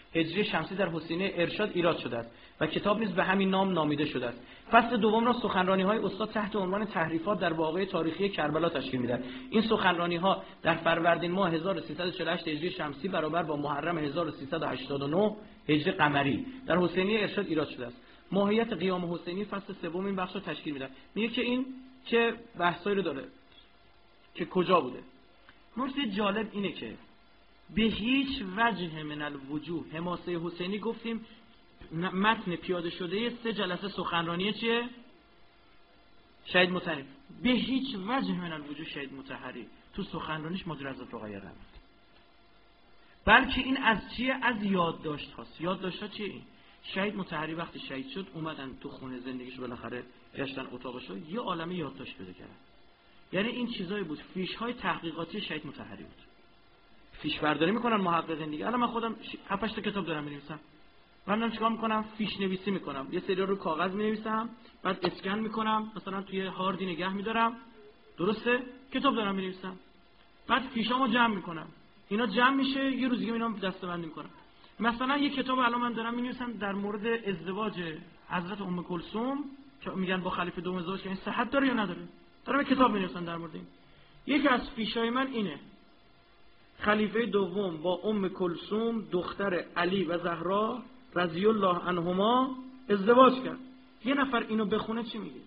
هجری شمسی در حسینیه ارشاد ایراد شده است و کتاب نیز به همین نام نامیده شده است. فصل دوم را سخنرانی‌های استاد تحت عنوان تحریفات در واقعه تاریخی کربلا تشکیل می‌دهد. این سخنرانی‌ها در فروردین ماه 1348 هجری شمسی برابر با محرم 1389 هجری قمری در حسینیه ارشاد ایراد شده است. ماهیت قیام حسینی فصل سوم این بخش را تشکیل می‌دهد. میگه که این چه بحثایی رو داره که کجا بوده. نکته جالب اینه که به هیچ وجه من الوجوه حماسه حسینی گفتیم متن پیاده شده 3 جلسه سخنرانی چیه؟ شهید مطهری. به هیچ وجه من الوجوه شهید مطهری تو سخنرانیش ماجرا حضرت رقیه نگفت، بلکه این از چیه؟ از یادداشت هاست. یادداشت ها چیه؟ این شهید مطهری وقتی شهید شد اومدن تو خونه زندگیش، بالاخره گشتن اتاقش رو یه عالمه یادداشت پیدا کردن. یعنی این چیزایی بود، فیش های تحقیقاتی شهید مطهری بود. فیش برداری میکنن محققین دیگه. الان من خودم 7 تا کتاب دارم می‌نویسم. من چیکار میکنم؟ فیش نویسی میکنم. یه سری رو کاغذ می‌نویسم، بعد اسکن میکنم، مثلا توی هاردی نگه می‌دارم. درسته؟ کتاب دارم می‌نویسم. بعد فیشامو جمع میکنم. اینا جمع میشه، یه روز دیگه اینا دسته‌بندی میکنم. مثلا یه کتاب الان من دارم می‌نویسم در مورد ازدواج حضرت ام کلثوم که میگن با خلیفه دوم ازدواج کردن، صحت داره یا نداره؟ دارم یه کتاب می‌نویسم در مورد این. یکی از فیشای من اینه: خلیفه دوم با ام کلثوم دختر علی و زهرا رضی الله عنهما ازدواج کرد. یه نفر اینو بخونه چی میگه؟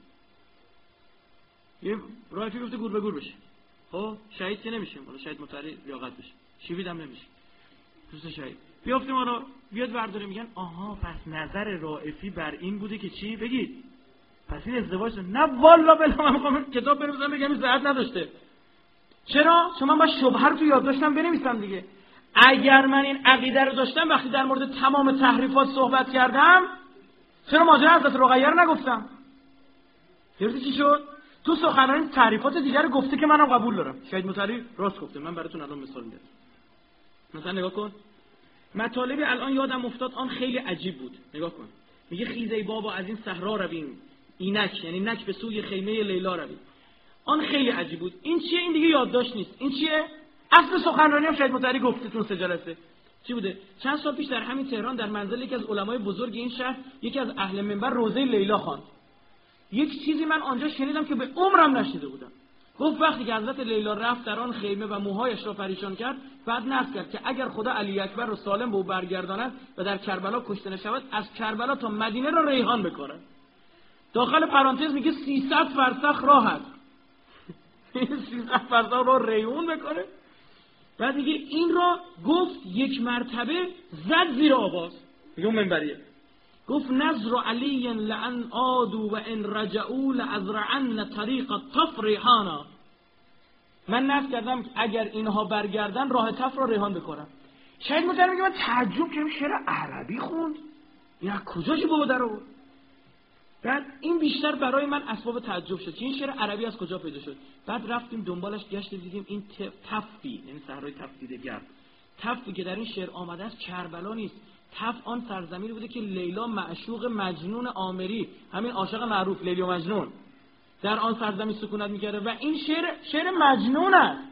یه رایفی گفته گور به گور بشه. خب شهید که نمیشیم، حالا شهید مطهری لیاقت بشه، شیوید هم نمیشه، دوست شهید بیافتیم. حالا بیاد برداره میگن آها پس نظر رائفی بر این بوده که چی؟ بگید پس این ازدواج نه والله بلا من میخوام کتاب بنویسم بگم این صحت نداشته. چرا؟ چون من با شبهه رو تو یادداشتم بنویسم دیگه. اگر من این عقیده رو داشتم وقتی در مورد تمام تحریفات صحبت کردم چرا ماجرا حضرت رقیه رو نگفتم؟ گرفتی چی شد؟ تو سخنرانی تحریفات دیگر گفته که منم قبول دارم. شهید مطهری راست گفته. من براتون الان مثال میدم. مثلا نگاه کن. مطالبی الان یادم افتاد آن خیلی عجیب بود. نگاه کن. میگه خیز ای بابا از این صحرا رویم. اینک یعنی نک به سوی خیمه لیلا رویم. آن خیلی عجیب بود. این چیه؟ این دیگه یادداشت نیست. این چیه؟ اصل سخنرانی هم شهید مطهری گفته تو 3 جلسه. چی بوده؟ چند سال پیش در همین تهران در منزل یکی از علمای بزرگ این شهر یکی از اهل منبر روضه لیلا خواند. یک چیزی من آنجا شنیدم که به عمرم نشنیده بودم. گفت وقتی که حضرت لیلا رفت در آن خیمه و موهایش را پریشان کرد، بعد نذر کرد که اگر خدا علی اکبر را سالم به او برگرداند و در کربلا کشته نشود، از کربلا تا مدینه را ریحان بکارد. داخل پرانتز میگه 300 فرسخ راه است. 300 فرسخ راه ریحان بکنه. بعد میگه این را گفت یک مرتبه زد زیر آواز. میگه اون منبریه. گفت نظر علی لعن عادوا و ان رجعوا لازرعن طریق الطف ریحانا. من نظر کردم اگر اینها برگردن راه طف را ریحان بکنم. شهید مطهری میگه من تعجب کردم شعر عربی خوند. یا کجاش بابا در آورد؟ بعد این بیشتر برای من اسباب تعجب شد که این شعر عربی از کجا پیدا شد. بعد رفتیم دنبالش گشتیم دیدیم این تفی یعنی صحرای تفدیده گرد. تفی که در این شعر آمده است کربلا نیست. تف آن سرزمینی بوده که لیلا معشوق مجنون عامری، همین عاشق معروف لیلی و مجنون، در آن سرزمین سکونت می‌کرده و این شعر مجنون است.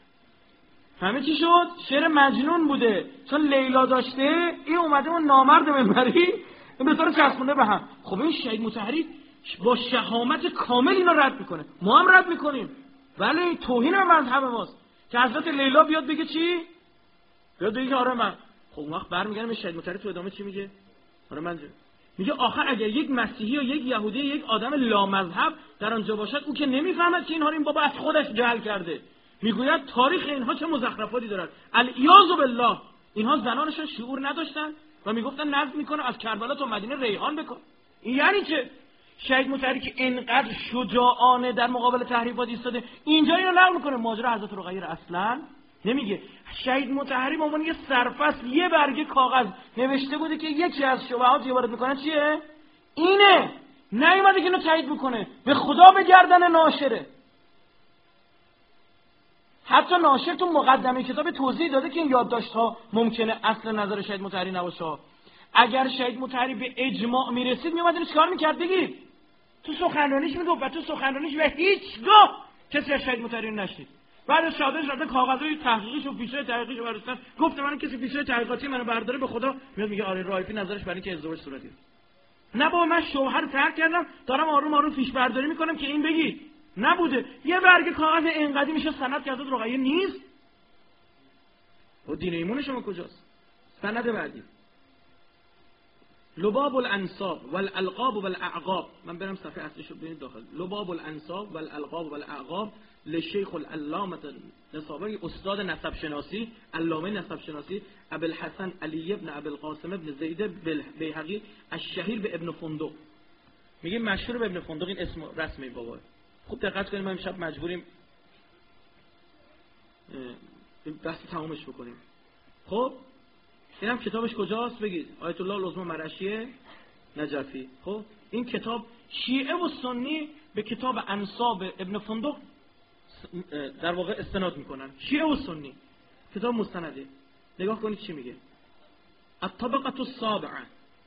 همه چی شد؟ شعر مجنون بوده چون لیلا داشته، این اومده اون نامرد منبری این بطور چسبونده به هم. خب این شهید مطهری با شهامت کامل اینا رد میکنه. ما هم رد میکنیم. ولی توهین به مذهب ماست که حضرت لیلا بیاد بگه چی؟ بیاد بگه آره من. خب اون وقت برمیگردم به شهید مطهری تو ادامه چی میگه؟ آره من میگه آخر اگر یک مسیحی یا یک یهودی یک آدم لامذهب در آنجا باشد او که نمیفهمد که اینها رو این بابا از خودش جهل کرده. میگوید تاریخ اینها چه مزخرفاتی دارد. الیاذ بالله. اینها زنانشون شعور نداشتن و میگفتن نظم میکنه از کربلا تا مدینه ریحان بکن. این یعنی چه؟ شهید مطهری که اینقدر شجاعانه در مقابل تحریفات ایستاده اینجا اینو نقل میکنه. ماجرا حضرت رقیه اصلا نمیگه. شهید مطهری به عنوان یه سرفصل یه برگه کاغذ نوشته بوده که یکی از شبهات که وارد میکنه چیه؟ اینه. نیومده که اینو تایید میکنه. به خدا به گردن ناشره. حتی ناشر تو مقدمه کتاب توضیح داده که این یادداشت‌ها ممکنه اصل نظر شهید مطهری نباشه. اگر شهید مطهری به اجماع میرسید میومد اینو چیکار میکرد بگید؟ تو سخنرانیش میگفت و تو سخنرانیش و هیچگاه کسی از شهید مطهری نشنید. بعد شهادتش رفته کاغذای تحقیقیش و فیشای تحقیقیش برداشتن، گفت من کسی فیشای تحقیقاتی منو برداره، به خدا میاد میگه آره رایفی نظرش برای اینکه ازدواج صورت گرفت. نه بابا من شوهر ترک کردم دارم آروم آروم فیش برداری میکنم که این بگی نبوده. یه برگ کاغذ اینقدی میشه سند کرده رقیه نیست. و دین ایمون شما کجاست؟ سند بعدی لباب الانساب والالقاب والاعقاب. من برم صفحه اصلیشو ببینید داخل. لباب الانساب والالقاب والاعقاب لشیخ العلامه نسابی، استاد نسب شناسی، علامه نسب شناسی، ابوالحسن علی ابن ابوالقاسم ابن زید بیهقی الشهیر به ابن فندق. میگه مشهور به ابن فندق، این اسم رسمی بابا. خوب دقت کنیم، ما امشب مجبوریم بحث تمامش بکنیم. خب اینم کتابش کجاست بگید؟ آیت الله العظمی مرعشی نجفی. خب این کتاب شیعه و سنی به کتاب انساب ابن فندق در واقع استناد میکنن، شیعه و سنی. کتاب مستنده. نگاه کنید چی میگه. الطبقه السابعه،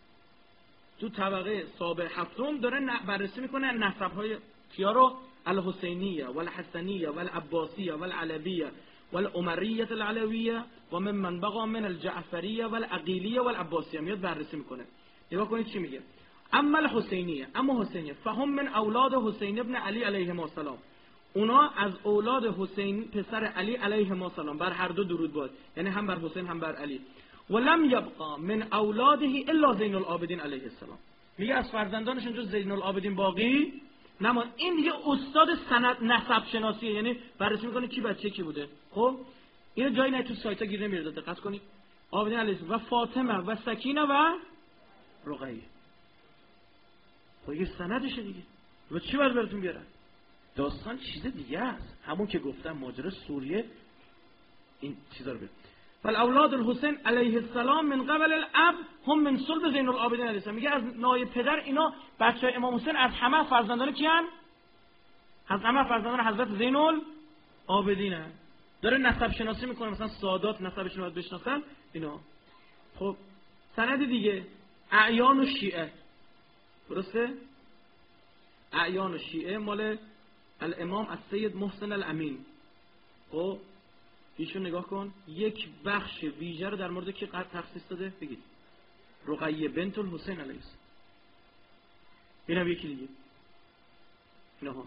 تو طبقه سابع هفتم داره بررسی میکنه نسب‌های کیا رو؟ الحسینیه والحسنیه والعباسیه والعلویه والعمریه العلویه و من بقى من الجعفریه والعقیلیه والعباسیه. میاد بررسی میکنه. نگاه کنید چی میگه. اما الحسینیه، اما حسینیه فهم من اولاد حسین ابن علی علیه السلام، اونا از اولاد حسین پسر علی علیه السلام، بر هر دو درود باد، یعنی هم بر حسین هم بر علی. ولم یبقى من اولاده الا زین العابدین علیه السلام. میگه از فرزندانشون جز زین العابدین باقی نمان. این دیگه استاد سند نسب شناسیه، یعنی بررسی میکنه کی بچه کی بوده. خب اینو جایی نه تو سایت ها گیر نمیاد، دقت کنید. عابدین علیه السلام و فاطمه و سکینه و رقیه. خب یه سندشه دیگه. و چی باید براتون بیارن؟ داستان چیز دیگه است. همون که گفتم ماجرا سوریه این چیزا رو ببین. فالاولاد الحسین علیه السلام من قبل الاب هم من صلب زین العابدین علیه السلام. میگه از نای پدر اینا بچه امام حسین از همه فرزندان کیان؟ از همه فرزندان حضرت زین العابدین هست. داره نسب شناسی میکنه، مثلا سادات نسبشون رو باید بشناسن اینا. خب سند دیگه اعیان و شیعه، درسته؟ اعیان و شیعه مال الامام السید محسن الامین. خب ایشون نگاه کن، یک بخش ویژه رو در مورد کی تخصیص داده؟ بگید. رقیه بنت الحسین علیه السلام. اینم یکی دیگه. اینها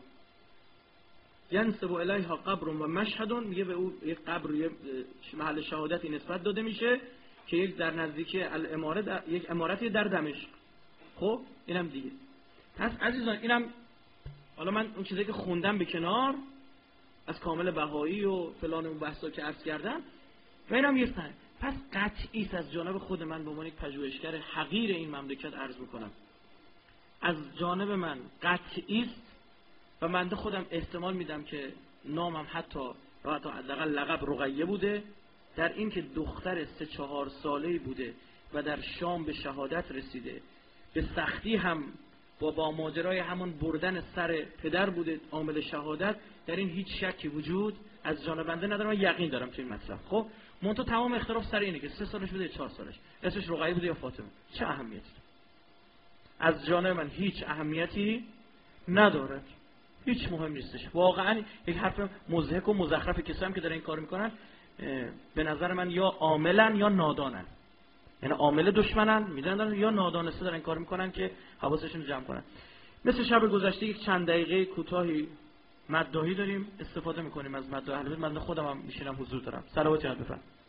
ینسب الیها قبر و مشهد، میگه به او یک قبر و یک محل شهادتی نسبت داده میشه که یک در نزدیکی الاماره، یک امارتی در دمشق. خب اینم دیگه. پس عزیزان اینم حالا من اون چیزایی که خوندم به کنار از کامل بهایی و فلان اون بحثا که عرض کردم و اینم یه سن. پس قطعی است از جانب خود من به عنوان یک پژوهشگر حقیر این مملکت عرض میکنم، از جانب من قطعی است و من خودم احتمال میدم که نامم حتی حداقل لقب رقیه بوده، در این که دختر 3-4 ساله‌ای بوده و در شام به شهادت رسیده، به سختی هم با ماجرای همون بردن سر پدر بوده عامل شهادت. در این هیچ شکی وجود از جانب بنده ندارم و یقین دارم تو این مطلب. خب منتها تمام اختلاف سر اینه که 3 سالش بوده یا 4 سالش، اسمش رقیه بوده یا فاطمه، چه اهمیتی؟ از جانب من هیچ اهمیتی نداره، هیچ مهم نیستش. واقعا یک حرف مضحک و مزخرف کسایی که دارن این کار میکنن به نظر من یا عاملن یا نادانن. یعنی عامل دشمنن میدونن یا نادانسته دارن این کار میکنن که حواسشون رو جمع کنن. مثل شب گذشته یک چند دقیقه کوتاهی مداحی داریم، استفاده میکنیم از مداح اهل بیت. من خودم هم میشینم حضور دارم. صلوات بفرمایید.